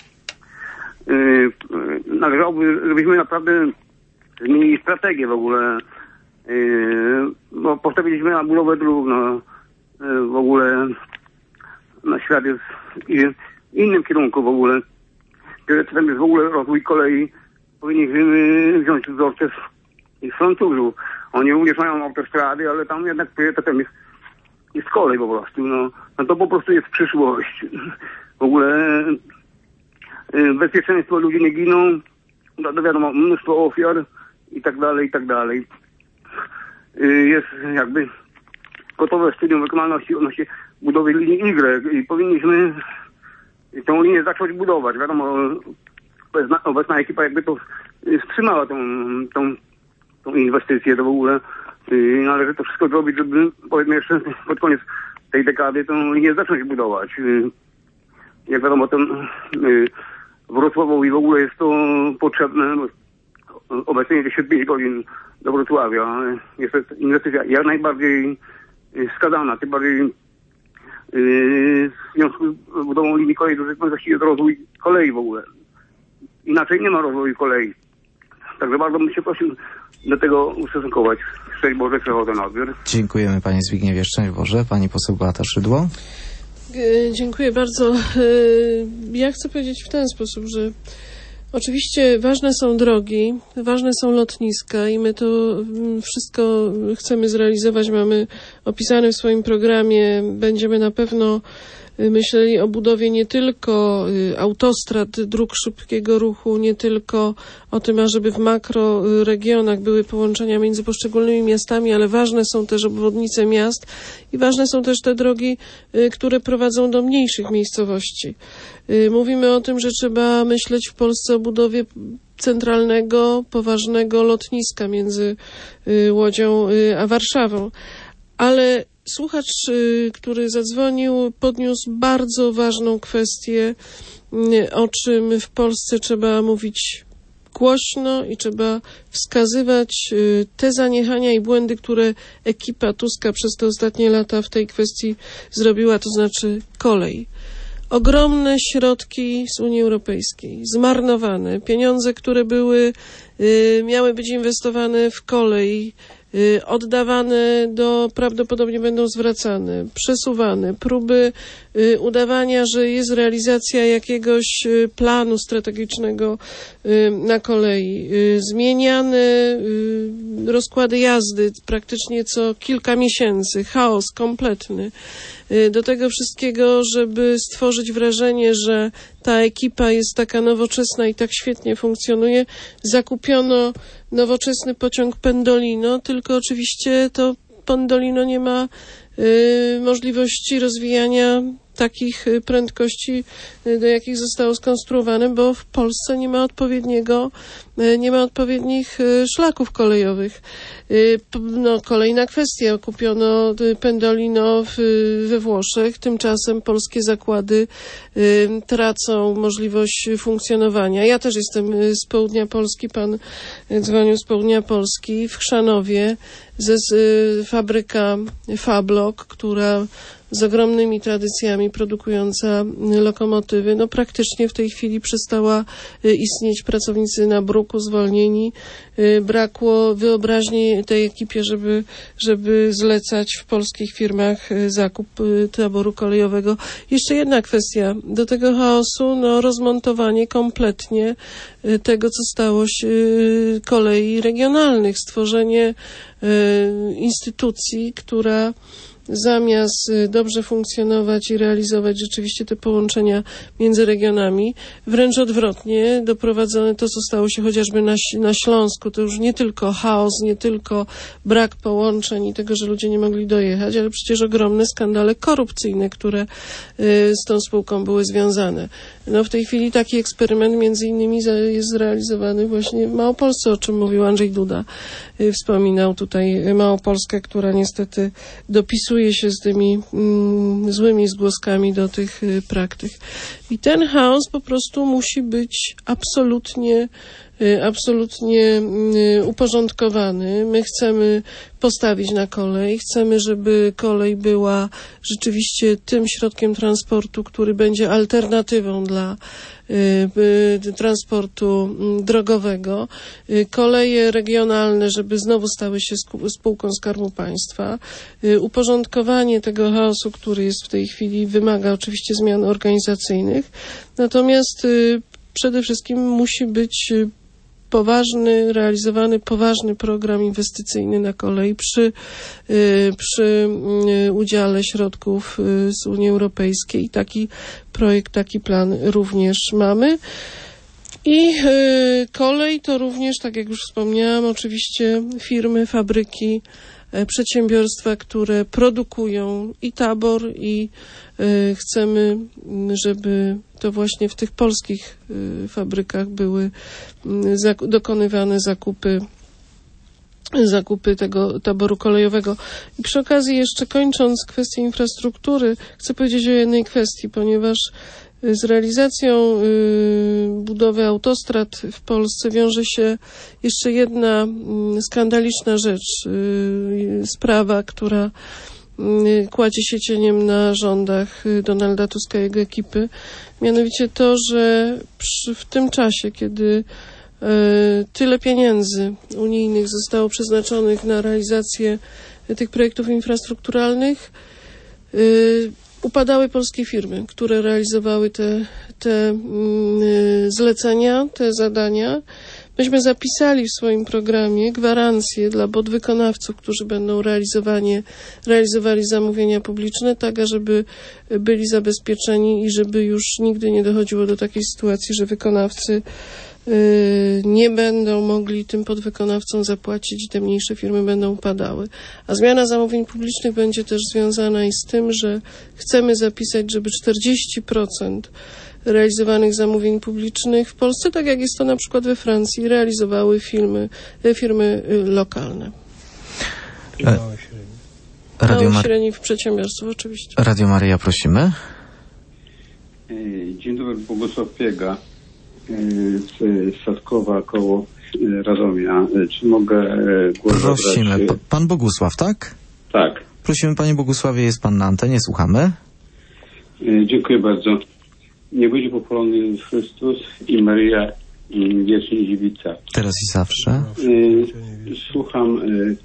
Należałoby, żebyśmy naprawdę zmienili strategię w ogóle, bo postawiliśmy na budowę dróg, w ogóle na świat jest w innym kierunku w ogóle. Priorytetem jest w ogóle rozwój kolei. Powinniśmy wziąć wzorce z Francuzów. Oni również mają autostrady, ale tam jednak priorytetem jest kolej po prostu. No to po prostu jest przyszłość. W ogóle bezpieczeństwo, ludzie nie giną, no wiadomo, mnóstwo ofiar i tak dalej, i tak dalej. Jest jakby gotowe studium wykonalności odnośnie budowy linii Y i powinniśmy tą linię zacząć budować. Wiadomo, obecna ekipa jakby to wstrzymała tą inwestycję, to w ogóle należy to wszystko zrobić, żeby powiedzmy jeszcze pod koniec tej dekady tą linię zacząć budować. Jak wiadomo, Wrocławowi w ogóle jest to potrzebne. Obecnie jest 5 godzin do Wrocławia. Jest to inwestycja jak najbardziej wskazana, tym bardziej w związku z budową linii kolei, to jest właściwie rozwój kolei w ogóle. Inaczej nie ma rozwoju kolei. Także bardzo bym się prosił do tego ustosunkować. Szczęść Boże, przechodzę na odbiór. Dziękujemy panie Zbigniewie, szczęść Boże. Pani poseł Beata Szydło. Dziękuję bardzo. Ja chcę powiedzieć w ten sposób, że oczywiście ważne są drogi, ważne są lotniska i my to wszystko chcemy zrealizować. Mamy opisane w swoim programie, będziemy na pewno myśleli o budowie nie tylko autostrad, dróg szybkiego ruchu, nie tylko o tym, ażeby w makroregionach były połączenia między poszczególnymi miastami, ale ważne są też obwodnice miast i ważne są też te drogi, które prowadzą do mniejszych miejscowości. Mówimy o tym, że trzeba myśleć w Polsce o budowie centralnego, poważnego lotniska między Łodzią a Warszawą, ale słuchacz, który zadzwonił, podniósł bardzo ważną kwestię, o czym w Polsce trzeba mówić głośno i trzeba wskazywać te zaniechania i błędy, które ekipa Tuska przez te ostatnie lata w tej kwestii zrobiła, to znaczy kolej. Ogromne środki z Unii Europejskiej, zmarnowane, pieniądze, które miały być inwestowane w kolej, oddawane prawdopodobnie będą zwracane, przesuwane, próby udawania, że jest realizacja jakiegoś planu strategicznego na kolei, zmieniane rozkłady jazdy praktycznie co kilka miesięcy, chaos kompletny. Do tego wszystkiego, żeby stworzyć wrażenie, że ta ekipa jest taka nowoczesna i tak świetnie funkcjonuje, zakupiono nowoczesny pociąg Pendolino, tylko oczywiście to Pendolino nie ma możliwości rozwijania takich prędkości, do jakich zostało skonstruowane, bo w Polsce nie ma odpowiednich szlaków kolejowych. Kolejna kwestia. Kupiono Pendolino we Włoszech. Tymczasem polskie zakłady tracą możliwość funkcjonowania. Ja też jestem z południa Polski. Pan dzwonił z południa Polski. W Chrzanowie fabryka Fablok, która z ogromnymi tradycjami produkująca lokomotywy, praktycznie w tej chwili przestała istnieć. Pracownicy na bruku zwolnieni. Brakło wyobraźni tej ekipie, żeby zlecać w polskich firmach zakup taboru kolejowego. Jeszcze jedna kwestia. Do tego chaosu rozmontowanie kompletnie tego, co stało się kolei regionalnych. Stworzenie instytucji, która zamiast dobrze funkcjonować i realizować rzeczywiście te połączenia między regionami, wręcz odwrotnie, doprowadzone to, co stało się chociażby na Śląsku, to już nie tylko chaos, nie tylko brak połączeń i tego, że ludzie nie mogli dojechać, ale przecież ogromne skandale korupcyjne, które z tą spółką były związane. W tej chwili taki eksperyment między innymi jest zrealizowany właśnie w Małopolsce, o czym mówił Andrzej Duda. Wspominał tutaj Małopolskę, która niestety dopisuje się z tymi złymi zgłoskami do tych praktyk. I ten chaos po prostu musi być absolutnie uporządkowany. My chcemy postawić na kolej. Chcemy, żeby kolej była rzeczywiście tym środkiem transportu, który będzie alternatywą dla transportu drogowego. Koleje regionalne, żeby znowu stały się spółką Skarbu Państwa. Uporządkowanie tego chaosu, który jest w tej chwili, wymaga oczywiście zmian organizacyjnych. Natomiast przede wszystkim musi być realizowany poważny program inwestycyjny na kolej przy udziale środków z Unii Europejskiej. Taki projekt, taki plan również mamy. I kolej to również, tak jak już wspomniałam, oczywiście firmy, fabryki, przedsiębiorstwa, które produkują i tabor, i chcemy, żeby to właśnie w tych polskich fabrykach były dokonywane zakupy tego taboru kolejowego. I przy okazji jeszcze kończąc kwestię infrastruktury, chcę powiedzieć o jednej kwestii, ponieważ z realizacją budowy autostrad w Polsce wiąże się jeszcze jedna skandaliczna rzecz, sprawa, która kładzie się cieniem na rządach Donalda Tuska i jego ekipy. Mianowicie to, że w tym czasie, kiedy tyle pieniędzy unijnych zostało przeznaczonych na realizację tych projektów infrastrukturalnych, upadały polskie firmy, które realizowały te zlecenia, te zadania. Myśmy zapisali w swoim programie gwarancje dla podwykonawców, którzy będą realizowali zamówienia publiczne, tak ażeby byli zabezpieczeni i żeby już nigdy nie dochodziło do takiej sytuacji, że wykonawcy nie będą mogli tym podwykonawcom zapłacić i te mniejsze firmy będą upadały. A zmiana zamówień publicznych będzie też związana i z tym, że chcemy zapisać, żeby 40% realizowanych zamówień publicznych w Polsce, tak jak jest to na przykład we Francji, realizowały firmy lokalne. Małe średnich przedsiębiorstw oczywiście. Radio Maryja, prosimy. Dzień dobry, Bogusław Piega z Sadkowa koło Radomia. Czy mogę głos Prosimy. zabrać? Pan Bogusław, tak? Tak. Prosimy, panie Bogusławie, jest pan na antenie, słuchamy. Dziękuję bardzo. Nie będzie pochwalony Jezus Chrystus i Maryja wiecznie dziewica. Teraz i zawsze. Słucham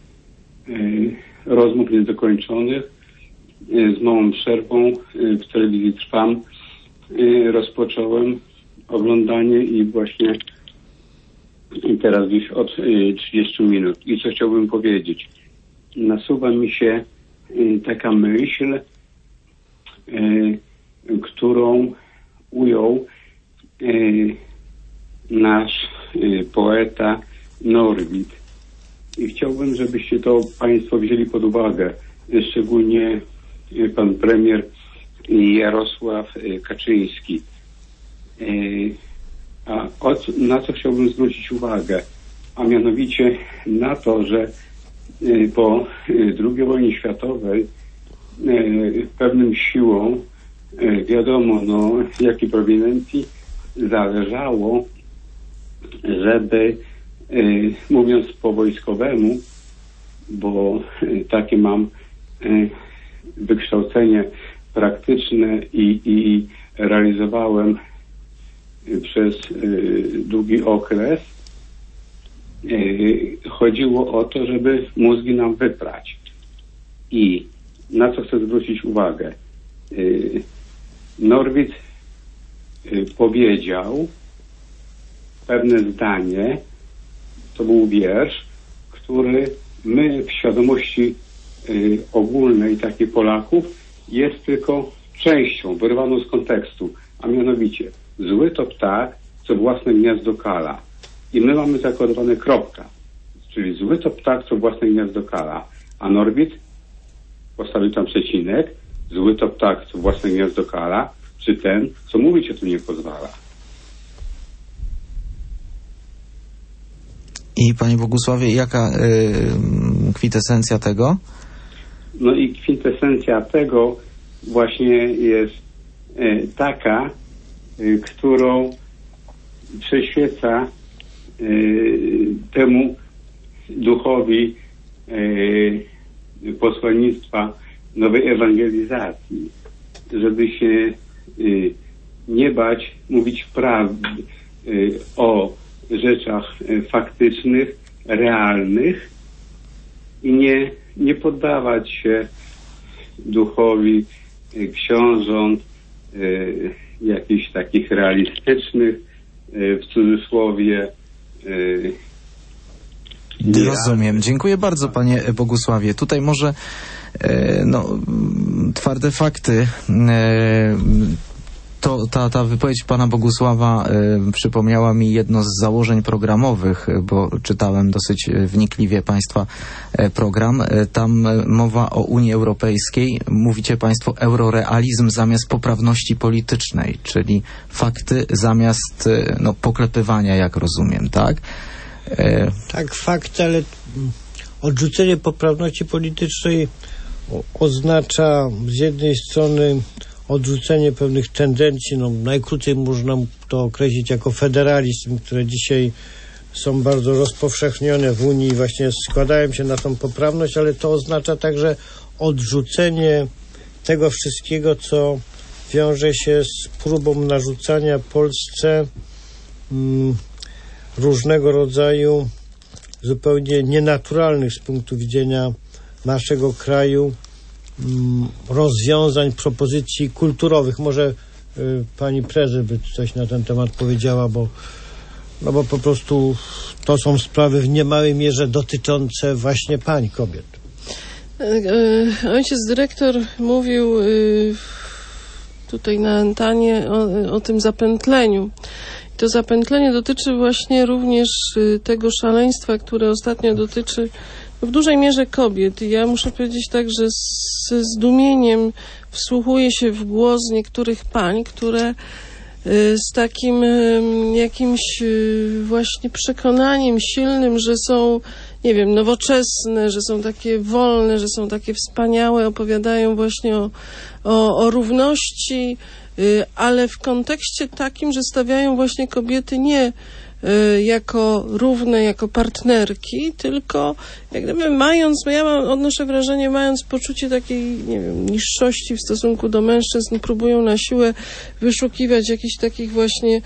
rozmów niedokończonych z małą przerwą. W telewizji Trwam. Rozpocząłem oglądanie i właśnie teraz gdzieś od 30 minut. I co chciałbym powiedzieć? Nasuwa mi się taka myśl, którą ujął nasz poeta Norwid. I chciałbym, żebyście to państwo wzięli pod uwagę, szczególnie pan premier Jarosław Kaczyński. Na co chciałbym zwrócić uwagę? A mianowicie na to, że po II wojnie światowej pewnym siłą, wiadomo, jakiej prowinencji zależało, żeby, mówiąc po wojskowemu, bo takie mam wykształcenie praktyczne i realizowałem przez długi okres, chodziło o to, żeby mózgi nam wyprać. I na co chcę zwrócić uwagę? Norwid powiedział pewne zdanie, to był wiersz, który my w świadomości ogólnej takiej Polaków jest tylko częścią, wyrwaną z kontekstu, a mianowicie zły to ptak, co własne gniazdo kala. I my mamy zakodowane kropka, czyli zły to ptak, co własne gniazdo kala, a Norwid postawił tam przecinek, zły to ptak, co własne gniazdo kala, czy ten, co mówić o tym nie pozwala. I panie Bogusławie, jaka kwintesencja tego? No i kwintesencja tego właśnie jest taka, którą przyświeca temu duchowi posłannictwa nowej ewangelizacji, żeby się nie bać mówić prawdy o rzeczach faktycznych, realnych i nie poddawać się duchowi książąt jakichś takich realistycznych, w cudzysłowie. Rozumiem. Dziękuję bardzo, panie Bogusławie. Tutaj może twarde fakty. Ta wypowiedź pana Bogusława przypomniała mi jedno z założeń programowych, bo czytałem dosyć wnikliwie państwa program. Tam mowa o Unii Europejskiej. Mówicie państwo eurorealizm zamiast poprawności politycznej, czyli fakty zamiast poklepywania, jak rozumiem, tak? Tak, fakt, ale odrzucenie poprawności politycznej oznacza z jednej strony odrzucenie pewnych tendencji, najkrócej można to określić jako federalizm, które dzisiaj są bardzo rozpowszechnione w Unii i właśnie składają się na tą poprawność, ale to oznacza także odrzucenie tego wszystkiego, co wiąże się z próbą narzucania Polsce różnego rodzaju zupełnie nienaturalnych z punktu widzenia naszego kraju rozwiązań, propozycji kulturowych. Może pani prezes by coś na ten temat powiedziała, bo po prostu to są sprawy w niemałej mierze dotyczące właśnie pań, kobiet. Ojciec dyrektor mówił tutaj na antenie o tym zapętleniu. To zapętlenie dotyczy właśnie również tego szaleństwa, które ostatnio dotyczy w dużej mierze kobiet. I ja muszę powiedzieć tak, że ze zdumieniem wsłuchuję się w głos niektórych pań, które z takim jakimś właśnie przekonaniem silnym, że są, nie wiem, nowoczesne, że są takie wolne, że są takie wspaniałe, opowiadają właśnie o równości, ale w kontekście takim, że stawiają właśnie kobiety nie jako równe, jako partnerki, tylko jak gdyby odnoszę wrażenie, mając poczucie takiej, nie wiem, niższości w stosunku do mężczyzn, próbują na siłę wyszukiwać jakichś takich właśnie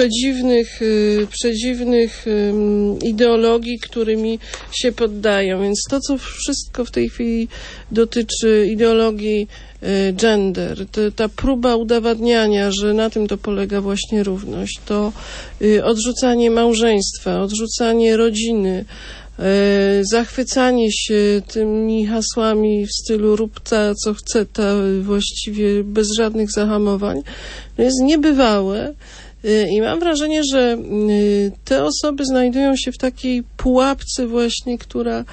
przedziwnych ideologii, którymi się poddają. Więc to, co wszystko w tej chwili dotyczy ideologii gender, ta próba udowadniania, że na tym to polega właśnie równość, to odrzucanie małżeństwa, odrzucanie rodziny, zachwycanie się tymi hasłami w stylu rób ta, co chce ta, właściwie bez żadnych zahamowań, jest niebywałe. I mam wrażenie, że te osoby znajdują się w takiej pułapce właśnie, która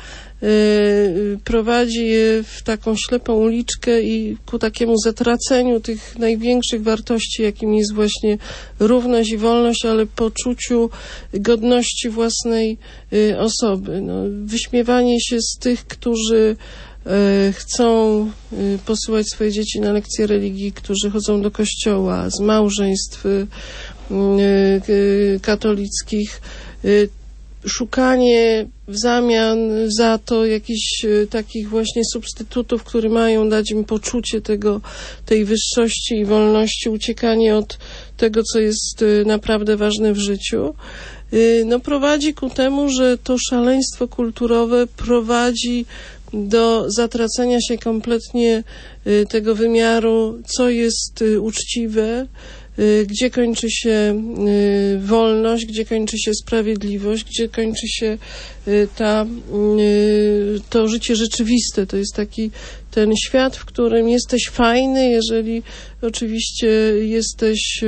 prowadzi je w taką ślepą uliczkę i ku takiemu zatraceniu tych największych wartości, jakim jest właśnie równość i wolność, ale poczuciu godności własnej osoby. Wyśmiewanie się z tych, którzy chcą posyłać swoje dzieci na lekcje religii, którzy chodzą do kościoła, z małżeństw katolickich, szukanie w zamian za to jakichś takich właśnie substytutów, które mają dać im poczucie tej wyższości i wolności, uciekanie od tego, co jest naprawdę ważne w życiu, prowadzi ku temu, że to szaleństwo kulturowe prowadzi do zatracenia się kompletnie tego wymiaru, co jest uczciwe, gdzie kończy się wolność, gdzie kończy się sprawiedliwość, gdzie kończy się to życie rzeczywiste. To jest taki ten świat, w którym jesteś fajny, jeżeli oczywiście jesteś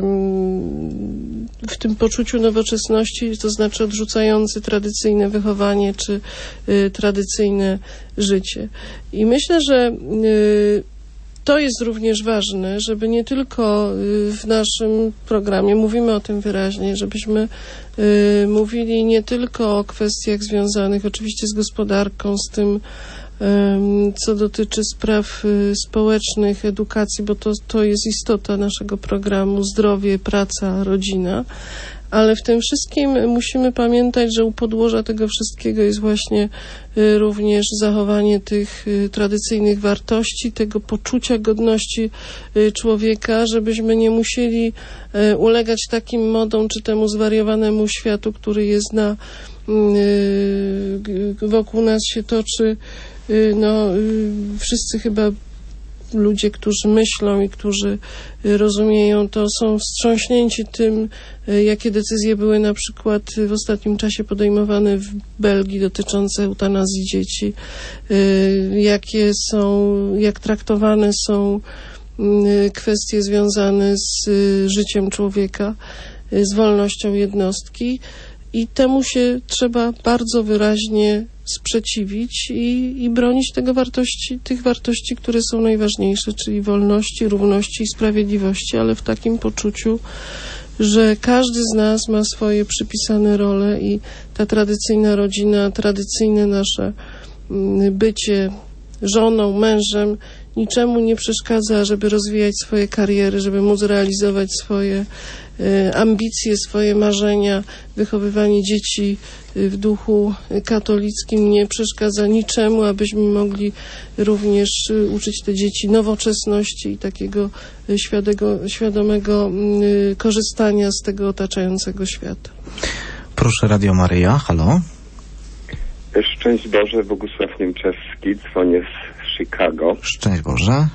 w tym poczuciu nowoczesności, to znaczy odrzucający tradycyjne wychowanie czy tradycyjne życie. I myślę, że to jest również ważne, żeby nie tylko w naszym programie, mówimy o tym wyraźnie, żebyśmy mówili nie tylko o kwestiach związanych oczywiście z gospodarką, z tym, co dotyczy spraw społecznych, edukacji, bo to jest istota naszego programu, zdrowie, praca, rodzina. Ale w tym wszystkim musimy pamiętać, że u podłoża tego wszystkiego jest właśnie również zachowanie tych tradycyjnych wartości, tego poczucia godności człowieka, żebyśmy nie musieli ulegać takim modom czy temu zwariowanemu światu, który jest wokół nas się toczy. Wszyscy chyba ludzie, którzy myślą i którzy rozumieją, to są wstrząśnięci tym, jakie decyzje były na przykład w ostatnim czasie podejmowane w Belgii dotyczące eutanazji dzieci, jak traktowane są kwestie związane z życiem człowieka, z wolnością jednostki. I temu się trzeba bardzo wyraźnie sprzeciwić i bronić tych wartości, które są najważniejsze, czyli wolności, równości i sprawiedliwości, ale w takim poczuciu, że każdy z nas ma swoje przypisane role i ta tradycyjna rodzina, tradycyjne nasze bycie żoną, mężem niczemu nie przeszkadza, żeby rozwijać swoje kariery, żeby móc realizować swoje ambicje, swoje marzenia. Wychowywanie dzieci w duchu katolickim nie przeszkadza niczemu, abyśmy mogli również uczyć te dzieci nowoczesności i takiego świadomego korzystania z tego otaczającego świata. Proszę, Radio Maryja, halo. Szczęść Boże, Bogusław Niemczewski, dzwonię z Chicago. Szczęść Boże.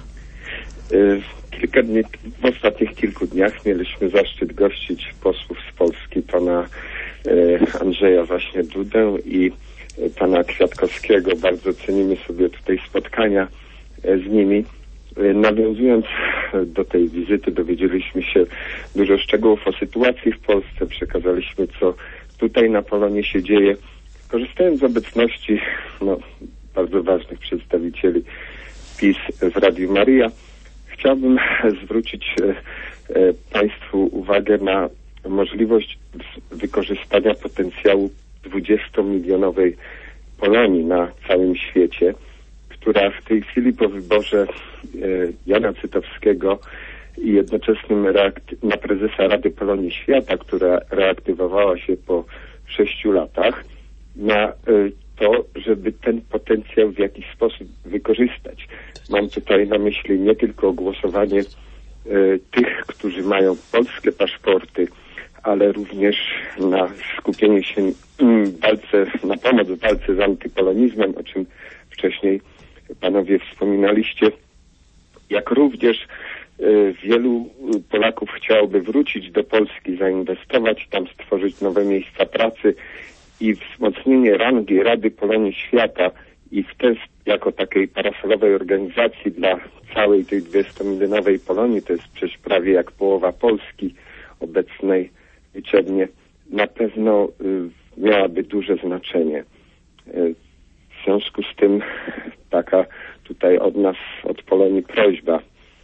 W ostatnich kilku dniach mieliśmy zaszczyt gościć posłów z Polski, pana Andrzeja właśnie Dudę i pana Kwiatkowskiego. Bardzo cenimy sobie tutaj spotkania z nimi. Nawiązując do tej wizyty, dowiedzieliśmy się dużo szczegółów o sytuacji w Polsce, przekazaliśmy, co tutaj na Polonii się dzieje. Korzystając z obecności bardzo ważnych przedstawicieli PiS w Radiu Maryja, chciałbym zwrócić Państwu uwagę na możliwość wykorzystania potencjału 20-milionowej Polonii na całym świecie, która w tej chwili po wyborze Jana Cytowskiego i jednoczesnym na prezesa Rady Polonii Świata, która reaktywowała się po 6 latach, na to, żeby ten potencjał w jakiś sposób wykorzystać. Mam tutaj na myśli nie tylko głosowanie tych, którzy mają polskie paszporty, ale również na skupienie się na pomoc w walce z antypolonizmem, o czym wcześniej panowie wspominaliście, jak również wielu Polaków chciałoby wrócić do Polski, zainwestować tam, stworzyć nowe miejsca pracy i wzmocnienie rangi Rady Polonii Świata i jako takiej parasolowej organizacji dla całej tej 20-milionowej Polonii, to jest przecież prawie jak połowa Polski obecnej liczebnie, na pewno miałaby duże znaczenie. W związku z tym taka tutaj od nas, od Polonii prośba.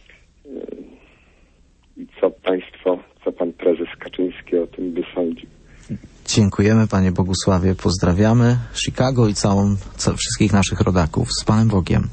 I co pan prezes Kaczyński o tym by sądził? Dziękujemy, panie Bogusławie, pozdrawiamy Chicago i wszystkich naszych rodaków. Z Panem Bogiem.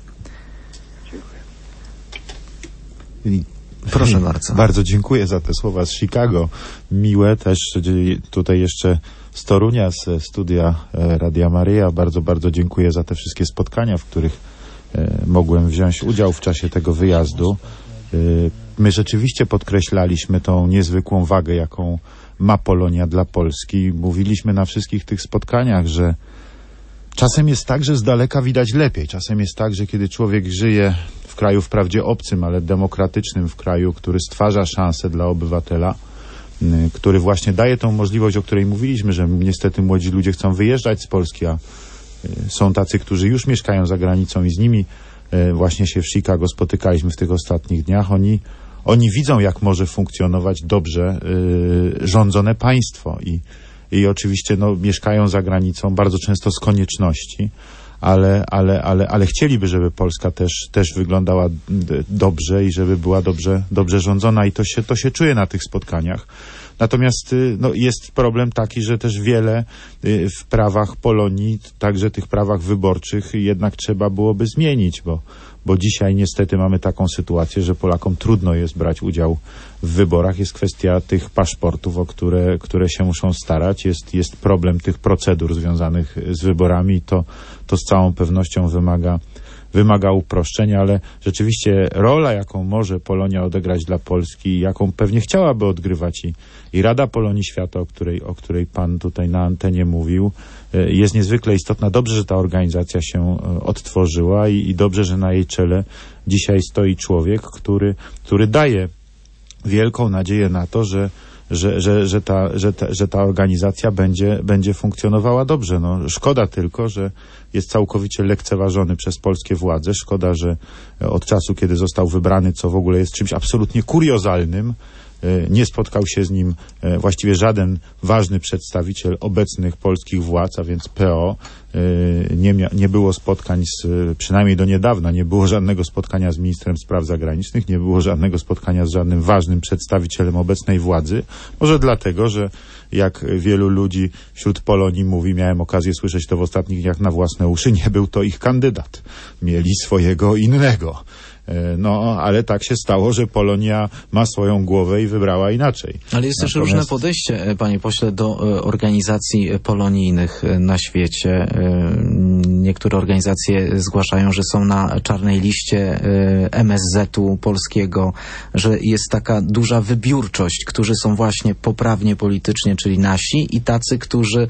Dziękuję. Proszę bardzo. Bardzo dziękuję za te słowa z Chicago. Miłe też tutaj jeszcze z Torunia, ze studia Radia Maryja. Bardzo, bardzo dziękuję za te wszystkie spotkania, w których mogłem wziąć udział w czasie tego wyjazdu. My rzeczywiście podkreślaliśmy tą niezwykłą wagę, jaką ma Polonia dla Polski. Mówiliśmy na wszystkich tych spotkaniach, że czasem jest tak, że z daleka widać lepiej. Czasem jest tak, że kiedy człowiek żyje w kraju wprawdzie obcym, ale demokratycznym, w kraju, który stwarza szansę dla obywatela, który właśnie daje tą możliwość, o której mówiliśmy, że niestety młodzi ludzie chcą wyjeżdżać z Polski, a są tacy, którzy już mieszkają za granicą i z nimi właśnie się w Chicago spotykaliśmy w tych ostatnich dniach. Oni widzą, jak może funkcjonować dobrze rządzone państwo i oczywiście mieszkają za granicą bardzo często z konieczności, ale chcieliby, żeby Polska też wyglądała dobrze i żeby była dobrze rządzona i to się czuje na tych spotkaniach. Natomiast jest problem taki, że też wiele w prawach Polonii, także tych prawach wyborczych jednak trzeba byłoby zmienić, bo dzisiaj niestety mamy taką sytuację, że Polakom trudno jest brać udział w wyborach. Jest kwestia tych paszportów, o które się muszą starać. Jest problem tych procedur związanych z wyborami i to z całą pewnością wymaga uproszczenia, ale rzeczywiście rola, jaką może Polonia odegrać dla Polski, jaką pewnie chciałaby odgrywać i Rada Polonii Świata, o której pan tutaj na antenie mówił, jest niezwykle istotna. Dobrze, że ta organizacja się odtworzyła i dobrze, że na jej czele dzisiaj stoi człowiek, który daje wielką nadzieję na to, że ta organizacja będzie funkcjonowała dobrze. Szkoda tylko, że jest całkowicie lekceważony przez polskie władze. Szkoda, że od czasu, kiedy został wybrany, co w ogóle jest czymś absolutnie kuriozalnym, nie spotkał się z nim właściwie żaden ważny przedstawiciel obecnych polskich władz, a więc PO. Nie było spotkań przynajmniej do niedawna, nie było żadnego spotkania z ministrem spraw zagranicznych, nie było żadnego spotkania z żadnym ważnym przedstawicielem obecnej władzy. Może dlatego, że jak wielu ludzi wśród Polonii mówi, miałem okazję słyszeć to w ostatnich dniach na własne uszy, nie był to ich kandydat. Mieli swojego innego. No, ale tak się stało, że Polonia ma swoją głowę i wybrała inaczej. Ale jest też różne podejście, panie pośle, do organizacji polonijnych na świecie. Niektóre organizacje zgłaszają, że są na czarnej liście MSZ-u polskiego, że jest taka duża wybiórczość, którzy są właśnie poprawnie politycznie, czyli nasi, i tacy, którzy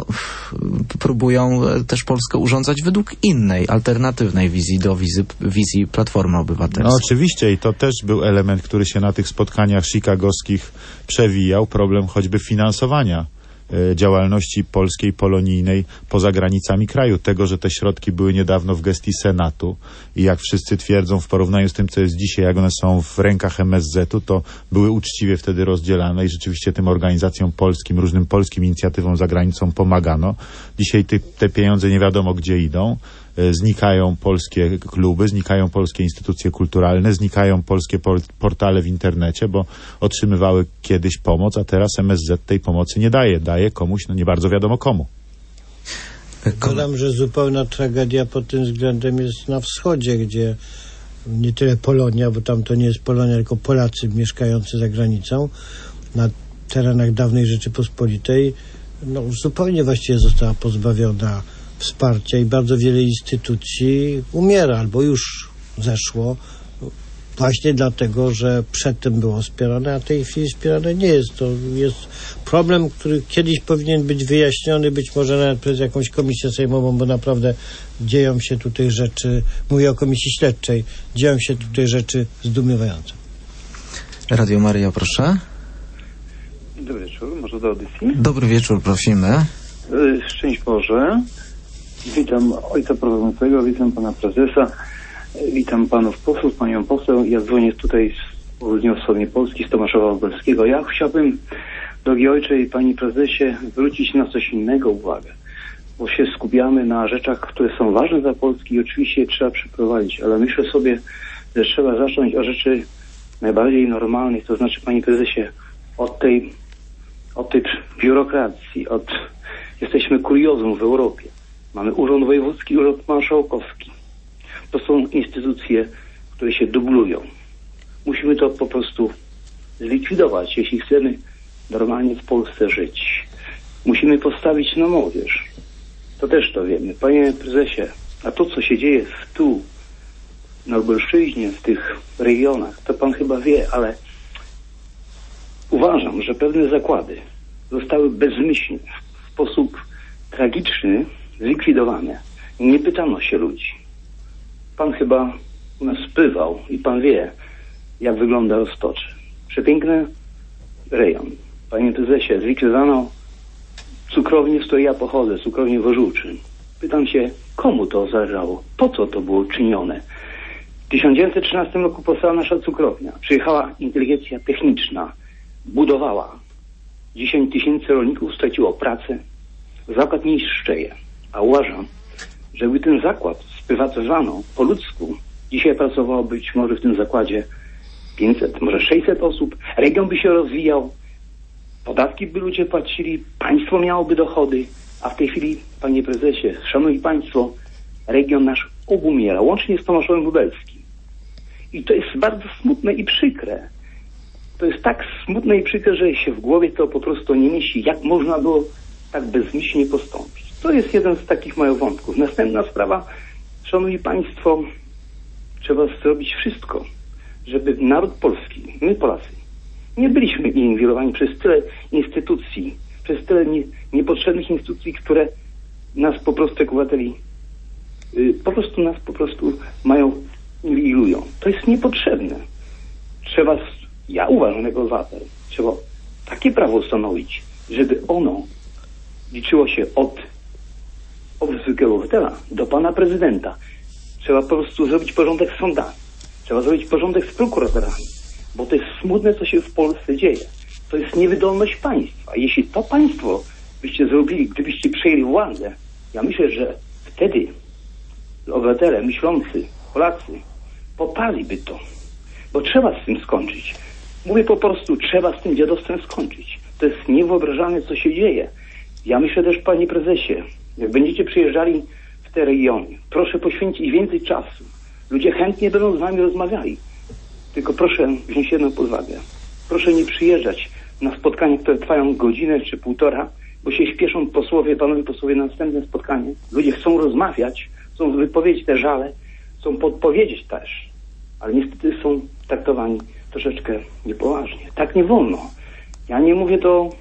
próbują też Polskę urządzać według innej, alternatywnej wizji do wizji Platformy Obywatelskiej. No oczywiście i to też był element, który się na tych spotkaniach chicagowskich przewijał, problem choćby finansowania działalności polskiej, polonijnej poza granicami kraju. Tego, że te środki były niedawno w gestii Senatu i jak wszyscy twierdzą w porównaniu z tym, co jest dzisiaj, jak one są w rękach MSZ-u, to były uczciwie wtedy rozdzielane i rzeczywiście tym organizacjom polskim, różnym polskim inicjatywom za granicą pomagano. Dzisiaj te pieniądze nie wiadomo gdzie idą. Znikają polskie kluby, znikają polskie instytucje kulturalne, znikają polskie portale w internecie, bo otrzymywały kiedyś pomoc, a teraz MSZ tej pomocy nie daje. Daje komuś, nie bardzo wiadomo komu. Dodam, że zupełna tragedia pod tym względem jest na wschodzie, gdzie nie tyle Polonia, bo tam to nie jest Polonia, tylko Polacy mieszkający za granicą, na terenach dawnej Rzeczypospolitej, zupełnie właściwie została pozbawiona wsparcia i bardzo wiele instytucji umiera albo już zeszło właśnie dlatego, że przedtem było wspierane, a w tej chwili wspierane nie jest. To jest problem, który kiedyś powinien być wyjaśniony, być może nawet przez jakąś komisję sejmową, bo naprawdę dzieją się tutaj rzeczy, mówię o komisji śledczej, dzieją się tutaj rzeczy zdumiewające. Radio Maryja, proszę. Dobry wieczór, może do audycji? Dobry wieczór, prosimy. Szczęść Boże. Witam ojca prowadzącego, witam pana prezesa, witam panów posłów, panią poseł. Ja dzwonię tutaj z południowo-wschodniej Polski, z Tomaszowa Lubelskiego. Ja chciałbym, drogi ojcze i pani prezesie, zwrócić na coś innego uwagę, bo się skupiamy na rzeczach, które są ważne dla Polski i oczywiście je trzeba przeprowadzić, ale myślę sobie, że trzeba zacząć od rzeczy najbardziej normalnych, to znaczy, panie prezesie, od tej biurokracji, jesteśmy kuriozum w Europie. Mamy urząd wojewódzki, urząd marszałkowski. To są instytucje, które się dublują. Musimy to po prostu zlikwidować, jeśli chcemy normalnie w Polsce żyć. Musimy postawić na młodzież. To też to wiemy. Panie prezesie, a to, co się dzieje tu, na Lubelszczyźnie, w tych regionach, to pan chyba wie, ale uważam, że pewne zakłady zostały bezmyślnie, w sposób tragiczny zlikwidowane. Nie pytano się ludzi. Pan chyba u nas bywał i pan wie, jak wygląda Roztocze. Przepiękny rejon. Panie prezesie, zlikwidowano cukrownię, z której ja pochodzę, cukrownię w Ożuczyn. Pytam się, komu to zależało? Po co to było czynione? W 1913 roku powstała nasza cukrownia. Przyjechała inteligencja techniczna. Budowała. 10 tysięcy rolników straciło pracę. Zakład nie istnieje. A uważam, że gdyby ten zakład sprywatyzowano po ludzku, dzisiaj pracowało być może w tym zakładzie 500, może 600 osób, region by się rozwijał, podatki by ludzie płacili, państwo miałoby dochody, a w tej chwili, panie prezesie, szanowni państwo, region nasz obumiera, łącznie z Tomaszowem Lubelskim. I to jest bardzo smutne i przykre. To jest tak smutne i przykre, że się w głowie to po prostu nie mieści, jak można było tak bezmyślnie postąpić. To jest jeden z takich moich wątków. Następna sprawa, szanowni państwo, trzeba zrobić wszystko, żeby naród polski, my Polacy, nie byliśmy inwigilowani przez tyle instytucji, przez tyle niepotrzebnych instytucji, które nas po prostu jak obywateli, mają, inwigilują. To jest niepotrzebne. Ja uważam jako obywatel, trzeba takie prawo ustanowić, żeby ono liczyło się od zwykłego obywatela do pana prezydenta. Trzeba po prostu zrobić porządek z sądami. Trzeba zrobić porządek z prokuratorami. Bo to jest smutne, co się w Polsce dzieje. To jest niewydolność państwa. Jeśli to państwo byście zrobili, gdybyście przejęli władzę, ja myślę, że wtedy obywatele myślący, Polacy, poparliby to. Bo trzeba z tym skończyć. Mówię po prostu, trzeba z tym dziadostwem skończyć. To jest niewyobrażalne, co się dzieje. Ja myślę też, panie prezesie, jak będziecie przyjeżdżali w te regiony, proszę poświęcić więcej czasu, Ludzie chętnie będą z wami rozmawiali. Tylko proszę wziąć jedną pod uwagę. Proszę nie przyjeżdżać na spotkania, które trwają godzinę czy półtora, bo się śpieszą panowie posłowie na następne spotkanie. Ludzie chcą rozmawiać, chcą wypowiedzieć te żale, chcą podpowiedzieć też, ale niestety są traktowani troszeczkę niepoważnie. Tak nie wolno. Ja nie mówię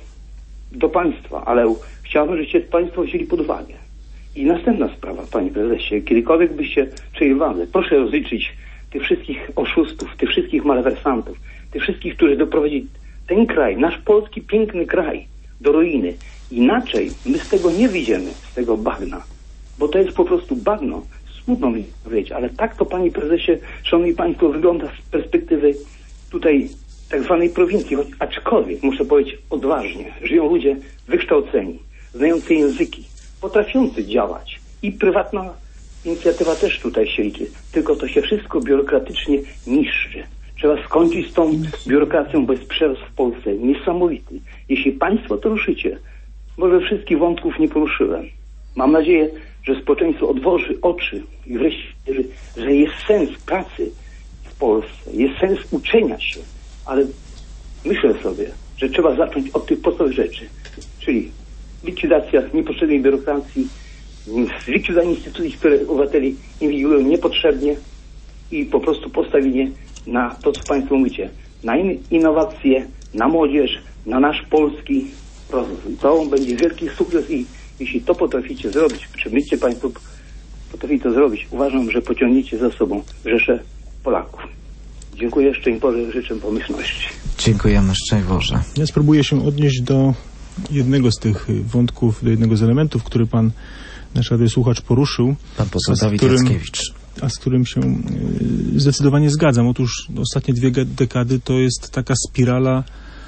do państwa, ale chciałbym, żebyście państwo wzięli pod uwagę. I następna sprawa, panie prezesie, kiedykolwiek byście przejęli władzę, proszę rozliczyć tych wszystkich oszustów, tych wszystkich malwersantów, tych wszystkich, którzy doprowadzili ten kraj, nasz polski piękny kraj do ruiny. Inaczej my z tego nie wyjdziemy, z tego bagna, bo to jest po prostu bagno. Smutno mi powiedzieć, ale tak to, panie prezesie, szanowni państwo, wygląda z perspektywy tutaj tak zwanej prowincji, aczkolwiek muszę powiedzieć odważnie, żyją ludzie wykształceni, znający języki, potrafiący działać i prywatna inicjatywa też tutaj się liczy, tylko to się wszystko biurokratycznie niszczy. Trzeba skończyć z tą biurokracją, bo jest przerost w Polsce niesamowity. Jeśli państwo to ruszycie, może wszystkich wątków nie poruszyłem. Mam nadzieję, że społeczeństwo odwoży oczy i wreszcie, że jest sens pracy w Polsce, jest sens uczenia się, ale myślę sobie, że trzeba zacząć od tych podstawowych rzeczy, czyli likwidacja niepotrzebnej biurokracji, zlikwidowanie instytucji, które obywateli inwigilują niepotrzebnie i po prostu postawienie na to, co państwo mówicie, na innowacje, na młodzież, na nasz polski rozwój. To będzie wielki sukces i jeśli to potraficie zrobić, czy myście państwo potrafili to zrobić, uważam, że pociągniecie za sobą rzeszę Polaków. Dziękuję, szczęść Boże, życzę pomyślności. Dziękujemy, szczęść Boże. Ja spróbuję się odnieść do jednego z tych wątków, do jednego z elementów, który pan nasz radiosłuchacz poruszył. Pan poseł Dawid Jackiewicz. A z którym się zdecydowanie zgadzam. Otóż ostatnie 2 dekady to jest taka spirala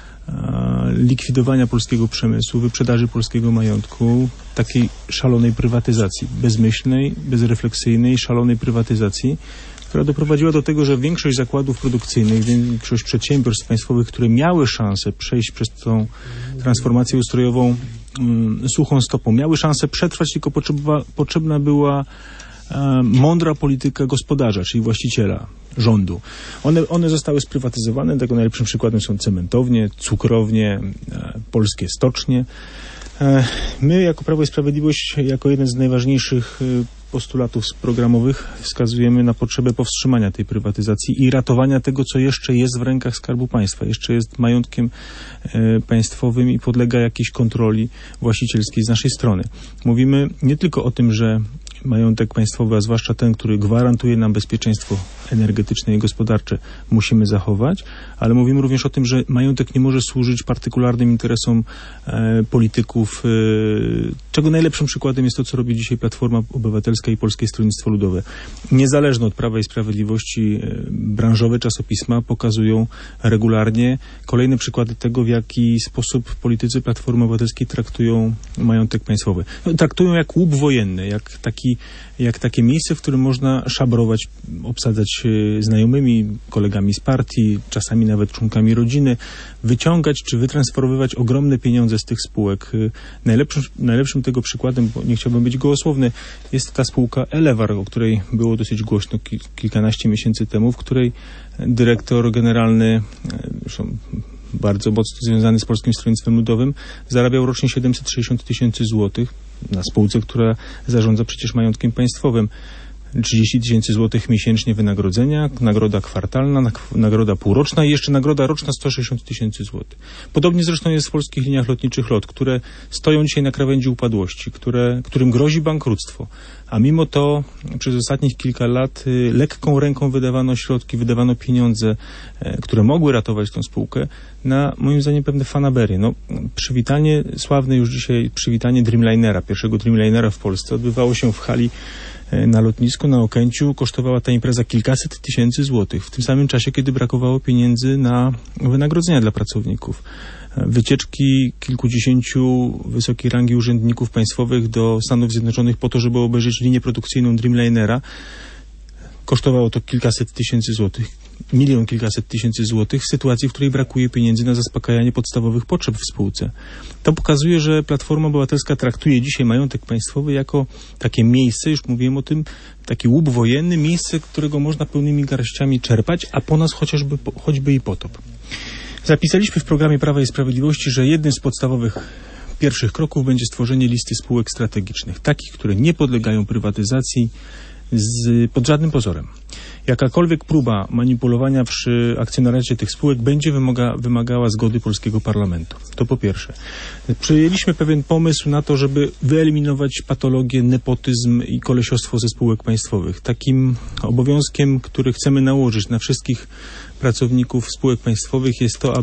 likwidowania polskiego przemysłu, wyprzedaży polskiego majątku, takiej szalonej prywatyzacji, bezmyślnej, bezrefleksyjnej, szalonej prywatyzacji, która doprowadziła do tego, że większość zakładów produkcyjnych, większość przedsiębiorstw państwowych, które miały szansę przejść przez tą transformację ustrojową suchą stopą, miały szansę przetrwać, tylko potrzebna była mądra polityka gospodarza, czyli właściciela, rządu. One zostały sprywatyzowane, tego najlepszym przykładem są cementownie, cukrownie, polskie stocznie. My jako Prawo i Sprawiedliwość, jako jeden z najważniejszych postulatów programowych wskazujemy na potrzebę powstrzymania tej prywatyzacji i ratowania tego, co jeszcze jest w rękach Skarbu Państwa, jeszcze jest majątkiem państwowym i podlega jakiejś kontroli właścicielskiej z naszej strony. Mówimy nie tylko o tym, że majątek państwowy, a zwłaszcza ten, który gwarantuje nam bezpieczeństwo energetyczne i gospodarcze, musimy zachować, ale mówimy również o tym, że majątek nie może służyć partykularnym interesom polityków, czego najlepszym przykładem jest to, co robi dzisiaj Platforma Obywatelska i Polskie Stronnictwo Ludowe. Niezależne od Prawa i Sprawiedliwości branżowe czasopisma pokazują regularnie kolejne przykłady tego, w jaki sposób politycy Platformy Obywatelskiej traktują majątek państwowy. Traktują jak łup wojenny, jak takie miejsce, w którym można szabrować, obsadzać znajomymi, kolegami z partii, czasami nawet członkami rodziny, wyciągać czy wytransferowywać ogromne pieniądze z tych spółek. Najlepszym tego przykładem, bo nie chciałbym być gołosłowny, jest ta spółka Elewar, o której było dosyć głośno kilkanaście miesięcy temu, w której dyrektor generalny, zresztą bardzo mocno związany z Polskim Stronnictwem Ludowym, zarabiał rocznie 760 000 złotych na spółce, która zarządza przecież majątkiem państwowym. 30 000 złotych miesięcznie wynagrodzenia, nagroda kwartalna, nagroda półroczna i jeszcze nagroda roczna 160 000 złotych. Podobnie zresztą jest w Polskich Liniach Lotniczych LOT, które stoją dzisiaj na krawędzi upadłości, którym grozi bankructwo. A mimo to przez ostatnich kilka lat lekką ręką wydawano środki, wydawano pieniądze, które mogły ratować tę spółkę na, moim zdaniem, pewne fanaberie. Przywitanie, sławne już dzisiaj przywitanie Dreamlinera, pierwszego Dreamlinera w Polsce, odbywało się w hali na lotnisku, na Okęciu. Kosztowała ta impreza kilkaset tysięcy złotych. W tym samym czasie, kiedy brakowało pieniędzy na wynagrodzenia dla pracowników. Wycieczki kilkudziesięciu wysokiej rangi urzędników państwowych do Stanów Zjednoczonych po to, żeby obejrzeć linię produkcyjną Dreamlinera. Kosztowało to kilkaset tysięcy złotych. 1 kilkaset tysięcy złotych w sytuacji, w której brakuje pieniędzy na zaspokajanie podstawowych potrzeb w spółce. To pokazuje, że Platforma Obywatelska traktuje dzisiaj majątek państwowy jako takie miejsce, już mówiłem o tym, taki łup wojenny, miejsce, którego można pełnymi garściami czerpać, a po nas choćby i potop. Zapisaliśmy w programie Prawa i Sprawiedliwości, że jednym z podstawowych pierwszych kroków będzie stworzenie listy spółek strategicznych, takich, które nie podlegają prywatyzacji pod żadnym pozorem. Jakakolwiek próba manipulowania przy akcjonariacie tych spółek będzie wymagała zgody polskiego parlamentu. To po pierwsze. Przyjęliśmy pewien pomysł na to, żeby wyeliminować patologię, nepotyzm i kolesiostwo ze spółek państwowych. Takim obowiązkiem, który chcemy nałożyć na wszystkich pracowników spółek państwowych jest to,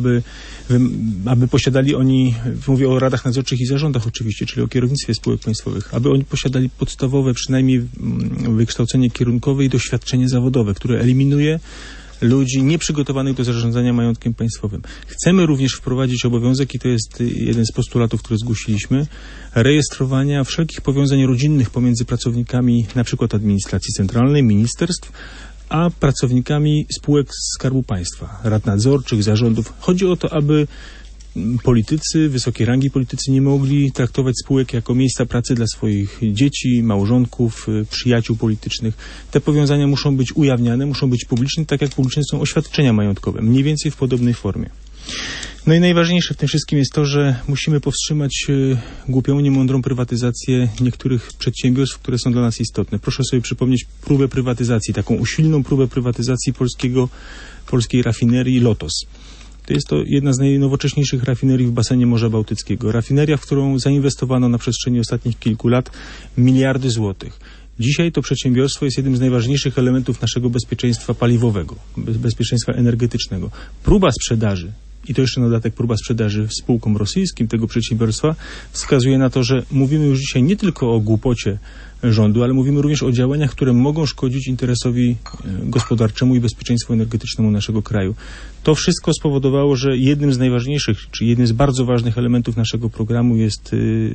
aby posiadali oni, mówię o radach nadzorczych i zarządach oczywiście, czyli o kierownictwie spółek państwowych, aby oni posiadali podstawowe przynajmniej wykształcenie kierunkowe i doświadczenie zawodowe, które eliminuje ludzi nieprzygotowanych do zarządzania majątkiem państwowym. Chcemy również wprowadzić obowiązek, i to jest jeden z postulatów, który zgłosiliśmy, rejestrowania wszelkich powiązań rodzinnych pomiędzy pracownikami na przykład administracji centralnej, ministerstw, a pracownikami spółek Skarbu Państwa, rad nadzorczych, zarządów. Chodzi o to, aby politycy, wysokiej rangi politycy nie mogli traktować spółek jako miejsca pracy dla swoich dzieci, małżonków, przyjaciół politycznych. Te powiązania muszą być ujawniane, muszą być publiczne, tak jak publiczne są oświadczenia majątkowe, mniej więcej w podobnej formie. No i najważniejsze w tym wszystkim jest to, że musimy powstrzymać głupią, niemądrą prywatyzację niektórych przedsiębiorstw, które są dla nas istotne. Proszę sobie przypomnieć próbę prywatyzacji, taką usilną próbę prywatyzacji polskiej rafinerii Lotos. To jest to jedna z najnowocześniejszych rafinerii w basenie Morza Bałtyckiego. Rafineria, w którą zainwestowano na przestrzeni ostatnich kilku lat miliardy złotych. Dzisiaj to przedsiębiorstwo jest jednym z najważniejszych elementów naszego bezpieczeństwa paliwowego, bezpieczeństwa energetycznego. Próba sprzedaży, i to jeszcze na dodatek próba sprzedaży spółkom rosyjskim tego przedsiębiorstwa, wskazuje na to, że mówimy już dzisiaj nie tylko o głupocie rządu, ale mówimy również o działaniach, które mogą szkodzić interesowi gospodarczemu i bezpieczeństwu energetycznemu naszego kraju. To wszystko spowodowało, że jednym z najważniejszych, czy jednym z bardzo ważnych elementów naszego programu jest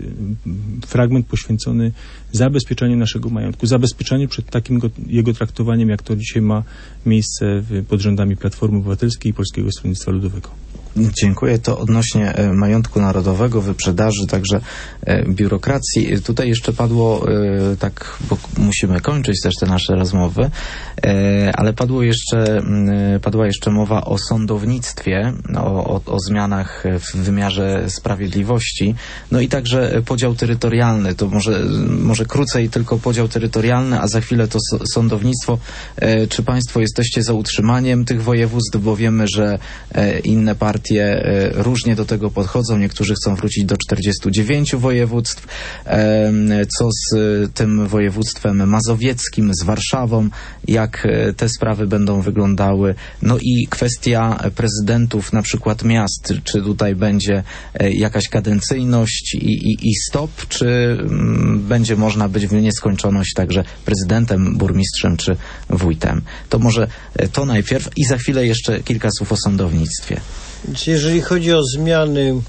fragment poświęcony zabezpieczaniu naszego majątku, zabezpieczaniu przed takim jego traktowaniem, jak to dzisiaj ma miejsce pod rządami Platformy Obywatelskiej i Polskiego Stronnictwa Ludowego. Dziękuję. To odnośnie majątku narodowego, wyprzedaży, także biurokracji. Tutaj jeszcze padło, tak, bo musimy kończyć też te nasze rozmowy, ale padła jeszcze mowa o sądownictwie, o zmianach w wymiarze sprawiedliwości, no i także podział terytorialny. To może krócej tylko podział terytorialny, a za chwilę to sądownictwo. Czy państwo jesteście za utrzymaniem tych województw, bo wiemy, że inne partie różnie do tego podchodzą. Niektórzy chcą wrócić do 49 województw. Co z tym województwem mazowieckim, z Warszawą? Jak te sprawy będą wyglądały? No i kwestia prezydentów, na przykład miast. Czy tutaj będzie jakaś kadencyjność i stop? Czy będzie można być w nieskończoność także prezydentem, burmistrzem czy wójtem? To może to najpierw i za chwilę jeszcze kilka słów o sądownictwie. Jeżeli chodzi o zmiany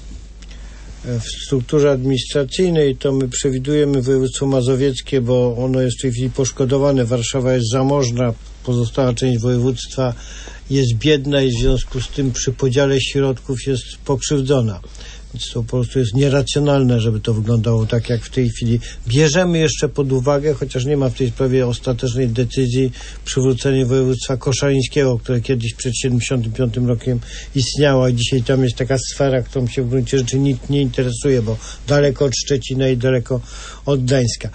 w strukturze administracyjnej, to my przewidujemy województwo mazowieckie, bo ono jest w tej chwili poszkodowane. Warszawa jest zamożna, pozostała część województwa jest biedna i w związku z tym przy podziale środków jest pokrzywdzona. Więc to po prostu jest nieracjonalne, żeby to wyglądało tak, jak w tej chwili. Bierzemy jeszcze pod uwagę, chociaż nie ma w tej sprawie ostatecznej decyzji, przywrócenie województwa koszalińskiego, które kiedyś przed 1975 rokiem istniało, a dzisiaj tam jest taka sfera, którą się w gruncie rzeczy nikt nie interesuje, bo daleko od Szczecina i daleko od Gdańska.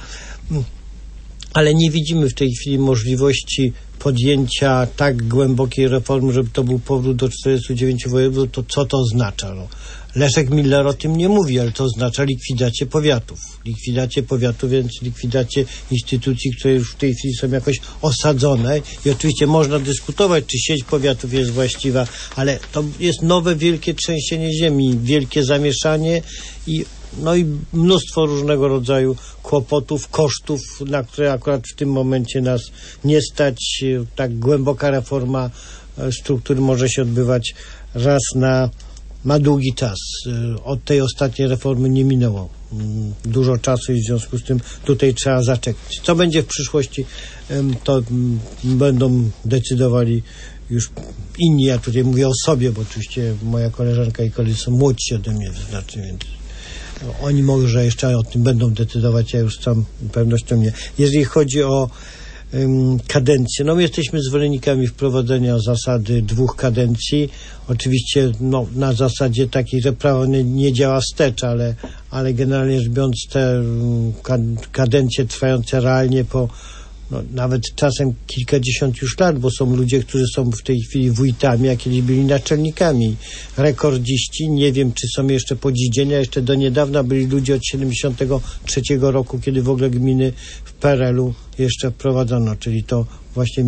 Ale nie widzimy w tej chwili możliwości podjęcia tak głębokiej reformy, żeby to był powrót do 49 województw. To co to oznacza? No, Leszek Miller o tym nie mówi, ale to oznacza likwidację powiatów. Likwidację powiatów, więc likwidację instytucji, które już w tej chwili są jakoś osadzone. I oczywiście można dyskutować, czy sieć powiatów jest właściwa, ale to jest nowe, wielkie trzęsienie ziemi, wielkie zamieszanie i mnóstwo różnego rodzaju kłopotów, kosztów, na które akurat w tym momencie nas nie stać. Tak głęboka reforma struktury może się odbywać raz ma długi czas. Od tej ostatniej reformy nie minęło dużo czasu i w związku z tym tutaj trzeba zaczekać. Co będzie w przyszłości, to będą decydowali już inni, ja tutaj mówię o sobie, bo oczywiście moja koleżanka i koledzy są młodsi ode mnie znacznie, więc oni może jeszcze o tym będą decydować, ja już sam pewnością nie. Jeżeli chodzi o kadencję, no my jesteśmy zwolennikami wprowadzenia zasady 2 kadencji. Oczywiście na zasadzie takiej, że prawo nie działa wstecz, ale generalnie rzecz biorąc te kadencje trwające realnie po nawet czasem kilkadziesiąt już lat, bo są ludzie, którzy są w tej chwili wójtami, a kiedyś byli naczelnikami. Rekordziści, nie wiem, czy są jeszcze po dziś dzień, a jeszcze do niedawna byli ludzie od 73 roku, kiedy w ogóle gminy w PRL-u jeszcze wprowadzono, czyli to właśnie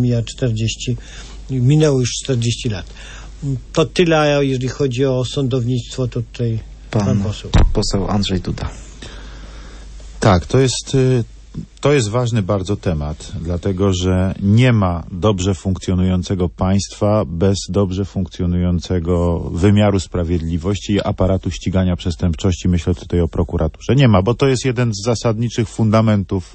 minęło już 40 lat. To tyle, a jeżeli chodzi o sądownictwo, to tutaj pan poseł Andrzej Duda. Tak, to jest ważny bardzo temat, dlatego że nie ma dobrze funkcjonującego państwa bez dobrze funkcjonującego wymiaru sprawiedliwości i aparatu ścigania przestępczości. Myślę tutaj o prokuraturze. Nie ma, bo to jest jeden z zasadniczych fundamentów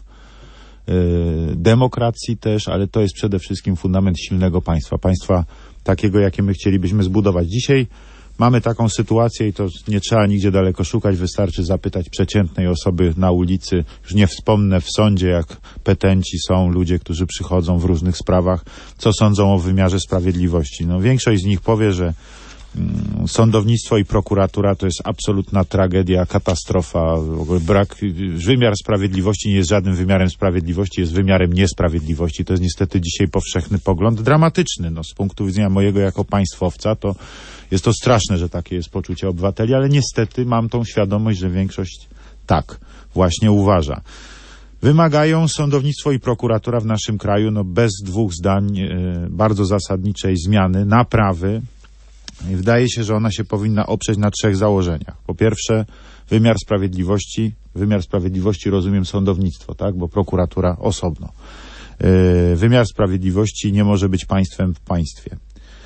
demokracji też, ale to jest przede wszystkim fundament silnego państwa. Państwa takiego, jakie my chcielibyśmy zbudować. Dzisiaj mamy taką sytuację i to nie trzeba nigdzie daleko szukać, wystarczy zapytać przeciętnej osoby na ulicy, już nie wspomnę w sądzie, jak petenci są ludzie, którzy przychodzą w różnych sprawach, co sądzą o wymiarze sprawiedliwości. Większość z nich powie, że sądownictwo i prokuratura to jest absolutna tragedia, katastrofa, w ogóle wymiar sprawiedliwości nie jest żadnym wymiarem sprawiedliwości, jest wymiarem niesprawiedliwości. To jest niestety dzisiaj powszechny pogląd, dramatyczny. Z punktu widzenia mojego jako państwowca to jest to straszne, że takie jest poczucie obywateli, ale niestety mam tą świadomość, że większość tak właśnie uważa. Wymagają sądownictwo i prokuratura w naszym kraju, bez 2 zdań, bardzo zasadniczej zmiany, naprawy. I wydaje się, że ona się powinna oprzeć na 3 założeniach. Po pierwsze, wymiar sprawiedliwości rozumiem sądownictwo, tak, bo prokuratura osobno. Wymiar sprawiedliwości nie może być państwem w państwie.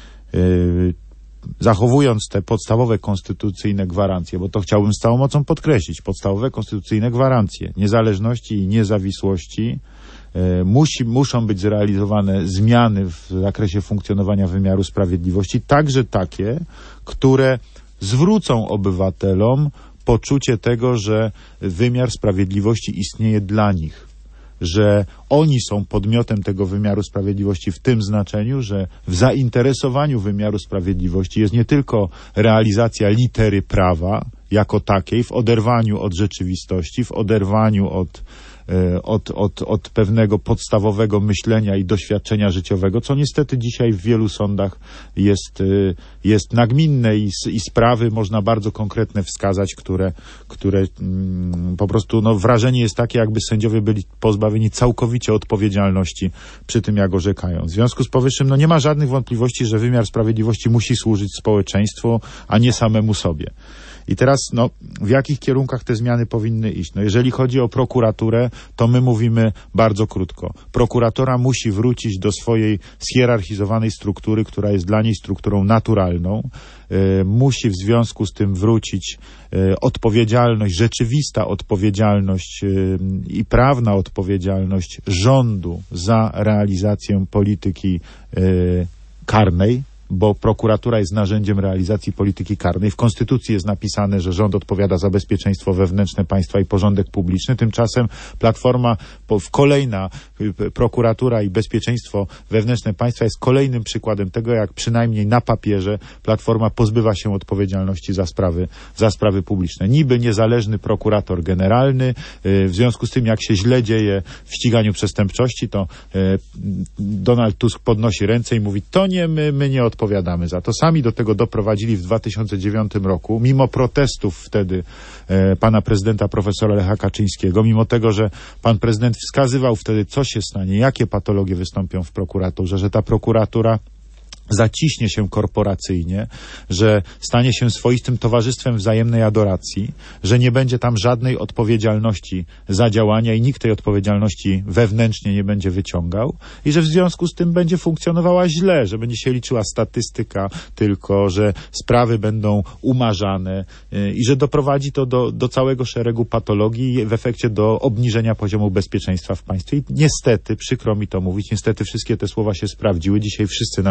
Zachowując te podstawowe konstytucyjne gwarancje, bo to chciałbym z całą mocą podkreślić, podstawowe konstytucyjne gwarancje niezależności i niezawisłości, muszą być zrealizowane zmiany w zakresie funkcjonowania wymiaru sprawiedliwości, także takie, które zwrócą obywatelom poczucie tego, że wymiar sprawiedliwości istnieje dla nich, że oni są podmiotem tego wymiaru sprawiedliwości w tym znaczeniu, że w zainteresowaniu wymiaru sprawiedliwości jest nie tylko realizacja litery prawa jako takiej, w oderwaniu od rzeczywistości, w oderwaniu od pewnego podstawowego myślenia i doświadczenia życiowego, co niestety dzisiaj w wielu sądach jest nagminne i sprawy można bardzo konkretne wskazać, które po prostu wrażenie jest takie, jakby sędziowie byli pozbawieni całkowicie odpowiedzialności przy tym, jak orzekają. W związku z powyższym nie ma żadnych wątpliwości, że wymiar sprawiedliwości musi służyć społeczeństwu, a nie samemu sobie. I teraz, w jakich kierunkach te zmiany powinny iść? Jeżeli chodzi o prokuraturę, to my mówimy bardzo krótko. Prokuratura musi wrócić do swojej zhierarchizowanej struktury, która jest dla niej strukturą naturalną. Musi w związku z tym wrócić odpowiedzialność, rzeczywista odpowiedzialność i prawna odpowiedzialność rządu za realizację polityki karnej, bo prokuratura jest narzędziem realizacji polityki karnej. W Konstytucji jest napisane, że rząd odpowiada za bezpieczeństwo wewnętrzne państwa i porządek publiczny. Tymczasem kolejna prokuratura i bezpieczeństwo wewnętrzne państwa jest kolejnym przykładem tego, jak przynajmniej na papierze Platforma pozbywa się odpowiedzialności za sprawy publiczne. Niby niezależny prokurator generalny, w związku z tym, jak się źle dzieje w ściganiu przestępczości, to Donald Tusk podnosi ręce i mówi, to nie my nie odpowiadamy za to. Sami do tego doprowadzili w 2009 roku, mimo protestów wtedy pana prezydenta profesora Lecha Kaczyńskiego, mimo tego, że pan prezydent wskazywał wtedy, co się stanie, jakie patologie wystąpią w prokuraturze, że ta prokuratura zaciśnie się korporacyjnie, że stanie się swoistym towarzystwem wzajemnej adoracji, że nie będzie tam żadnej odpowiedzialności za działania i nikt tej odpowiedzialności wewnętrznie nie będzie wyciągał i że w związku z tym będzie funkcjonowała źle, że będzie się liczyła statystyka tylko, że sprawy będą umarzane i że doprowadzi to do całego szeregu patologii i w efekcie do obniżenia poziomu bezpieczeństwa w państwie. I niestety, przykro mi to mówić, niestety wszystkie te słowa się sprawdziły. Dzisiaj wszyscy narzekają na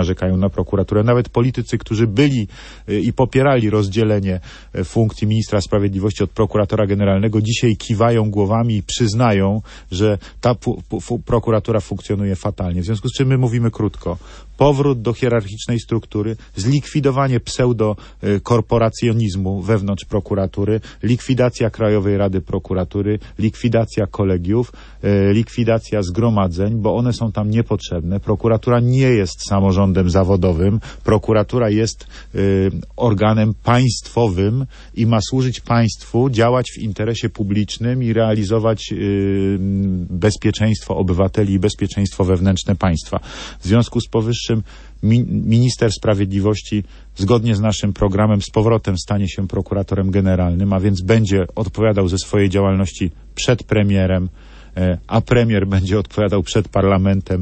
na prokuraturę. Nawet politycy, którzy byli i popierali rozdzielenie funkcji ministra sprawiedliwości od prokuratora generalnego, dzisiaj kiwają głowami i przyznają, że ta prokuratura funkcjonuje fatalnie. W związku z czym my mówimy krótko. Powrót do hierarchicznej struktury, zlikwidowanie pseudokorporacjonizmu wewnątrz prokuratury, likwidacja Krajowej Rady Prokuratury, likwidacja kolegiów, likwidacja zgromadzeń, bo one są tam niepotrzebne. Prokuratura nie jest samorządem zawodowym. Prokuratura jest organem państwowym i ma służyć państwu, działać w interesie publicznym i realizować bezpieczeństwo obywateli i bezpieczeństwo wewnętrzne państwa. W związku z powyższym minister sprawiedliwości zgodnie z naszym programem z powrotem stanie się prokuratorem generalnym, a więc będzie odpowiadał ze swojej działalności przed premierem, a premier będzie odpowiadał przed parlamentem,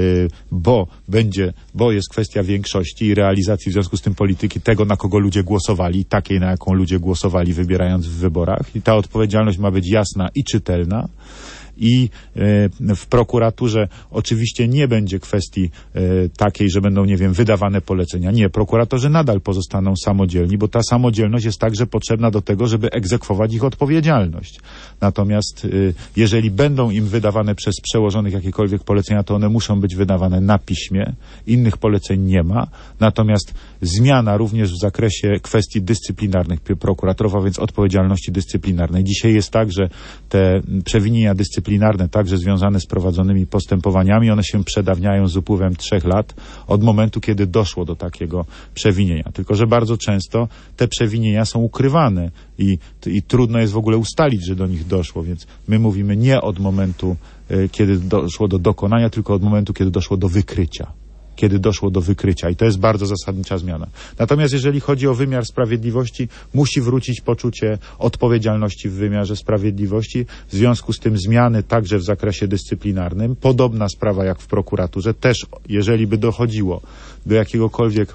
bo jest kwestia większości i realizacji w związku z tym polityki tego, na kogo ludzie głosowali, takiej, na jaką ludzie głosowali, wybierając w wyborach. I ta odpowiedzialność ma być jasna i czytelna. I w prokuraturze oczywiście nie będzie kwestii takiej, że będą, nie wiem, wydawane polecenia. Nie, prokuratorzy nadal pozostaną samodzielni, bo ta samodzielność jest także potrzebna do tego, żeby egzekwować ich odpowiedzialność. Natomiast jeżeli będą im wydawane przez przełożonych jakiekolwiek polecenia, to one muszą być wydawane na piśmie. Innych poleceń nie ma. Natomiast zmiana również w zakresie kwestii dyscyplinarnych prokuratorów, a więc odpowiedzialności dyscyplinarnej. Dzisiaj jest tak, że te przewinienia dyscyplinarne, także związane z prowadzonymi postępowaniami, one się przedawniają z upływem 3 lat od momentu, kiedy doszło do takiego przewinienia. Tylko że bardzo często te przewinienia są ukrywane i trudno jest w ogóle ustalić, że do nich doszło, więc my mówimy nie od momentu, kiedy doszło do dokonania, tylko od momentu, kiedy doszło do wykrycia. I to jest bardzo zasadnicza zmiana. Natomiast jeżeli chodzi o wymiar sprawiedliwości, musi wrócić poczucie odpowiedzialności w wymiarze sprawiedliwości. W związku z tym zmiany także w zakresie dyscyplinarnym. Podobna sprawa jak w prokuraturze. Też jeżeli by dochodziło do jakiegokolwiek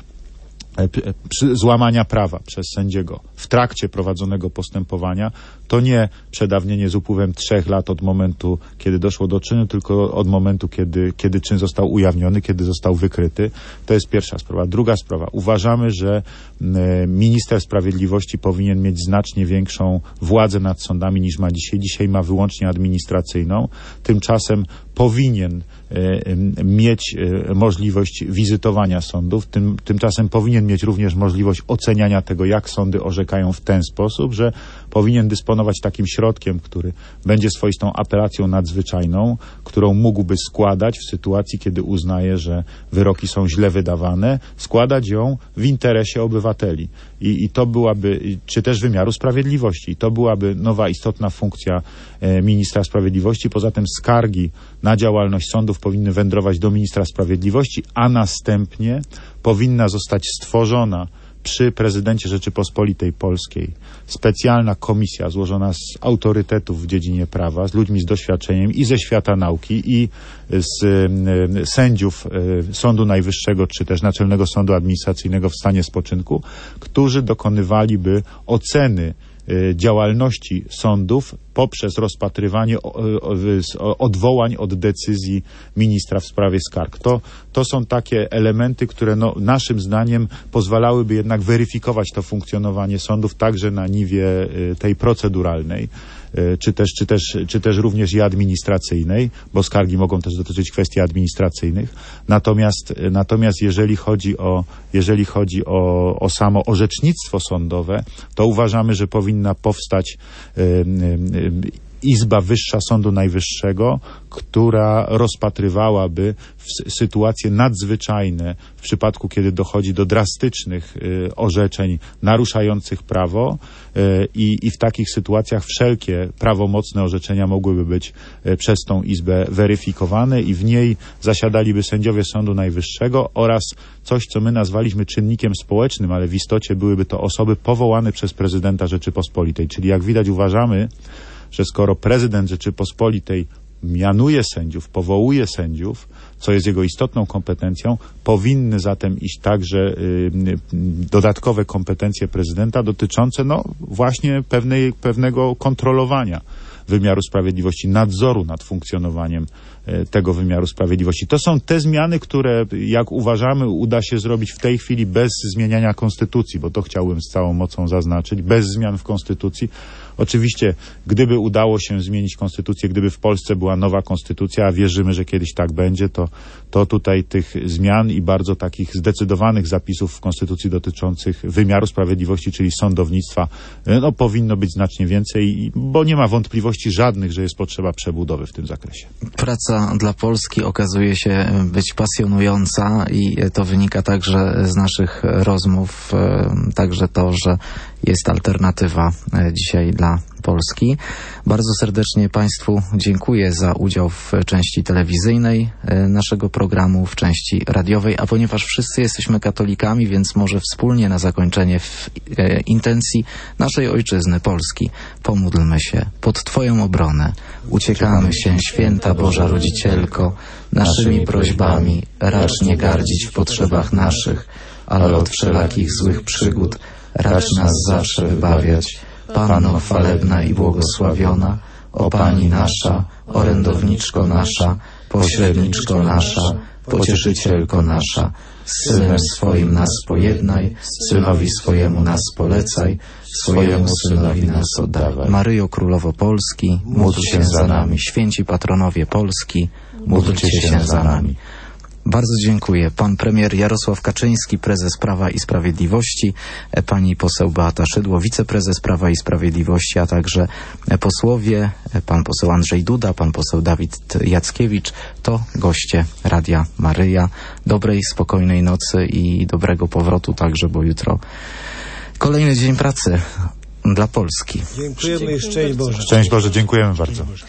złamania prawa przez sędziego w trakcie prowadzonego postępowania, to nie przedawnienie z upływem 3 lat od momentu, kiedy doszło do czynu, tylko od momentu, kiedy czyn został ujawniony, kiedy został wykryty. To jest pierwsza sprawa. Druga sprawa. Uważamy, że minister sprawiedliwości powinien mieć znacznie większą władzę nad sądami niż ma dzisiaj. Dzisiaj ma wyłącznie administracyjną. Tymczasem powinien mieć możliwość wizytowania sądów. Tymczasem powinien mieć również możliwość oceniania tego, jak sądy orzekają w ten sposób, że powinien dysponować takim środkiem, który będzie swoistą apelacją nadzwyczajną, którą mógłby składać w sytuacji, kiedy uznaje, że wyroki są źle wydawane, składać ją w interesie obywateli. I to byłaby, czy też wymiaru sprawiedliwości. I to byłaby nowa, istotna funkcja ministra sprawiedliwości. Poza tym skargi na działalność sądów powinny wędrować do ministra sprawiedliwości, a następnie powinna zostać stworzona przy prezydencie Rzeczypospolitej Polskiej specjalna komisja złożona z autorytetów w dziedzinie prawa, z ludźmi z doświadczeniem i ze świata nauki i z sędziów Sądu Najwyższego czy też Naczelnego Sądu Administracyjnego w stanie spoczynku, którzy dokonywaliby oceny działalności sądów poprzez rozpatrywanie odwołań od decyzji ministra w sprawie skarg. To są takie elementy, które naszym zdaniem pozwalałyby jednak weryfikować to funkcjonowanie sądów także na niwie tej proceduralnej, czy też również i administracyjnej, bo skargi mogą też dotyczyć kwestii administracyjnych. Natomiast jeżeli chodzi o samo orzecznictwo sądowe, to uważamy, że powinna powstać Izba Wyższa Sądu Najwyższego, która rozpatrywałaby sytuacje nadzwyczajne w przypadku, kiedy dochodzi do drastycznych orzeczeń naruszających prawo i w takich sytuacjach wszelkie prawomocne orzeczenia mogłyby być przez tą Izbę weryfikowane i w niej zasiadaliby sędziowie Sądu Najwyższego oraz coś, co my nazwaliśmy czynnikiem społecznym, ale w istocie byłyby to osoby powołane przez prezydenta Rzeczypospolitej. Czyli jak widać uważamy, że skoro prezydent Rzeczypospolitej mianuje sędziów, powołuje sędziów, co jest jego istotną kompetencją, powinny zatem iść także dodatkowe kompetencje prezydenta dotyczące właśnie pewnego kontrolowania wymiaru sprawiedliwości, nadzoru nad funkcjonowaniem tego wymiaru sprawiedliwości. To są te zmiany, które, jak uważamy, uda się zrobić w tej chwili bez zmieniania konstytucji, bo to chciałbym z całą mocą zaznaczyć, bez zmian w konstytucji. Oczywiście, gdyby udało się zmienić konstytucję, gdyby w Polsce była nowa konstytucja, a wierzymy, że kiedyś tak będzie, to tutaj tych zmian i bardzo takich zdecydowanych zapisów w konstytucji dotyczących wymiaru sprawiedliwości, czyli sądownictwa, no, powinno być znacznie więcej, bo nie ma wątpliwości żadnych, że jest potrzeba przebudowy w tym zakresie. Praca dla Polski okazuje się być pasjonująca i to wynika także z naszych rozmów, także to, że jest alternatywa dzisiaj dla Polski. Bardzo serdecznie Państwu dziękuję za udział w części telewizyjnej naszego programu, w części radiowej, a ponieważ wszyscy jesteśmy katolikami, więc może wspólnie na zakończenie w intencji naszej ojczyzny Polski pomódlmy się pod Twoją obronę. Uciekamy się, święta Boża Rodzicielko, naszymi prośbami racz nie gardzić w potrzebach naszych, ale od wszelakich złych przygód racz nas zawsze wybawiać. Panno chwalebna i błogosławiona, o Pani nasza, orędowniczko nasza, pośredniczko nasza, pocieszycielko nasza, z Synem swoim nas pojednaj, Synowi swojemu nas polecaj, swojemu Synowi nas oddawaj. Maryjo Królowo Polski, módl się za nami. Święci patronowie Polski, módlcie się za nami. Bardzo dziękuję. Pan premier Jarosław Kaczyński, prezes Prawa i Sprawiedliwości, pani poseł Beata Szydło, wiceprezes Prawa i Sprawiedliwości, a także posłowie, pan poseł Andrzej Duda, pan poseł Dawid Jackiewicz, to goście Radia Maryja. Dobrej, spokojnej nocy i dobrego powrotu także, bo jutro kolejny dzień pracy dla Polski. Dziękujemy i szczęść Boże. Szczęść Boże, dziękujemy bardzo.